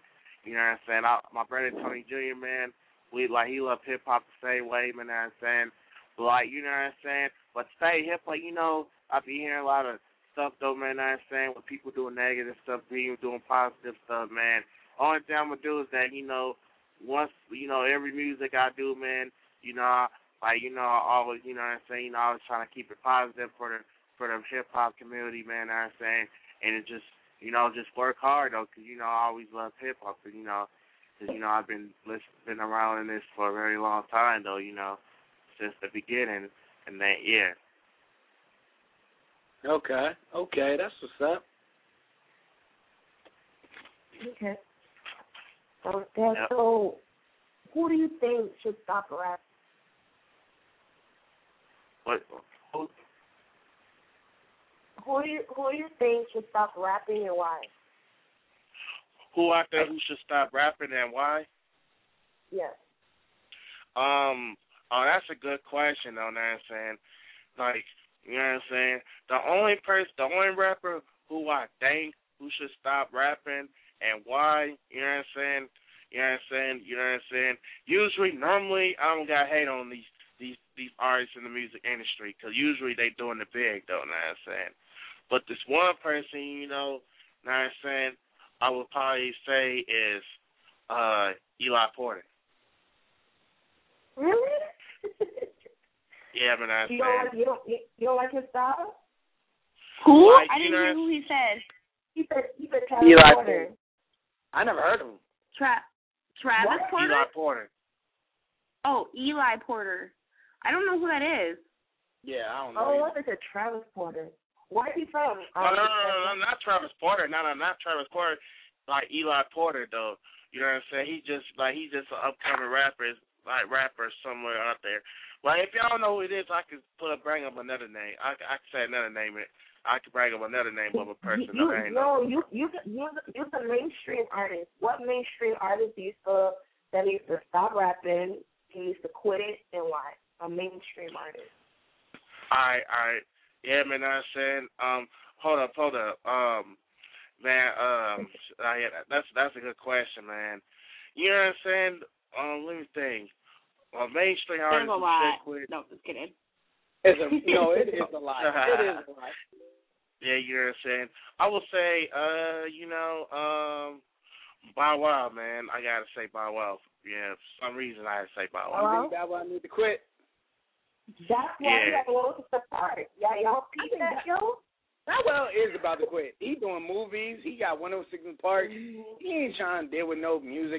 You know what I'm saying? I, my brother Tony Junior, man, we like he love hip hop the same way, man. You know what I'm saying? But like, you know what I'm saying? But stay hip hop, you know, I be hearing a lot of stuff though, man. You know what I'm saying? With people doing negative stuff, being doing positive stuff, man. Only thing I'm gonna do is that, you know, once you know every music I do, man, you know, I, like you know, I always, you know what I'm saying? You know, I was trying to keep it positive for the for the hip hop community, man. You know what I'm saying? And it just, you know, just work hard though, cause you know I always love hip hop, cause you know, cause you know I've been been around in this for a very long time though, you know, since the beginning, and that yeah.
Okay, okay, that's what's up.
Okay. So, then,
Yep.
so who do you think should stop rap?
What? Who?
Who do you who do you think should stop rapping and why?
Who out there who should stop rapping and why?
Yes.
Um. Oh, that's a good question, though. You know what I'm saying? Like, you know what I'm saying? The only person, the only rapper who I think who should stop rapping and why, you know what I'm saying? You know what I'm saying? You know what I'm saying? Usually, normally, I don't got hate on these these these artists in the music industry because usually they doing the big, though. You know what I'm saying? But this one person, you know, you know what I'm saying, I would probably say is uh, Eli Porter.
Really?
Yeah, but I'm
you
saying.
don't like you don't you, you don't like his style?
Who?
Like,
I didn't
you know,
hear who he said.
He said he said Travis
Eli
Porter.
I never heard of him.
Tra- Travis
What?
Porter?
Eli Porter.
Oh, Eli Porter. I don't know who that is.
Yeah, I don't know.
Oh, I think it's Travis Porter. Where is he from?
Oh, no, no, no, no, not Travis Porter. No, no, not Travis Porter. Like Eli Porter, though. You know what I'm saying? He just like he's just an upcoming rapper, like rapper somewhere out there. Like if y'all don't know who it is, I could put a bring up another name. I I could say another name. It. I could bring up another name of a person.
You,
that I ain't
no,
know.
you you you you're the mainstream artist. What mainstream artist do you feel that needs to stop rapping? He needs to quit it, and why? A mainstream artist.
All right, all right. Yeah, man, I'm saying, um, hold up, hold up. Um, man, um, I, that's that's a good question, man. You know what I'm saying? Um, let me think. A mainstream artist
There's a
who
lot.
should quit.
No, just kidding.
It's a, no, it is a lot. It is a lot.
Yeah, you know what I'm saying? I will say, uh, you know, um, Bow Wow, man. I gotta say Bow Wow. Yeah, for some reason I had to say Bow Wow.
I think Bow Wow need to quit.
That's why
Yeah.
you have to go to the part. Yeah, y'all see that, yo?
Bow Wow is about to quit. He doing movies. He got one oh six in Park. He ain't trying to deal with no music.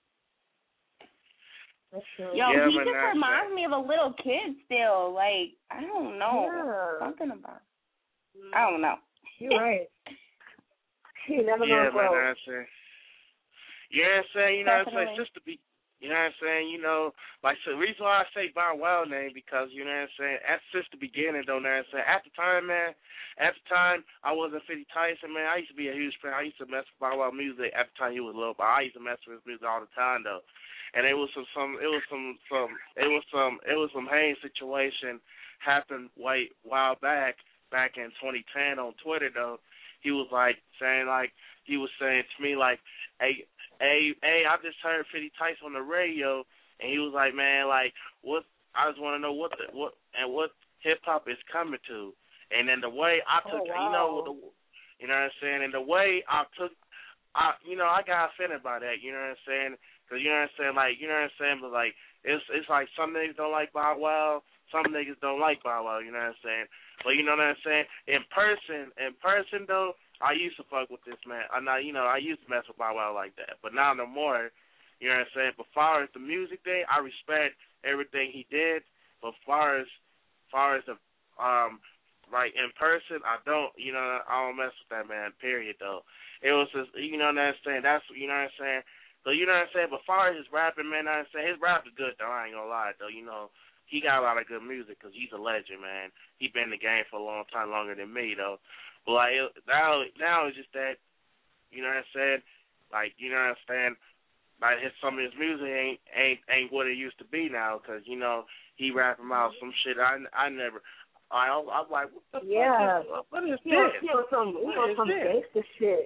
That's true.
Yo,
Yeah,
he
but
just
that's
reminds me of a little kid still. Like, I don't know.
Yeah.
Something about I don't know.
You're right. He never
Yeah,
gonna
man,
grow.
that's it. You know what I'm saying? You know what I'm saying?
Definitely.
Just to be, you know what I'm saying? You know, like, so the reason why I say Bow Wow name, because, you know what I'm saying, at since the beginning, though, you know what I'm saying? At the time, man, at the time, I wasn't fifty Tyson, man. I used to be a huge fan. I used to mess with Bow Wow music at the time he was little, but I used to mess with his music all the time, though. And it was some, some it was some, some, it was some, it was some Haynes situation happened way while back, back in twenty ten on Twitter, though. He was like saying, like, he was saying to me, like, hey, hey, hey, I just heard fifty Tyson on the radio, and he was like, man, like, what? I just want to know what the what and what hip hop is coming to. And then the way I took,
Oh, wow.
you know, the, you know what I'm saying, and the way I took, I, you know, I got offended by that. You know what I'm saying? Because you know what I'm saying, like, you know what I'm saying, but like, it's it's like some niggas don't like Bow Wow, some niggas don't like Bow Wow. You know what I'm saying? But you know what I'm saying? In person, in person though, I used to fuck with this man. I know, you know, I used to mess with Bow Wow like that. But now no more. You know what I'm saying? But far as the music thing, I respect everything he did. But far as far as the um like in person, I don't. You know, I don't mess with that man. Period. Though it was just, you know what I'm saying. That's you know what I'm saying. So you know what I'm saying. But far as his rapping, man, I'm saying his rap is good though. I ain't gonna lie though. You know. He got a lot of good music because he's a legend, man. He been in the game for a long time, longer than me, though. But like now, now it's just that, you know what I'm saying? Like, you know what I'm saying? Like his, some of his music ain't ain't ain't what it used to be now, because you know he rapping out some shit I, I never. I I'm like, what the
Yeah.
fuck is, what is
He was,
this?
he was some he
What
was
is
some
this?
gangster shit.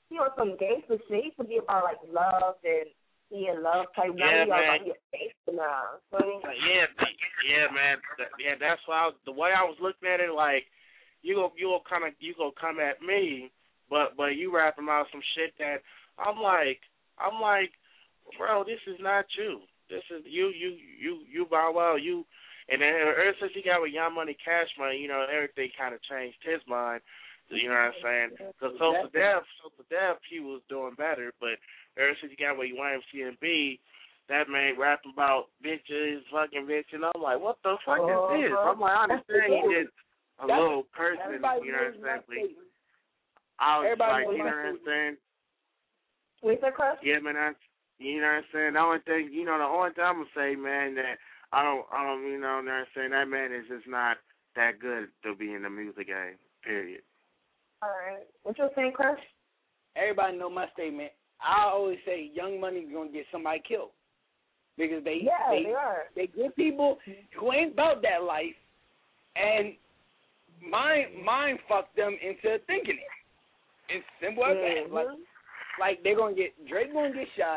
he on some gangster shit. He used to be about like love and he in love type.
Yeah,
now he
man.
all about he a gangster now. So, I mean,
Yeah, yeah, man. Yeah, that's why I was, the way I was looking at it, like you go, you go kind of, you go come at me, but but you rapping about some shit that I'm like, I'm like, bro, this is not you. This is you, you, you, you, Bow Wow, you. And then ever since he got with Young Money, Cash Money, you know, everything kind of changed his mind. You know what I'm saying? Because Social Death, Social Death, he was doing better. But ever since he got with Y M C A B, that man rapping about bitches, fucking bitches. And I'm like, what the fuck is this? I'm like, I understand he did a little person, you know what I'm saying? But I was like, you know what I'm saying?
Wait, that Crush?
Yeah, man, I, you know what I'm saying? The only thing, you know, the only thing I'm going to say, man, that I don't, I don't, you know what I'm saying? That man is just not that good to be in the music game, period.
All right. What you saying, Crush?
Everybody know my statement. I always say Young Money's going to get somebody killed. Because they,
yeah,
they,
they are.
They good people who ain't about that life, and mind, mind fucked them into thinking it. It's simple as that. Like, like they're going to get, Drake going to get shot.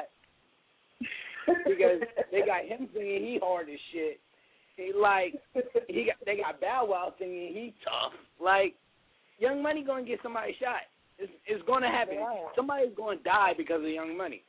Because they got him singing he hard as shit. He like he got they got Bow Wow singing he tough. Like Young Money gonna get somebody shot. It's it's gonna happen. Yeah. Somebody's gonna die because of Young Money.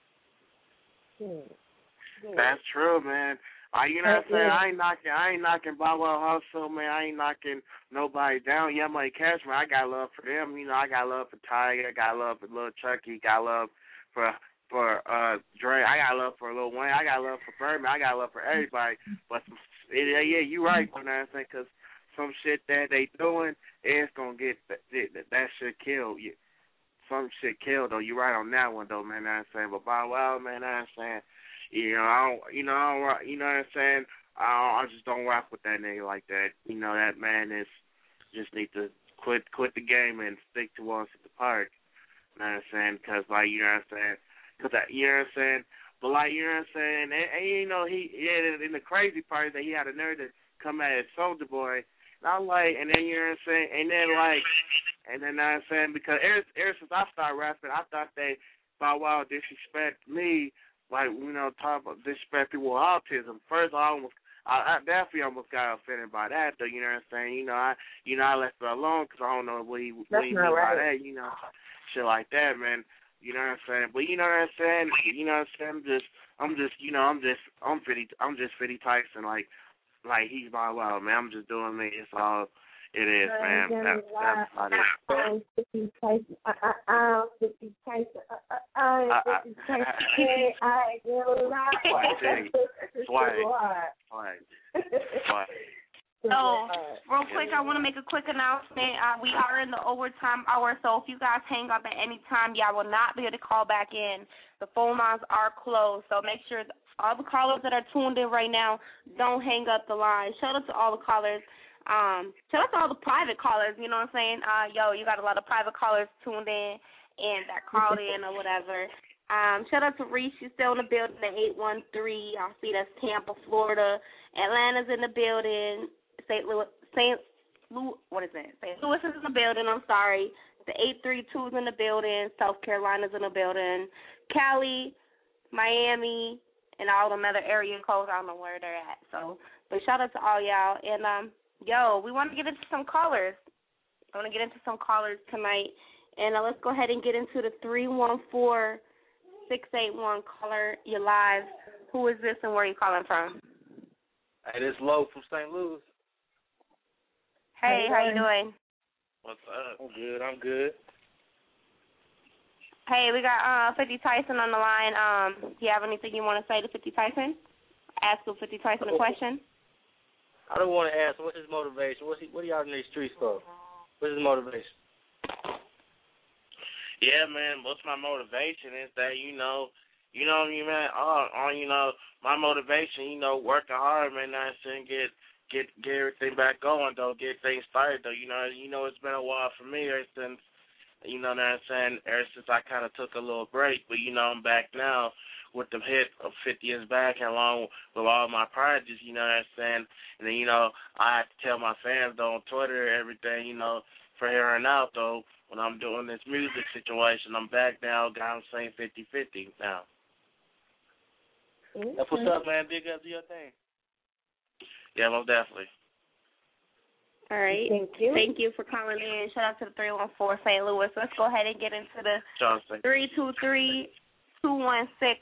Hmm.
That's true, man. I, you know what I'm saying? I ain't knocking I ain't knocking Bow Wow Hustle, man. I ain't knocking nobody down. Young Money, Cash, man, I got love for them. You know, I got love for Tiger, I got love for Lil Chucky, got love for For uh Dre, I got love for Lil Wayne. I got love for Birdman. I got love for everybody. But some, yeah, yeah, you right, you know what I'm saying? Because some shit that they doing, it's gonna get that, that, that shit killed. You, some shit killed though. You right on that one though, man. You know what I'm saying? But Bow Wow, man, you know what I'm saying? You know, I don't, you know, I don't, rock- you know what I'm saying? I don't, I just don't rock with that nigga like that. You know, that man is just need to quit, quit the game and stick to us at the park. You know what I'm saying? Because like, you know what I'm saying? Cause that, you know what I'm saying? But like, you know what I'm saying? And, and you know, he, yeah, and the crazy part is that he had a nerve to come at his Soulja Boy. And I'm like, and then you know what I'm saying? And then like, and then you know what I'm saying? Because ever, ever since I started rapping, I thought they, Bow Wow disrespect me, like, you know, talk about disrespect people with autism. First, I almost, I, I definitely almost got offended by that, though. You know what I'm saying? You know, I, you know, I left it alone because I don't know what he, what he mean by that. You know, shit like that, man. You know what I'm saying? But you know what I'm saying? You know what I'm saying? I'm just, I'm just, you know, I'm just, I'm fifty, I'm just fifty Tyson, like, like he's Bow Wow, man. I'm just doing me. It's all it is, man. That, that's about it.
I'm fifty Tyson. I'm fifty Tyson. I'm fifty Tyson. I will not.
Swag. Swag. Swag.
So, real quick, I want to make a quick announcement. Uh, we are in the overtime hour, so if you guys hang up at any time, y'all will not be able to call back in. The phone lines are closed, so make sure all the callers that are tuned in right now, don't hang up the line. Shout out to all the callers. Um, shout out to all the private callers, you know what I'm saying? Uh, yo, you got a lot of private callers tuned in and that called in or whatever. Um, shout out to Reese. She's still in the building at eight one three. I see that's Tampa, Florida. Atlanta's in the building. Saint Louis, Saint Louis, what is it? Saint Louis is in the building. I'm sorry. The eight three two is in the building. South Carolina's in the building. Cali, Miami, and all them other area codes. I don't know where they're at. So, but shout out to all y'all. And um, yo, we want to get into some callers. I want to get into some callers tonight. And uh, let's go ahead and get into the three one four, six eight one caller. You're live. Who is this and where are you calling from?
Hey, this is Lo from Saint Louis.
Hey, how you doing?
What's up? I'm good. I'm good.
Hey, we got uh, fifty Tyson on the line. Um, do you have anything you want to say to fifty Tyson? Ask him fifty Tyson a question.
I don't want to ask what's his motivation. What's he, what are y'all in these streets for? What's his motivation?
Yeah, man. What's my motivation is that you know, you know what I mean, man. On, on you know, my motivation, you know, working hard, man. I and get. Get get everything back going though, get things started though. You know, you know it's been a while for me ever since, you know what I'm saying, ever since I kind of took a little break. But you know I'm back now with the hit of fifty years back, and along with all my projects. You know what I'm saying, and then you know I have to tell my fans though on Twitter everything. You know, for here on out, though, when I'm doing this music situation, I'm back now, got I'm saying fifty-fifty now.
Mm-hmm.
That's what's up, man. Big up to your thing. Yeah, most definitely.
All right.
Thank you.
Thank you for calling in. Shout out to the three one four Saint Louis. Let's go ahead and get into the three two three, two one six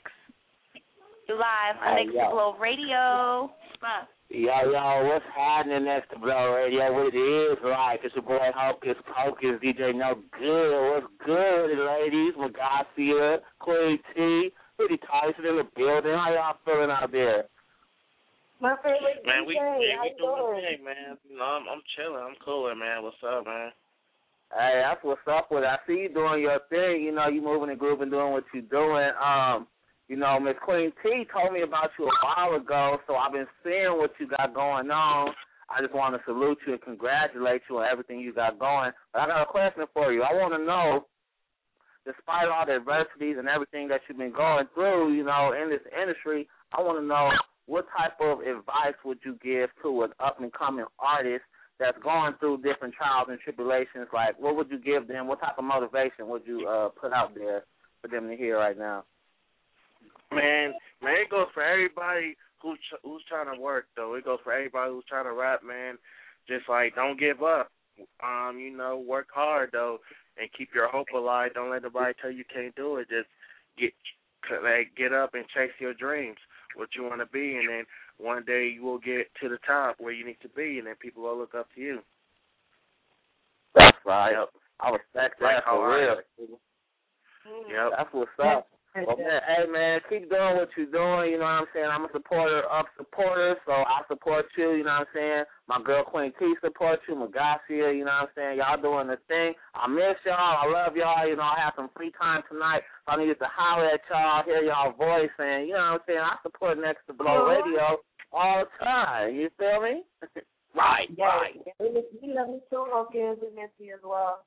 live on
Hey,
Next
yo.
Globe Radio. Bye.
Yo, yo, what's happening next to Blow Radio? What it is like? It's your boy Hocus Pocus, D J No Good. What's good, ladies? Magasia, Queen T, Pretty Tyson in the building. How y'all feeling out there?
My favorite
Man,
D J.
we, man,
How
we
you
doing
doing?
the thing, man. You know, I'm, I'm chilling. I'm cooling, man. What's up, man?
Hey, that's what's up with it. I see you doing your thing. You know, you moving and grooving, doing what you're doing. Um, you know, Miss Queen T told me about you a while ago, so I've been seeing what you got going on. I just want to salute you and congratulate you on everything you got going. But I got a question for you. I want to know, despite all the adversities and everything that you've been going through, you know, in this industry, I want to know what type of advice would you give to an up-and-coming artist that's going through different trials and tribulations? Like, what would you give them? What type of motivation would you uh, put out there for them to hear right now?
Man, man, it goes for everybody who's who's trying to work, though. It goes for everybody who's trying to rap, man. Just like, don't give up. Um, you know, work hard though, and keep your hope alive. Don't let nobody tell you can't do it. Just get like get up and chase your dreams, what you want to be, and then one day you will get to the top where you need to be, and then people will look up to you.
That's right. Yep. I respect that
Like
for real.
Yep.
That's what's up. Well, man, hey, man, keep doing what you're doing, you know what I'm saying? I'm a supporter of supporters, so I support you, you know what I'm saying? My girl Queen T supports you, Magasia, you know what I'm saying? Y'all doing the thing. I miss y'all. I love y'all. You know, I have some free time tonight, so I needed to holler at y'all, hear y'all voice, and, you know what I'm saying? I support Next to Blow Radio all the time. You feel me? Right,
Yeah,
right.
we love you too, Hocus. We miss you as well.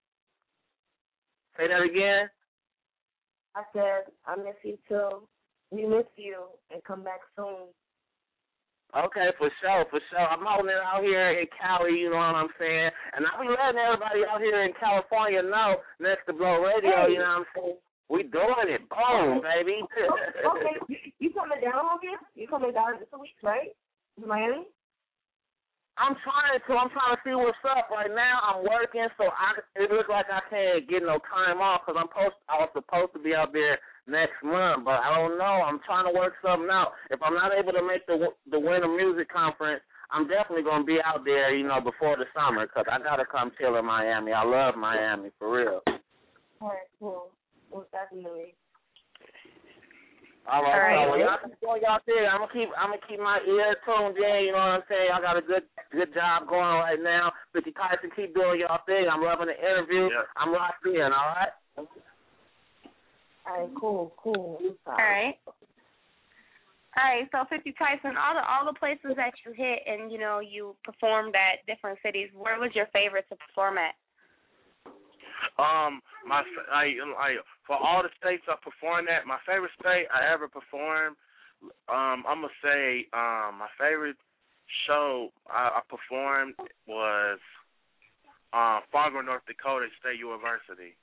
Say that again?
I said, I miss you too. We miss you and come back soon.
Okay, for sure, for sure. I'm holding it out here in Cali, you know what I'm saying? And I'll be letting everybody out here in California know, Next to Blow Radio,
hey.
you know what I'm saying? We doing it. Boom, baby.
Okay, you coming down here? You coming down in two weeks, right? Miami?
I'm trying to. I'm trying to see what's up. Right now, I'm working, so I it looks like I can't get no time off because I'm post. I was supposed to be out there next month, but I don't know. I'm trying to work something out. If I'm not able to make the the Winter Music Conference, I'm definitely gonna be out there, you know, before the summer because I gotta come chill in Miami. I love Miami for real.
All right, cool. Well, definitely.
All right,
All right.
so when y'all keep doing y'all thing, I'm gonna keep I'm gonna keep my ear tuned in. You know what I'm saying? Y'all got a good good job going right now. Pretty Tyson, keep doing y'all thing. I'm loving the interview.
Yeah.
I'm locked in. All right.
All right, cool, cool.
All right. All right, so fifty Tyson, all the all the places that you hit and you know you performed at different cities. Where was your favorite to perform at?
Um, my I, I for all the states I performed at, my favorite state I ever performed, um, I'm gonna say, um, my favorite show I, I performed was, um, Fargo, North Dakota State University.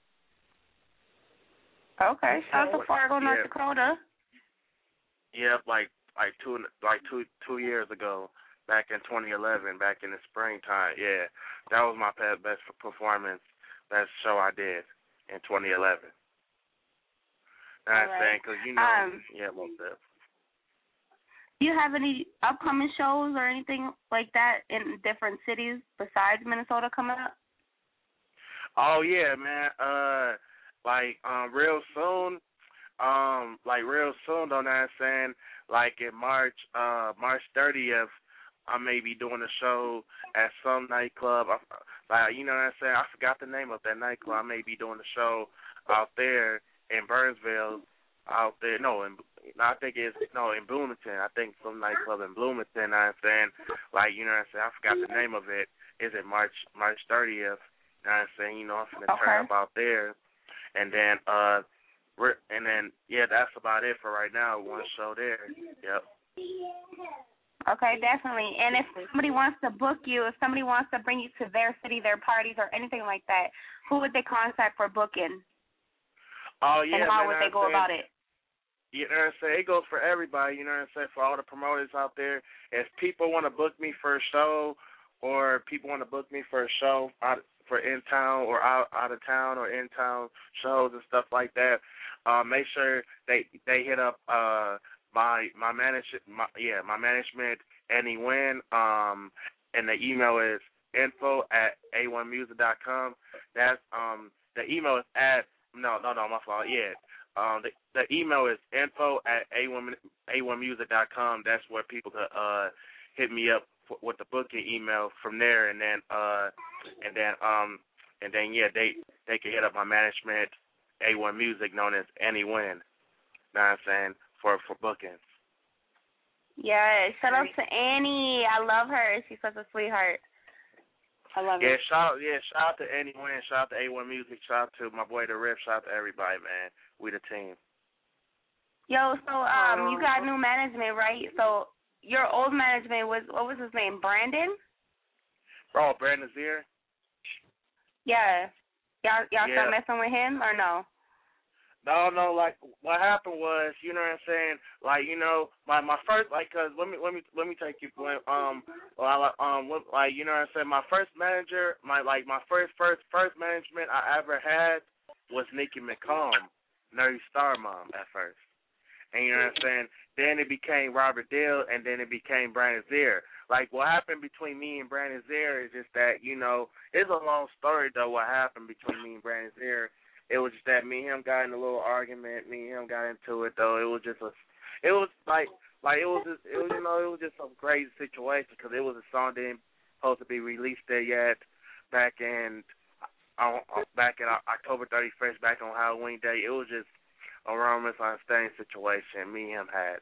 Okay, shout out to Fargo, North
Yeah.
Dakota.
Yep, like like two like two two years ago, back in twenty eleven, back in the springtime. Yeah, that was my best performance. Best show I did in twenty eleven. Now I'm saying, because, you know,
Um,
yeah, most of
Do you have any upcoming shows or anything like that in different cities besides Minnesota coming up?
Oh, yeah, man. Uh, like, um, real soon, um, like, real soon, don't know what I'm saying, like, in March, uh, March thirtieth, I may be doing a show at some nightclub. I, like, you know what I'm saying? I forgot the name of that nightclub. I may be doing a show out there in Burnsville, out there. No, in, I think it's, no, in Bloomington. I think some nightclub in Bloomington, you know what I'm saying? Like, you know what I'm saying? I forgot the name of it. Is it March March thirtieth? You know what I'm saying? You know, I'm going to turn up out there. And then, uh, we're, and then, yeah, that's about it for right now. One show there. Yep.
Okay, definitely. And if somebody wants to book you, if somebody wants to bring you to their city, their parties, or anything like that, who would they contact for booking?
Oh, yeah,
and how
man,
would
I
they go
said,
about it?
You know what I'm saying? It goes for everybody, you know what I'm saying, for all the promoters out there. If people want to book me for a show or people want to book me for a show out, for in-town or out, out of town or in-town shows and stuff like that, uh, make sure they they hit up uh, my my management, my, yeah, my management, Annie Wynn, um, and the email is info at a one music dot com. That's, um, the email is at, no, no, no, my fault, yeah. Um, the, the email is info at a one music dot com. That's where people could uh, hit me up for, with the booking email from there, and then uh, and then um, and then yeah, they they can hit up my management, A one Music, known as Annie Wynn. Know what I'm saying, for for bookings.
Yeah, shout out to Annie. I love her. She's such a sweetheart. I love
yeah,
it.
shout yeah, shout out to Annie Wynn, shout out to A one Music, shout out to my boy The Rip, shout out to everybody, man. We the team.
Yo, so um, you got new management, right? So your old management was, what was his name, Brandon?
Bro, Brandon Zier?
Yeah. Y'all y'all
yeah.
still messing with him or no?
No, no, like what happened was, you know what I'm saying, like, you know, my my first, like, cause let me let me let me take you, um, well, um, like, you know what I'm saying, my first manager, my like my first first first management I ever had was Nikki McComb, Nerdy Star Mom at first, and you know what I'm saying, then it became Robert Dill, and then it became Brandon Zier. Like, what happened between me and Brandon Zier is just that, you know, it's a long story though. What happened between me and Brandon Zier. It was just that me and him got in a little argument. Me and him got into it though. It was just a, it was like, like it was just, it was, you know, it was just some crazy situation because it was a song that didn't supposed to be released there yet, back in, uh, back in October thirty-first, back on Halloween Day. It was just a wrong misunderstanding situation me and him had.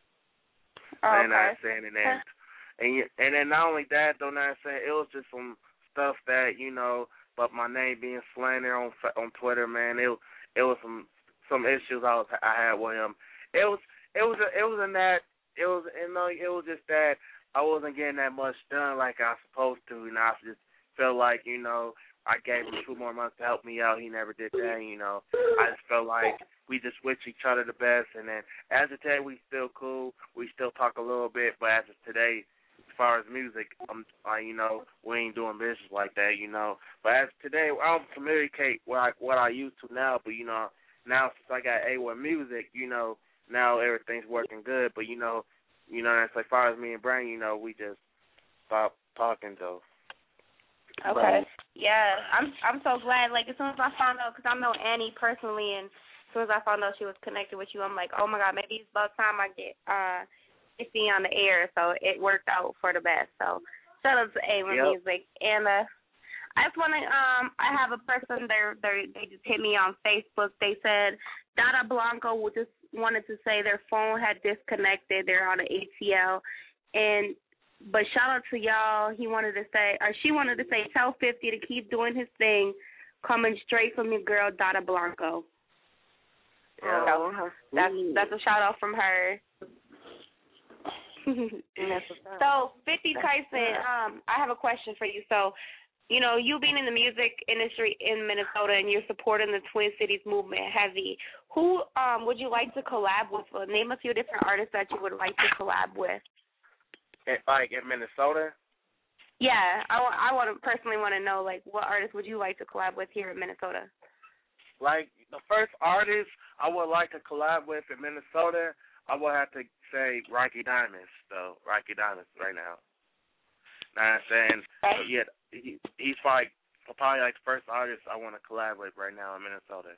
Oh,
and
okay.
I'm saying, and then, and and then not only that though, not saying it was just some stuff that, you know. But my name being slandered on on Twitter, man, it it was some some issues I was I had with him. It was it was it was in that it was you know it was just that I wasn't getting that much done like I was supposed to, and I just felt like, you know, I gave him two more months to help me out. He never did that, you know. I just felt like we just wish each other the best, and then as of today we still cool. We still talk a little bit, but as of today, as far as music, I'm, I, you know, we ain't doing business like that, you know. But as today, I don't communicate what I, what I used to now. But you know, now since I got A one Music, you know, now everything's working good. But you know, you know, as far as me and Brian, you know, we just stopped talking though.
Okay. But, yeah, I'm I'm so glad. Like as soon as I found out, because I know Annie personally, and as soon as I found out she was connected with you, I'm like, oh my God, maybe it's about time I get uh. be on the air, so it worked out for the best. So shout out to A one yep. Music. And uh, I just want to, um, I have a person there, they just hit me on Facebook. They said Dada Blanco just wanted to say their phone had disconnected. They're on an A T L. And, but shout out to y'all. He wanted to say, or she wanted to say, tell fifty to keep doing his thing, coming straight from your girl, Dada Blanco.
Yeah.
So that's, that's a shout out from her. So, fifty Tyson, um, I have a question for you. So, you know, you being in the music industry in Minnesota and you're supporting the Twin Cities movement heavy, who um would you like to collab with? Well, name a few different artists that you would like to collab with.
Like in Minnesota?
Yeah, I, I want to personally want to know, like, what artists would you like to collab with here in Minnesota?
Like, the first artist I would like to collab with in Minnesota, I would have to say Rocky Diamonds, though. Rocky Diamonds right now. Now I'm saying, so yeah, he, he's probably, probably like the first artist I want to collaborate right now in Minnesota.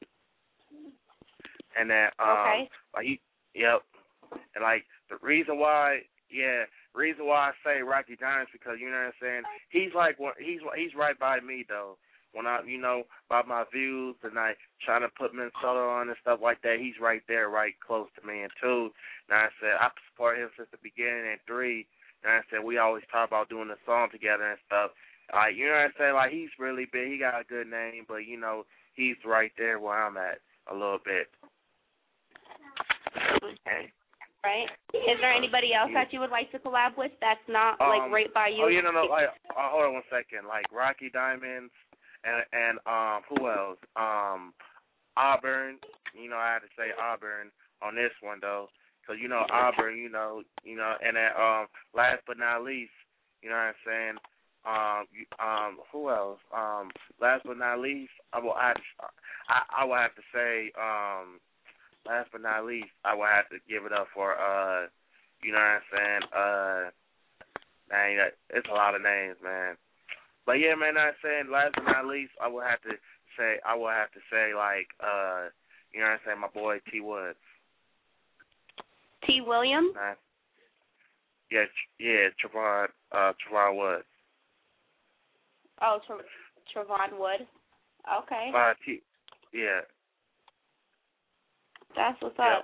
And then, um,
okay.
like he, yep. And like the reason why, yeah, reason why I say Rocky Diamonds because you know what I'm saying. He's like, he's he's right by me though. When I, you know, about my views and I trying to put Minnesota on and stuff like that, he's right there, right close to me. And two, now I said I support him since the beginning. And three, now I said we always talk about doing a song together and stuff. Like, you know what I'm saying? Like, he's really big. He got a good name, but, you know, he's right there where I'm at a little bit.
Okay. Right. Is there anybody else that you would like to collab with that's not like
Um,
right by you?
Oh, you know, no, like, uh, hold on one second. Like Rocky Diamonds and and um, who else? Um, Auburn. You know, I had to say Auburn on this one though, because you know Auburn. You know, you know, and then um, last but not least, you know what I'm saying. Um, you- um, who else? Um, last but not least, I will I, I, I will have to say um. Last but not least, I will have to give it up for, uh, you know what I'm saying, uh, dang, it's a lot of names, man. But yeah, man, I'm saying, last but not least, I will have to say, I will have to say, like, uh, you know what I'm saying, my boy T. Woods.
T. Williams?
Uh, yeah, yeah, Trevon, uh, Trevon Woods.
Oh, Tra- Trevon Wood. Okay.
Uh, T, yeah.
That's what's up.
Yep.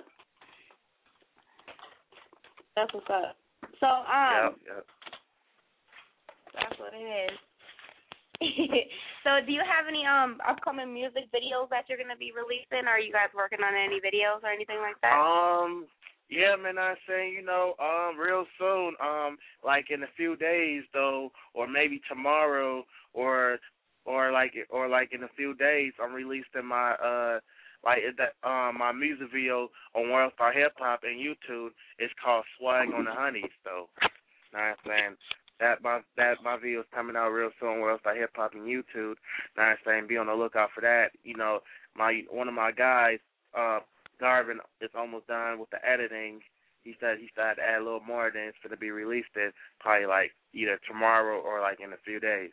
That's what's up. So, um,
Yep, yep.
that's what it is. So, do you have any um upcoming music videos that you're gonna be releasing? Or are you guys working on any videos or anything like that?
Um, yeah, man, I'm saying, you know, um, real soon, um, like in a few days though, or maybe tomorrow, or or like or like in a few days, I'm releasing my uh. Like that, um, my music video on World Star Hip Hop and YouTube is called "Swag on the Honeys." Though, know what I'm saying, that my that my video is coming out real soon on World Star Hip Hop and YouTube. Know what I'm saying, be on the lookout for that. You know, my one of my guys, uh, Garvin, is almost done with the editing. He said he started to add a little more, then it's gonna be released in probably like either tomorrow or like in a few days.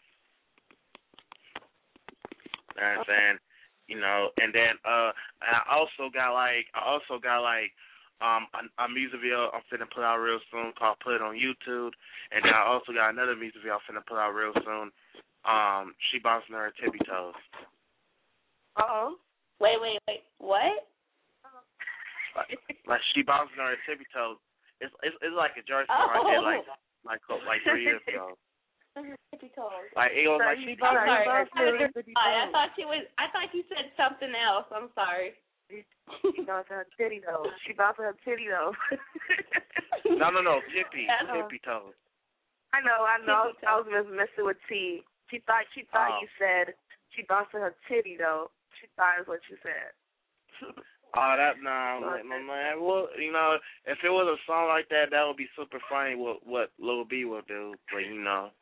Know what I'm saying. You know, and then uh, I also got like I also got like um a, a music video I'm finna put out real soon called "Put It on YouTube," and then I also got another music video I'm finna put out real soon. Um, she bouncing her tippy toes.
Uh oh. Wait, wait, wait. What?
Like, like she bouncing her tippy toes. It's it's it's like a jersey
Oh.
I did like like like three years ago.
Tippy toes.
Like it was like she
I'm
bouncing
sorry.
her
I, I thought she was. I thought you said something else. I'm sorry.
She bouncing her titty though. She bouncing her titty though.
No, no, no, tippy,
That's-
tippy toes.
I know, I know. I was just messing with T. She thought she thought
Oh.
you said she bouncing her titty though. She thought is what you said.
Oh, that nah, man, man. Well, you know, if it was a song like that, that would be super funny. What what Lil B will do, but you know,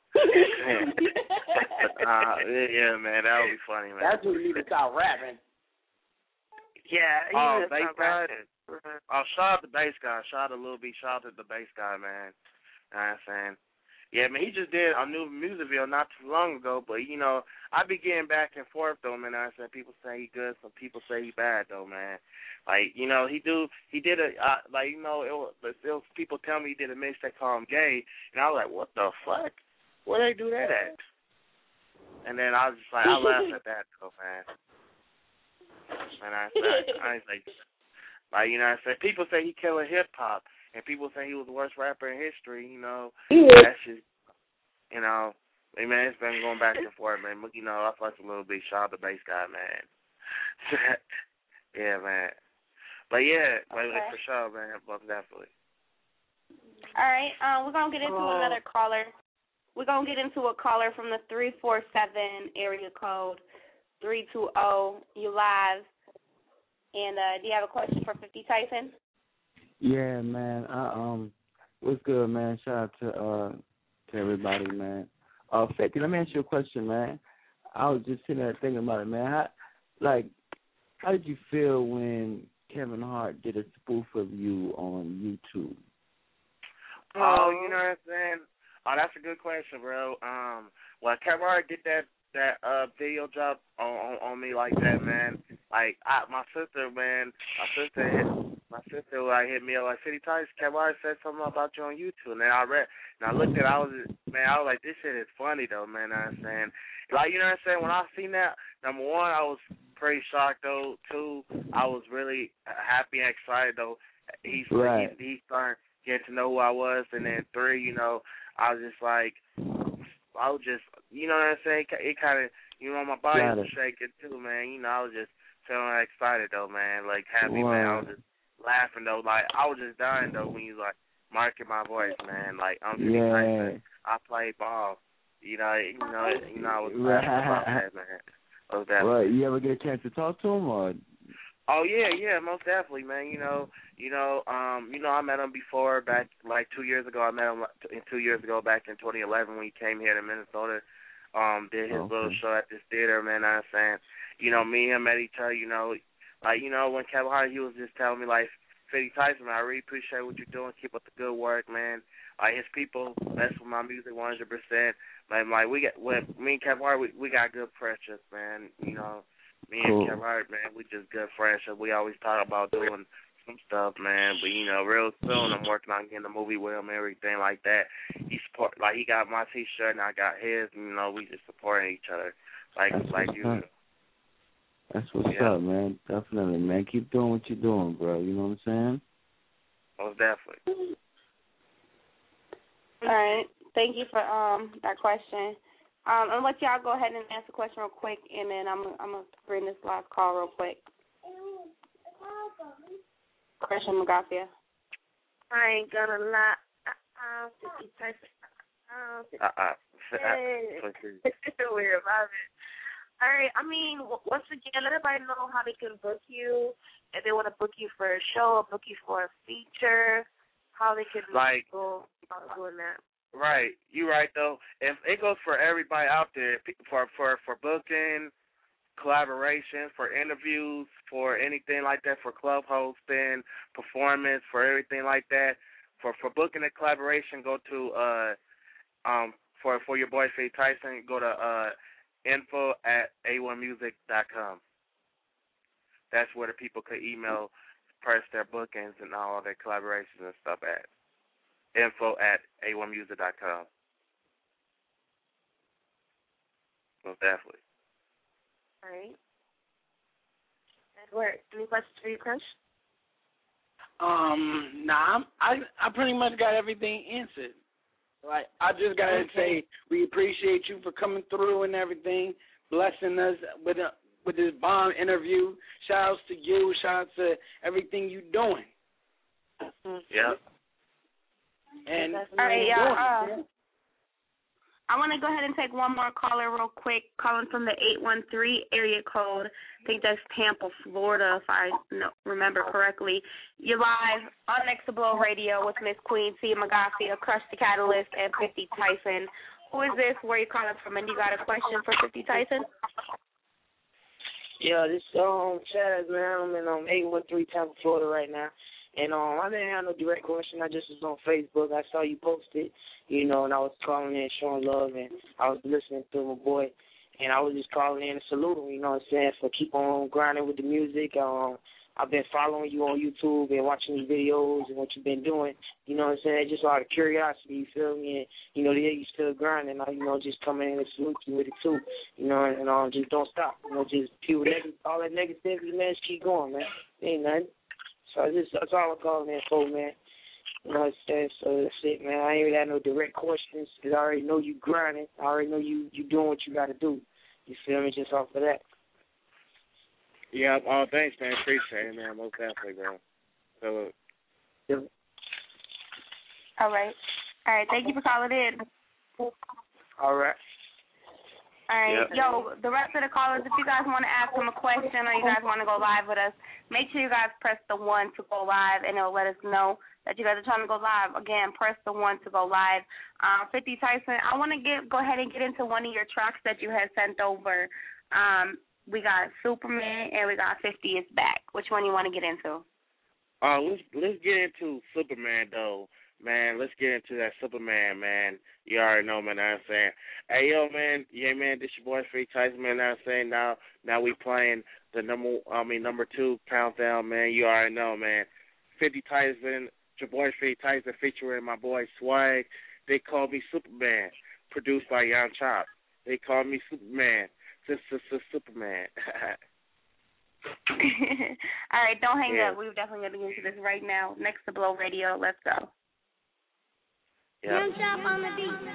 uh, yeah, man, that would be funny, man.
That's when you need to start rapping.
Yeah, he
Oh,
was
bass
talking
guy.
about-
Oh, shout out to bass guy. Shout out to Lil B. Shout out to the bass guy, man. You know what I'm saying? Yeah, man, he just did a new music video not too long ago, but you know, I be getting back and forth though, man. I said people say he good, some people say he bad though, man. Like, you know, he do he did a uh, like you know, it was, it was people tell me he did a mixtape called him gay, and I was like, what the fuck? Where they do that at? And then I was just like, I laughed at that though, man. And I said, I was like, like you know, I said people say he killing hip hop. And people say he was the worst rapper in history, you know.
Yeah.
That's just, you know, I mean, it's been going back and forth, man. But, you know, I fucked a little bit. Shout out to bass guy, man. Yeah, man. But, yeah,
Okay.
like, for sure, man. Most definitely.
All right. Um, we're gonna get into
Oh.
another caller. We're gonna get into a caller from the three four seven area code three two zero. You live. And uh, do you have a question for fifty Tyson?
Yeah, man. I um, what's good, man? Shout out to uh to everybody, man. Uh, fifty. Let me ask you a question, man. I was just sitting there thinking about it, man. How, like, how did you feel when Kevin Hart did a spoof of you on YouTube?
Oh, you know what I'm saying? Oh, that's a good question, bro. Um, well, Kevin Hart did that that uh video drop on, on on me like that, man. Like I, my sister, man, my sister hit my sister like hit me up like City Times. Kevin Hart said something about you on YouTube, and then I read and I looked at it, I was man, I was like, this shit is funny though, man. You know what I'm saying, like you know what I'm saying. When I seen that, number one, I was pretty shocked though. Two, I was really happy and excited though. He's
Right.
he, he started getting to know who I was, and then three, you know, I was just like. I was just, you know what I'm saying? It kind of, you know, my body
Got
was
it.
shaking too, man. You know, I was just feeling excited though, man. Like happy,
Wow.
man. I was just laughing though. Like I was just dying though when you like marking my voice, man. Like I'm just
Yeah.
like, I played ball. You know, you know, you know, I was laughing about that, man. Most definitely.
What, you ever get a chance to talk to him, or?
Oh yeah, yeah, most definitely, man. You know, you know, um, you know, I met him before back like two years ago. I met him like, two years ago back in twenty eleven when he came here to Minnesota. Um, did his
Okay.
little show at this theater, man. I'm saying, you know, me and him met each other. You know, like you know when Kevin Hart, he was just telling me like, Fifty Tyson, man, I really appreciate what you're doing. Keep up the good work, man. Like his people mess with my music one hundred percent. Like, like we got, with me and Kevin Hart, we, we got good friendships, man. You know, me
Cool.
and Kevin Hart, man, we just good friendships. We always talk about doing some stuff, man. But you know, real soon I'm working on getting a movie with him and everything like that. He support, like he got my T-shirt and I got his. And, you know, we just supporting each other, like
That's
like
what's
you.
up. That's what's
Yeah.
up, man. Definitely, man. Keep doing what you're doing, bro. You know what I'm saying?
Most definitely.
All right. Thank you for um that question. Um, I'm gonna let y'all go ahead and answer the question real quick, and then I'm I'm gonna bring this last call real quick. Christian Magafia.
I ain't gonna lie. Uh, fifty Tyson. Uh,
Uh uh.
Hey. Weird about it. All right. I mean, w- once again, let everybody know how they can book you. If they want to book you for a show or book you for a feature, how they can
Like-
go about doing that.
Right, you right though. If it goes for everybody out there, pe- for for for booking, collaboration, for interviews, for anything like that, for club hosting, performance, for everything like that, for for booking and collaboration, go to uh um for for your boy Faye Tyson, go to uh info at a one music dot com. That's where the people could email, press their bookings and all their collaborations and stuff at. Info at a one music dot com. Most definitely.
All right. Edward, any questions for you, Crush?
Um, nah, I'm, I I pretty much got everything answered. Like, I just gotta
Okay.
say we appreciate you for coming through and everything, blessing us with a with this bomb interview. Shout outs to you. Shout out to everything you doing.
Yeah.
And
All right, y'all. Uh, I want to go ahead and take one more caller real quick, calling from the eight one three area code. I think that's Tampa, Florida, if I no, remember correctly. You're live on Next to Blow Radio with Miss Queen T. Magafia, Crush the Catalyst, and fifty Tyson. Who is this? Where you calling from? And you got a question for fifty Tyson?
Yeah, this um Chaz, man. I'm in um eight one three Tampa, Florida right now. And um I didn't have no direct question. I just was on Facebook. I saw you posted, you know, and I was calling in, showing love, and I was listening to my boy, and I was just calling in to salute him, you know what I'm saying, for keep on grinding with the music. Um I've been following you on YouTube and watching your videos and what you've been doing, you know what I'm saying, just out of curiosity, you feel me? And, you know, yeah, you still grinding, I, you know, just coming in and salute you with it too, you know, and, and um, just don't stop, you know, just people, neg- all that negativity, man, just keep going, man. Ain't nothing. So I just, that's all I'm calling in for, man. You know what I'm saying? So that's it, man. I ain't really had no direct questions because I already know you grinding. I already know you, you doing what you got to do. You feel me? Just off of that.
Yeah, oh, thanks, man. Appreciate it, man. Most definitely, bro. So,
yeah.
All right. All right. Thank you for calling in.
All right.
All right.
Yep.
Yo, the rest of the callers, if you guys want to ask them a question or you guys want to go live with us, make sure you guys press the one to go live, and it'll let us know that you guys are trying to go live. Again, press the one to go live. Uh, fifty Tyson, I want to get go ahead and get into one of your tracks that you had sent over. Um, we got Superman and we got fifty is Back. Which one you want to get into?
Uh, let's let's get into Superman though, man. Let's get into that Superman, man. You already know, man. I'm saying, hey yo, man, yeah, man. This your boy Fifty Tyson, man. I'm saying now, now we playing the number, I mean number two countdown, man. You already know, man. Fifty Tyson, your boy Fifty Tyson, featuring my boy Swag. They call me Superman. Produced by Young Chop. They call me Superman. Superman.
All right, don't hang
Yeah.
up. We're definitely going to get into this right now. Next to Blow Radio. Let's go.
Yep.
Young Chop on the beat.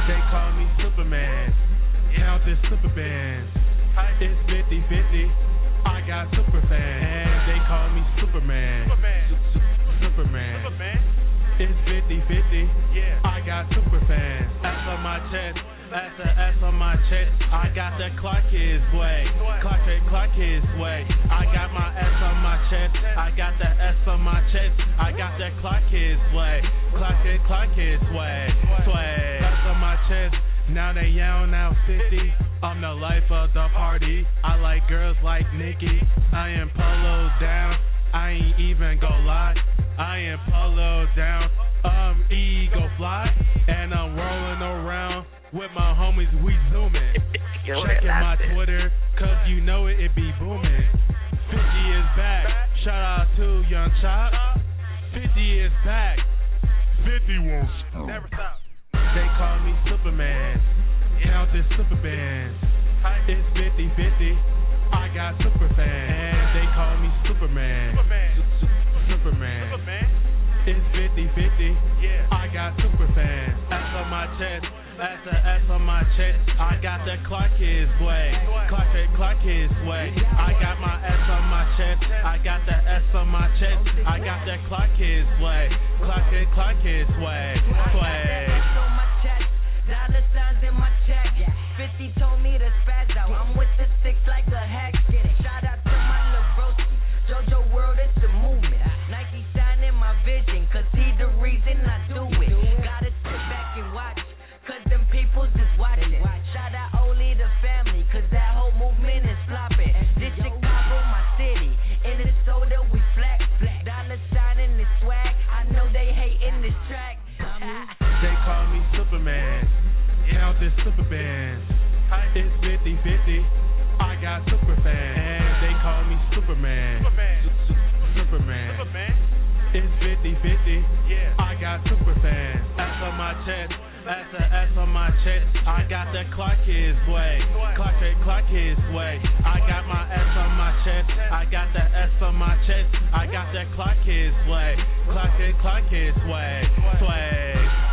They call me Superman. Count this super bands. It's fifty fifty. I got super fans. They call me Superman. Superman. Superman. It's fifty fifty. I got super fans. S on my chest. S a S on my chest. I got the clock his way. Clock it, clock his way. I got my S on my chest. I got the S on my chest. I got the clock his way. Clock it, clock his way. Sway. S on my chest. Now they yelling out fifty. I'm the life of the party. I like girls like Nikki. I am polo down. I ain't even gon' lie. I am polo down. Um, ego fly. And I'm rolling around with my homies. We zooming. Checking my Twitter, cause you know it, it be booming. fifty is back. Shout out to Young Chop. fifty is back. fifty won't stop. Never stop. They call me Superman. Count this super bands. It's fifty fifty. I got super fans. They call me Superman. Superman. It's fifty fifty. I got super fans. S on my chest. S a S on my chest. I got the clock his way. Clock it, clock his way. I got my S on my chest. I got the S on my chest. I got the clock his way. Clock it, clock his way. Sway.
Dollar signs in my check. fifty told me to spaz out. I'm with the six like a hack. Shout out to my little broski. JoJo World, it's the movement. Nike signing my vision, cause he the reason I do it. Gotta sit back and watch, cause them people just watching. Shout out only the family, cause that whole movement is flopping. This Chicago, my city. In Minnesota, we flat. Dollar signing the swag. I know they hating this track.
They call me Superman. Count this super bands. It's fifty fifty. I got super fans. They call me Superman. Superman. It's fifty fifty. I got super fans. S on my chest. S a S on my chest. I got the clock his way. Clock it, clock his way. I got my S on my chest. I got the S on my chest. I got the clock his way. Clock it, clock his way. Sway.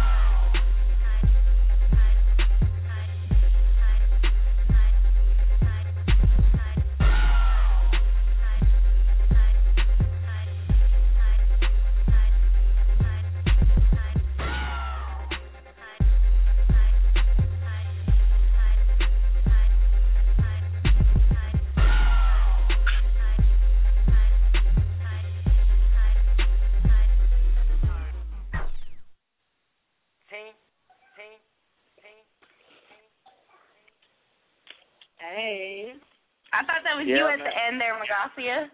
Hey. I thought that was
Yeah,
you at
man.
the end there, Magasia.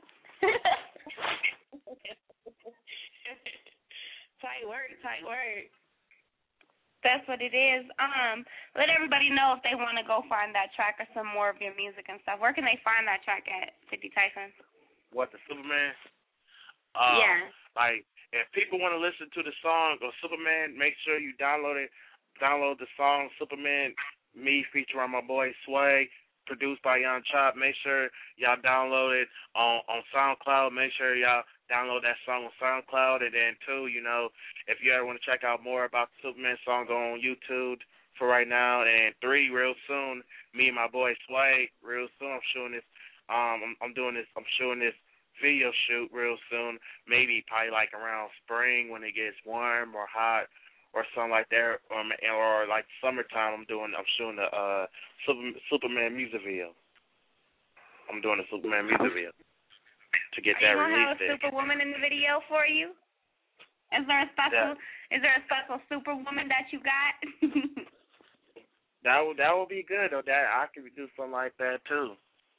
Tight work, tight work.
That's what it is. Um, let everybody know if they want to go find that track or some more of your music and stuff. Where can they find that track at, fifty Tyson?
What, the Superman? Um,
Yeah.
Like, if people want to listen to the song of Superman, make sure you download it. Download the song Superman, me featuring my boy Sway, produced by Young Chop. Make sure y'all download it on, on SoundCloud. Make sure y'all download that song on SoundCloud. And then, two, you know, if you ever want to check out more about the Superman song, go on YouTube for right now. And three, real soon, me and my boy Sway, real soon, I'm shooting this, um, I'm, I'm doing this, I'm shooting this video shoot real soon, maybe probably like around spring when it gets warm or hot or something like that, or, or like summertime. I'm doing, I'm shooting a uh, Super, Superman music video. I'm doing a Superman music video to get that
Are you gonna have
released.
a Superwoman in the video for you? Is there a special?
Yeah.
Is there a special Superwoman that you got?
That would that would be good though. That I could do something like that too.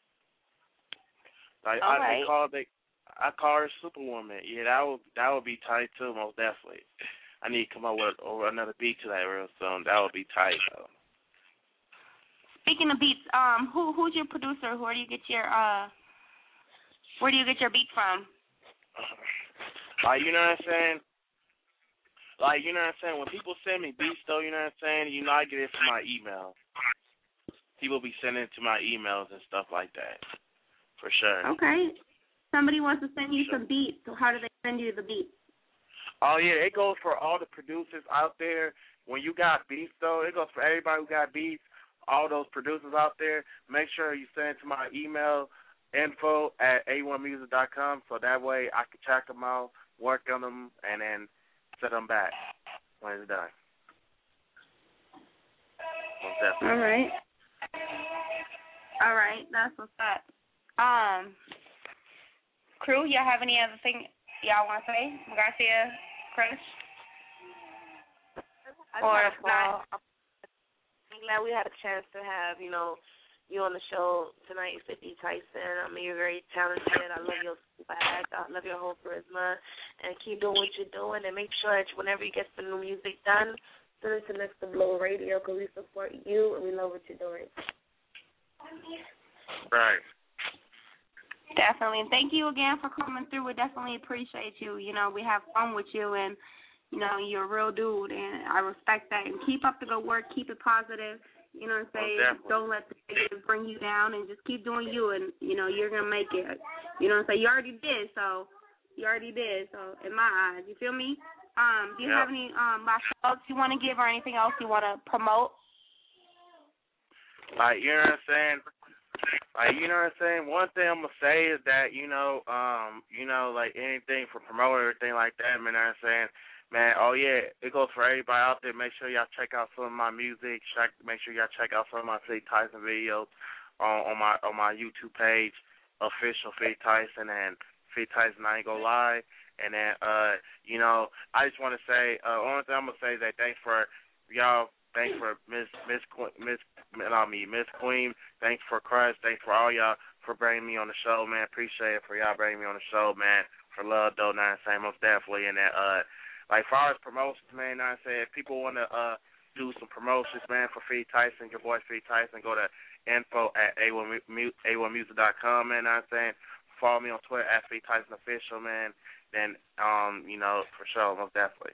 Like
All
I
right.
they call they, I call her Superwoman. Yeah, that would that would be tight too, most definitely. I need to come up with over another beat to that real soon. That would be tight though.
Speaking of beats, um, who who's your producer? Where do you get your uh, where do you get your beats from?
Like, you know what I'm saying? Like, you know what I'm saying? When people send me beats though, you know what I'm saying? You know I get it from my email. People be sending it to my emails and stuff like that. For sure.
Okay. Somebody wants to send you some beats. So how do they send you the beats?
Oh, yeah, it goes for all the producers out there. when you got beats, though, it goes for everybody who got beats, all those producers out there. Make sure you send it to my email, info at a one music dot com, so that way I can check them out, work on them, and then set them back when it's done.
All right. All right, that's what's up. Um, crew, y'all have any other thing y'all want to say? Garcia, Chris?
Or if not, I'm glad we had a chance to have, you know, you on the show tonight, fifty Tyson. I mean, you're very talented. I love your swag. I love your whole charisma. And keep doing what you're doing. And make sure that whenever you get some new music done, send it to Next to Blow Radio because we support you and we love what you're doing.
Right.
Definitely. And thank you again for coming through. We definitely appreciate you. You know, we have fun with you, and, you know, you're a real dude, and I respect that. And keep up the good work. Keep it positive. You know what I'm saying?
Oh,
don't let the negative bring you down, and just keep doing you, and, you know, you're going to make it. You know what I'm saying? You already did, so you already did. So in my eyes, you feel me? Um, do you
yep.
have any um, last thoughts you want to give or anything else you want to promote?
Like, you know what I'm saying? Like, you know what I'm saying? One thing I'm going to say is that, you know, um, you know, like anything for promoting everything like that, man, you know what I'm saying? Man, oh, yeah, it goes for everybody out there. Make sure y'all check out some of my music. Check, make sure y'all check out some of my Fifty Tyson videos on, on my on my YouTube page, official Fifty Tyson, and Fifty Tyson, I ain't gonna lie. And then, uh, you know, I just want to say, uh, only thing I'm going to say is that thanks for y'all. Thanks for Miss Miss Miss not me Miss Queen. Thanks for Crush. Thanks for all y'all for bringing me on the show, man. Appreciate it for y'all bringing me on the show, man. For love, though, not saying most definitely. And that, uh, like far as promotions, man, not saying if people want to uh do some promotions, man, for Fifty Tyson, your boy Fifty Tyson, go to info at a one music dot com, man. Not saying follow me on Twitter at Fifty Tyson Official, man. Then, um, you know, for sure, most definitely.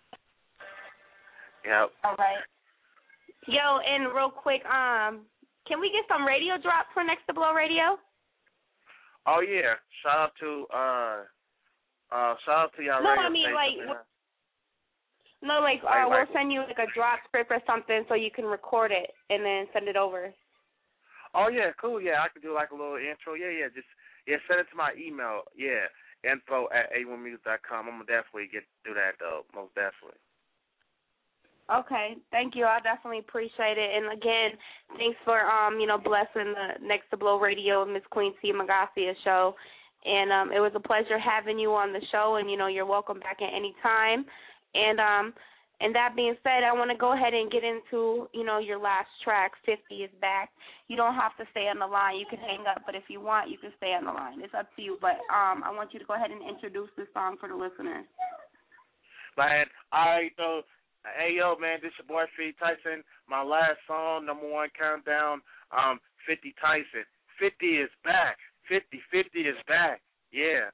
Yep.
All right. Yo, and real quick, um, can we get some radio drops for Next to Blow Radio?
Oh yeah, shout out to uh, uh, shout out to y'all.
No,
radio
I mean
station,
like,
man.
no, like,
Like,
uh,
like,
we'll send you like a drop script or something so you can record it and then send it over.
Oh yeah, cool. Yeah, I could do like a little intro. Yeah, yeah, just yeah, send it to my email. Yeah, info at a one music dot com. I'm gonna definitely get do that though, most definitely.
Okay, thank you. I definitely appreciate it. And again, thanks for um, you know, blessing the Next to Blow Radio and Miss Queen T. Magacia show. And um, it was a pleasure having you on the show. And you know, you're welcome back at any time. And um, and that being said, I want to go ahead and get into, you know, your last track. fifty is back. You don't have to stay on the line. You can hang up, but if you want, you can stay on the line. It's up to you. But um, I want you to go ahead and introduce this song for the listeners.
Man, I know. Hey, yo, man, this your boy, Fifty Tyson. My last song, number one countdown, um, Fifty Tyson. fifty is back. fifty, fifty is back. Yeah.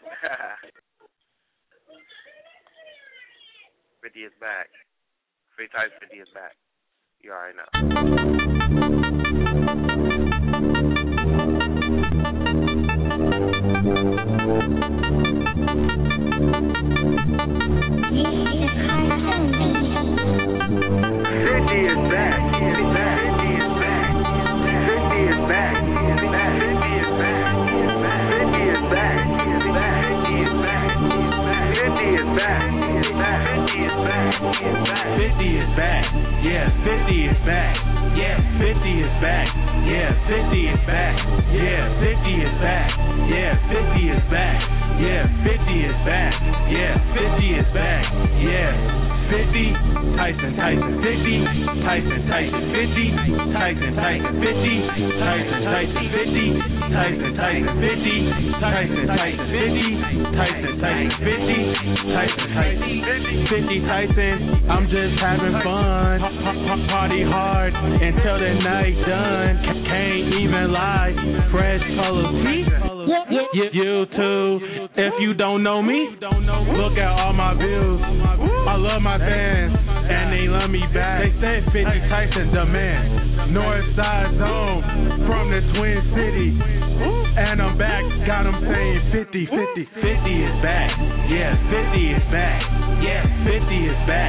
fifty is back. Fifty Tyson, fifty is back. You already know. fifty is back. fifty is back. fifty is back. fifty is back. fifty is back. fifty is back. fifty is back. fifty is back.
fifty is back. Yeah, fifty is back. Yeah, fifty is back. Yeah, fifty is back. Yeah, fifty is back. Yeah, fifty is back. Yeah, fifty is back. Yeah, fifty is back. Yeah, fifty Tyson, Tyson, fifty Tyson, Tyson, fifty Tyson, Tyson, fifty Tyson, Tyson, fifty Tyson, Tyson, fifty Tyson, Tyson, fifty Tyson, Tyson, fifty Tyson, Tyson, fifty Tyson. I'm just having fun, party hard until the night done. Can't even lie, fresh colors. You, you too. If you don't know me, look at all my views. I love my fans, and they love me back. They say fifty Tyson the man. North Side Zone from the Twin Cities. And I'm back, got them saying fifty, fifty, fifty is back. Yeah, fifty is back. Yeah, fifty is back.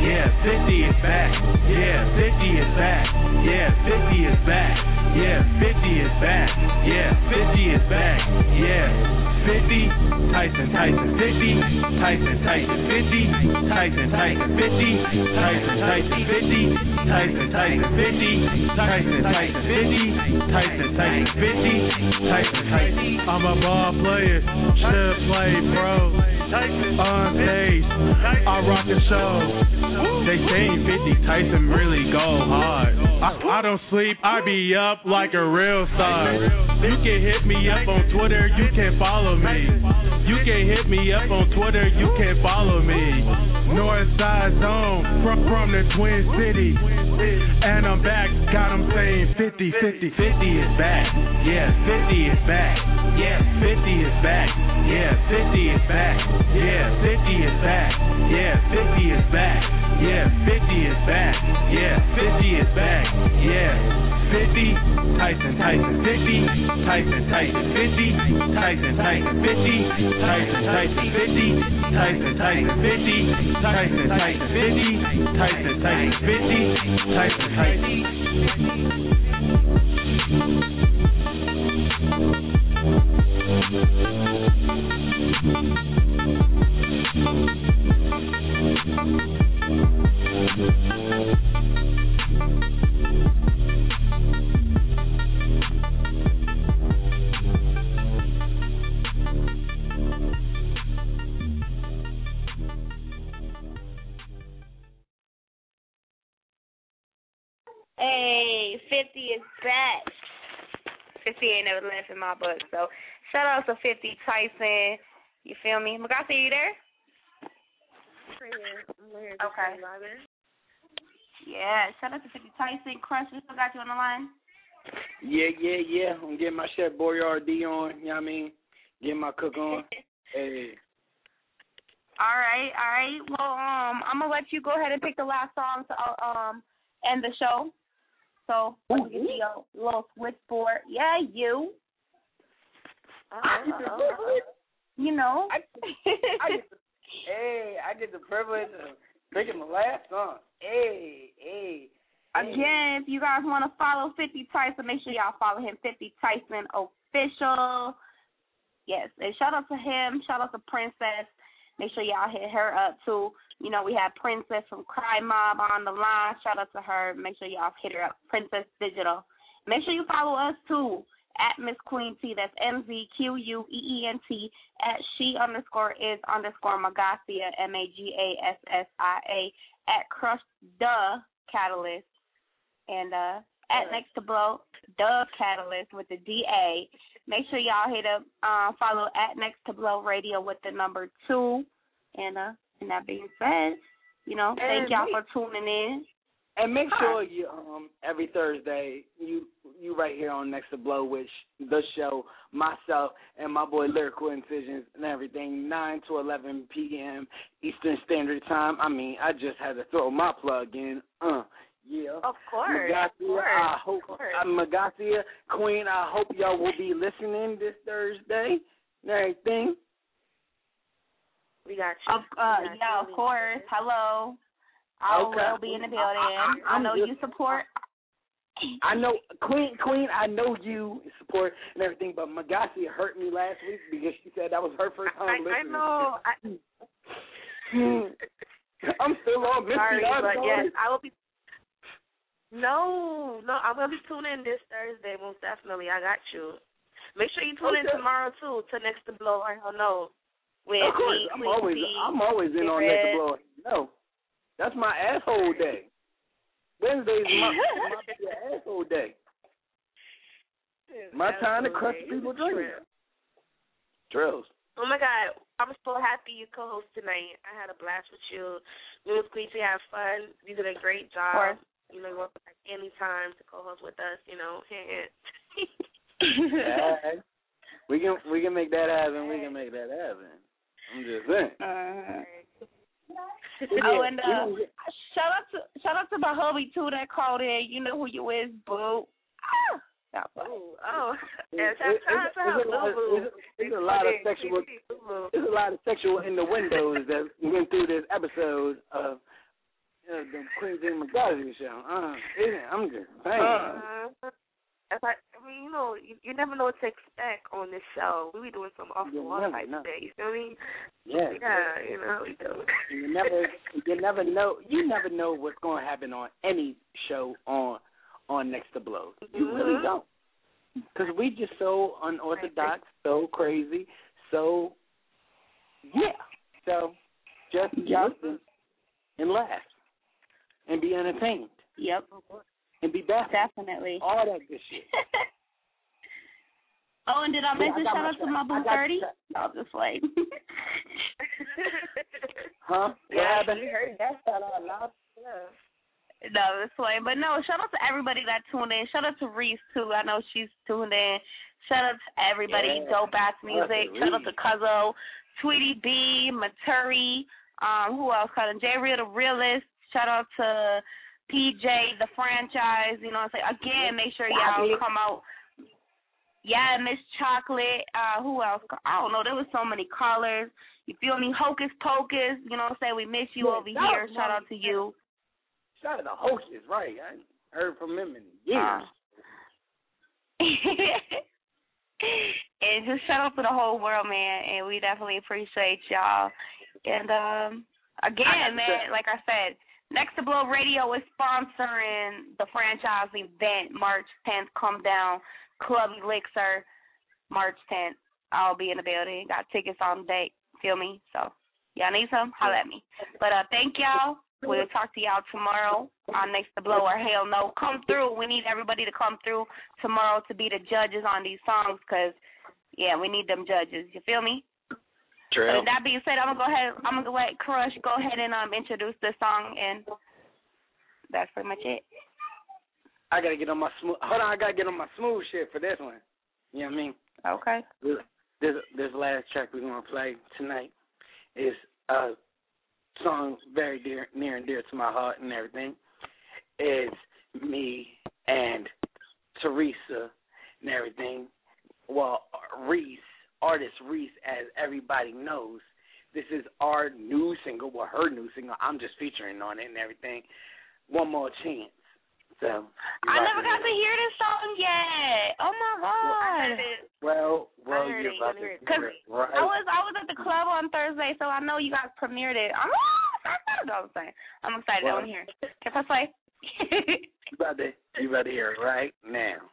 Yeah, fifty is back. Yeah, fifty is back. Yeah, fifty is back. Yeah, fifty is back. Yeah, fifty is back. Yeah, fifty. Tyson, Tyson, fifty. Tyson, Tyson, fifty. Tyson, Tyson, fifty. Tyson, Tyson, fifty. Tyson, Tyson, fifty. Tyson, Tyson, fifty. Tyson, Tyson, fifty. Tyson, Tyson. I'm a ball player. Should play pro. On stage, I rock the show. They saying fifty Tyson really go hard. I, I don't sleep, I be up like a real star. You can hit me up on Twitter, you can follow me. You can hit me up on Twitter, you can follow me. Northside Zone, from, from the Twin Cities. And I'm back, got them saying fifty, fifty, fifty is back. Yeah, fifty is back. Yeah, fifty is back. Yeah, fifty is back. Yeah, fifty is back. Yeah, fifty is back. Yeah, fifty is back. Yeah, fifty is back. Yeah, fifty. Tyson, Tyson, fifty. Tyson, Tyson, fifty. Tyson, Tyson, fifty. Tyson, Tyson, fifty. Tyson, Tyson, fifty. Tyson, Tyson, fifty. Tyson, Tyson, fifty. Tyson, Tyson.
Hey, fifty is back. fifty ain't never left in my book. So shout out to fifty Tyson. You feel me? Magasi, you there? Okay. Yeah, shout out to fifty Tyson. Crush, we still got you on the line?
Yeah, yeah, yeah. I'm getting my Chef Boyardee on, you know what I mean? Getting my cook on. Hey.
All right, all right. Well, um, I'm going to let you go ahead and pick the last song to uh, um end the show. So, let's get your little switchboard. Yeah, you. Uh-oh. You know.
I, I get the, hey, I get the privilege of picking the last song. Hey, hey.
Again, if you guys want to follow fifty Tyson, make sure y'all follow him, fifty Tyson Official. Yes, and shout out to him. Shout out to Princess. Make sure y'all hit her up, too. You know, we have Princess from Cry Mob on the line. Shout out to her. Make sure y'all hit her up, Princess Digital. Make sure you follow us, too, at Miss Queen T. That's M Z Q U E E N T, at she underscore is underscore Magasia, M A G A S S I A, at Crush the Catalyst, and uh, at Next to Blow, the Catalyst with the D A. Make sure y'all hit up, uh, follow at Next to Blow Radio with the number two. And, uh, and that being said, you know, thank y'all for tuning in.
And make sure you um every Thursday you you right here on Next to Blow, which the show, myself and my boy Lyrical Incisions and everything, nine to eleven p.m. Eastern Standard Time. I mean, I just had to throw my plug in. Uh, yeah.
Of course.
Magasia,
of course.
I hope,
of course.
I'm Magasia, Queen, I hope y'all will be listening this Thursday and everything.
We got you.
Of, uh, we got yeah, you. Of course. Hello. I okay. will be in the building. I, I, I know just, you support.
I know, Queen, Queen, I know you support and everything, but Magasia hurt me last week because she said that was her first time
I,
listening.
I know. I,
I'm still on Missy.
Sorry, but yes, I will be. No, no, I will be tuning in this Thursday, most definitely. I got you. Make sure you tune okay. in tomorrow, too, to Next to Blow. I don't know. With
of course,
me,
I'm always,
P,
I'm always in on Next to Blow. No, that's my asshole day. Wednesday's my, my asshole day. My time to crush people's dreams. Drills.
Oh, my God. I'm so happy you co-host tonight. I had a blast with you. We was going to have fun. You did a great job. You know, you want like any time to co-host with us, you know.
Yeah. We can we can make that happen. We can make that happen. I'm just saying.
Uh, oh, and uh, shout out to shout out to my hubby too that called in. You know who you is, boo. Ah,
oh, oh, yeah, shout out to boo.
There's a lot of sexual. There's a lot of sexual innuendos that went through this episode of uh, the Queen Jane McGarvey show. Uh, yeah, I'm just saying.
Uh, as I, I mean, you know, you, you never know what to expect on this show. We be doing some off the wall type today. You feel me?
Yeah.
Yeah, you know, we do.
You never, you never know. You never know what's going to happen on any show on on Next to Blow. You
Mm-hmm.
really don't, because we just so unorthodox, so crazy, so yeah. So just just and laugh and be entertained.
Yep.
And be back.
Definitely.
All that good shit.
Oh, and did I
Yeah, I
mention
got
shout
my
out to
track.
my
I
boo
got
thirty?
the track.
No, just like.
Huh? What
Yeah,
happened?
you heard that shout out a lot. Yeah. No, it's funny. But no, shout out to everybody that tuned in. Shout out to Reese, too. I know she's tuned in. Shout out to everybody.
Yeah.
Dope Ass Music. Shout out to Cuzzo, Tweety B, Maturi. Um, who else? Cut J Real the Realist. Shout out to P J, the franchise. You know what I'm saying? Again, make sure y'all come out. Yeah, Miss Chocolate. Uh, who else? I don't know. There was so many callers. You feel me? Hocus Pocus. You know what I'm saying? We miss you
Yeah,
over
shout
here.
out,
Shout out to you.
Shout out to Hostess, right? I ain't heard from him in years.
Uh, and just shout out to the whole world, man. And we definitely appreciate y'all. And um, again, man, like I said, Next to Blow Radio is sponsoring the franchise event March tenth. Come down, Club Elixir, March tenth. I'll be in the building. Got tickets on deck. Feel me? So, y'all need some? Holla at me. But uh, thank y'all. We'll talk to y'all tomorrow on Next to Blow or Hell No. Come through. We need everybody to come through tomorrow to be the judges on these songs because, yeah, we need them judges. You feel me?
True.
But with that being said, I'm gonna go ahead. I'm gonna let Crush go ahead and um introduce this song, and that's pretty much it.
I gotta get on my smooth. Hold on, I gotta get on my smooth shit for this one. You know what I mean?
Okay.
This this, this last track we're gonna play tonight is a song very dear, near and dear to my heart and everything. It's me and Teresa and everything. Well, Reese. Artist Reese, as everybody knows. This is our new single, well, her new single. I'm just featuring on it and everything. One More Chance. So
I never got to hear this song yet. Oh my god.
Well, well,
I heard
you're
it,
about
you
to
heard it.
hear it, right?
I was I was at the club on Thursday, so I know you guys premiered it. I'm you know what I'm saying. I'm excited.
Well,
I want to hear it. Can I play?
you about to you about to hear it right now.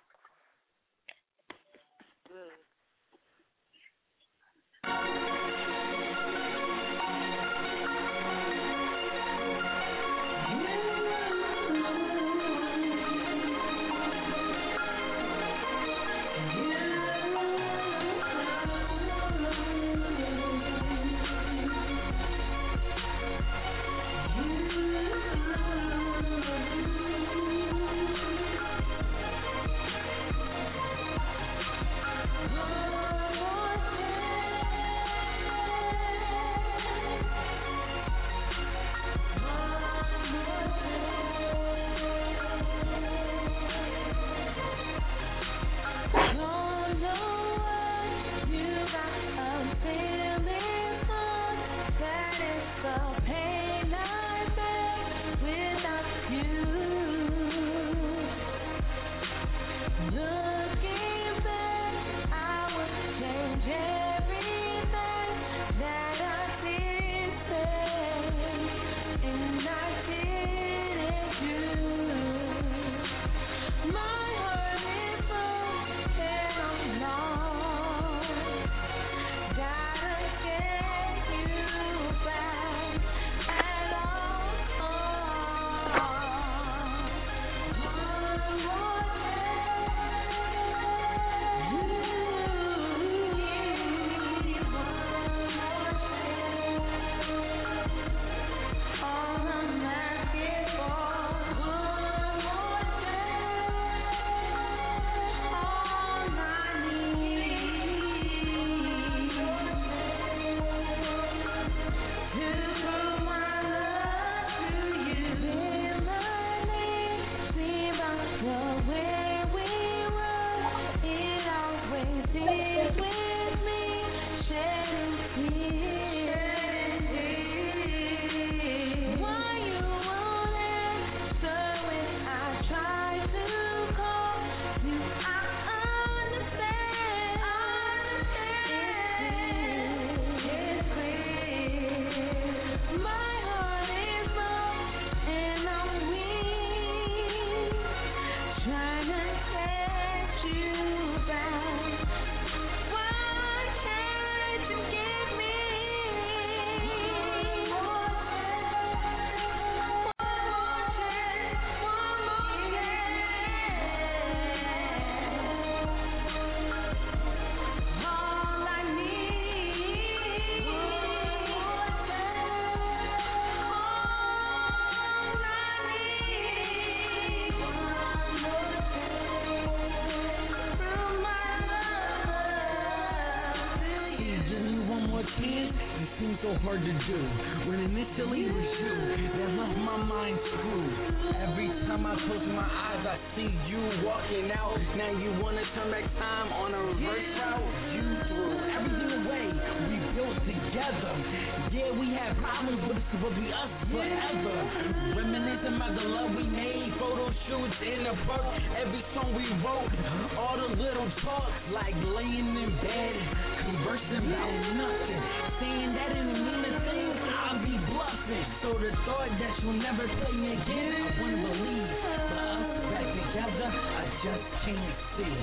hard to do. When initially it was you that left my mind screwed. Every time I close my eyes, I see you walking out. Now you wanna turn back time on a reverse route? You threw everything away we built together. Yeah, we had problems, but it's supposed to be us forever. Reminiscing about the love we made, photo shoots in the park, every song we wrote, all the little talks like laying in bed, conversing about nothing. Saying that in the meaning things, I'll be bluffing. So the thought that you'll never play me again, I wanna believe. But us back together, I just can't see.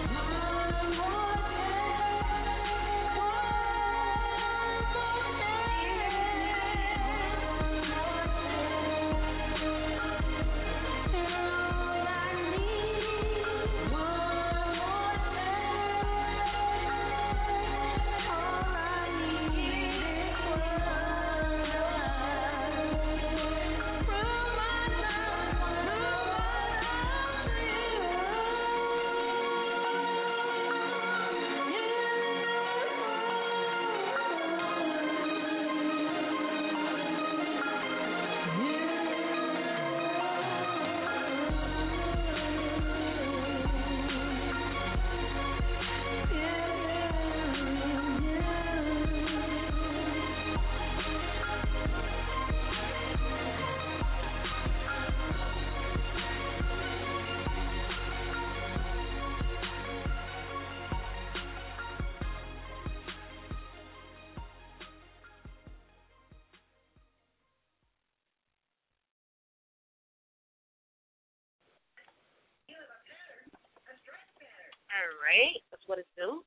All right, that's what it do.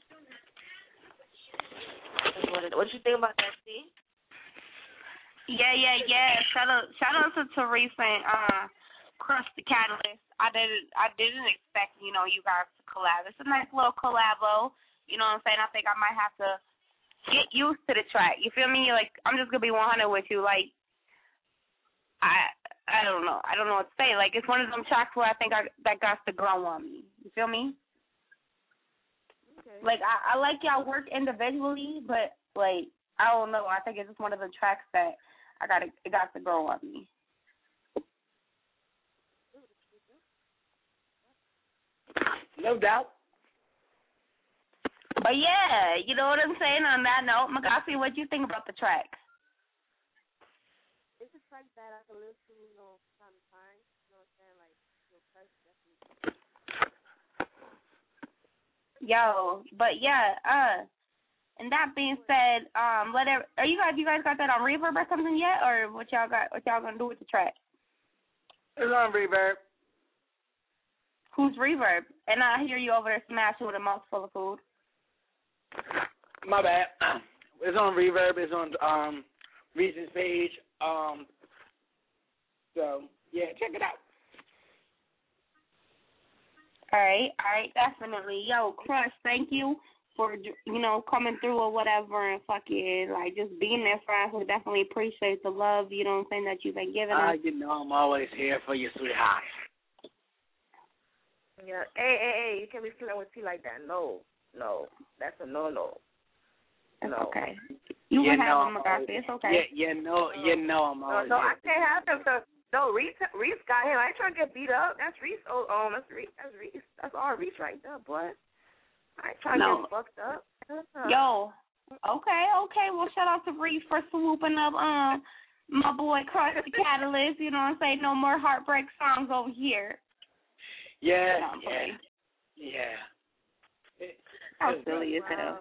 That's what it, what you think about that, C?
Yeah, yeah, yeah. Shout out, shout out to Teresa and uh, Crush the Catalyst. I didn't, I didn't expect, you know, you guys to collab. It's a nice little collabo. You know what I'm saying? I think I might have to get used to the track. You feel me? Like, I'm just gonna be one hundred with you. Like, I, I don't know. I don't know what to say. Like, it's one of them tracks where I think I that got to grow on me. You feel me? Like, I, I like y'all work individually, but, like, I don't know. I think it's just one of the tracks that I got to, it got to grow on me.
No doubt.
But, yeah, you know what I'm saying? On that note, Magasi, what do you think about the track?
It's a track that I can listen to, you know, from time to time. You know what I'm saying? Like, you know, Crush definitely.
Yo, but yeah, uh, and that being said, um, let it, are you guys, you guys got that on Reverb or something yet, or what y'all got, what y'all gonna do with the track?
It's on Reverb.
Who's Reverb? And I hear you over there smashing with a mouth full of food.
My bad. It's on Reverb. It's on um Reason's page. Um, so yeah, check it out.
All right, all right, definitely. Yo, Crush, thank you for, you know, coming through or whatever and fucking, like, just being there for us. We definitely appreciate the love, you know what I'm saying, that you've been giving us.
Uh, you know I'm always here for you, sweetheart.
Yeah, hey, hey, hey, you can't be flirting with T like that. No, no, that's a no-no.
It's
no.
okay. You
yeah,
can have
no,
them, Magasi. It's okay.
Yeah, yeah, no, you know I'm always
No, no,
here.
I can't have them. So, no, Reese, Reese got him. I ain't trying to get beat up. That's Reese. Oh, um, that's Reese. That's Reese. That's all Reese right there, boy. I ain't trying
No.
to get fucked up. Uh-huh.
Yo, okay, okay. Well, shout out to Reese for swooping up um my boy Crush the Catalyst. You know what I'm saying? No more heartbreak songs over here.
Yeah,
No,
yeah, yeah. It,
How silly is hell.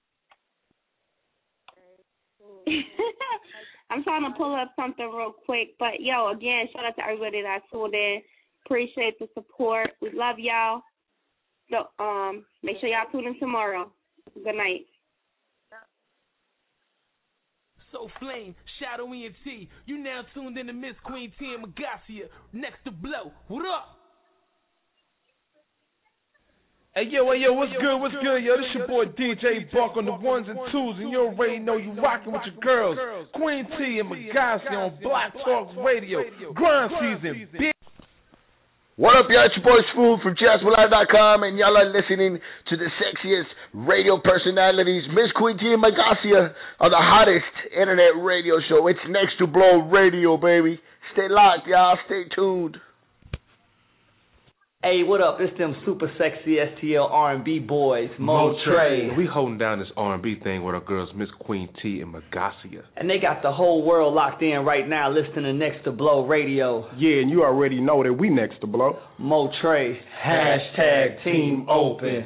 I'm trying to pull up something real quick, but yo, again, shout out to everybody that tuned in. Appreciate the support. We love y'all. So, um, make sure y'all tune in tomorrow. Good night.
So Flame, Shadow E N T, you now tuned in to Miss Queen T and Magasia, next to Blow. What up?
Hey yo, hey yo, what's good, what's good, yo, this your boy D J Buck on the ones and twos, and you already know you rocking with your girls, Queen T and Magasi on Black Talk Radio, grind season, bitch.
What up, y'all? It's your boy Smooth from jasper live dot com, and y'all are listening to the sexiest radio personalities, Miss Queen T and Magacia, on the hottest internet radio show. It's Next to Blow Radio, baby. Stay locked, y'all. Stay tuned.
Hey, what up? It's them super sexy S T L R and B boys, Mo Trey.
We holding down this R and B thing with our girls, Miss Queen T and Magacia.
And they got the whole world locked in right now listening to Next to Blow Radio.
Yeah, and you already know that we Next to Blow.
Mo Trey. Hashtag Team Open.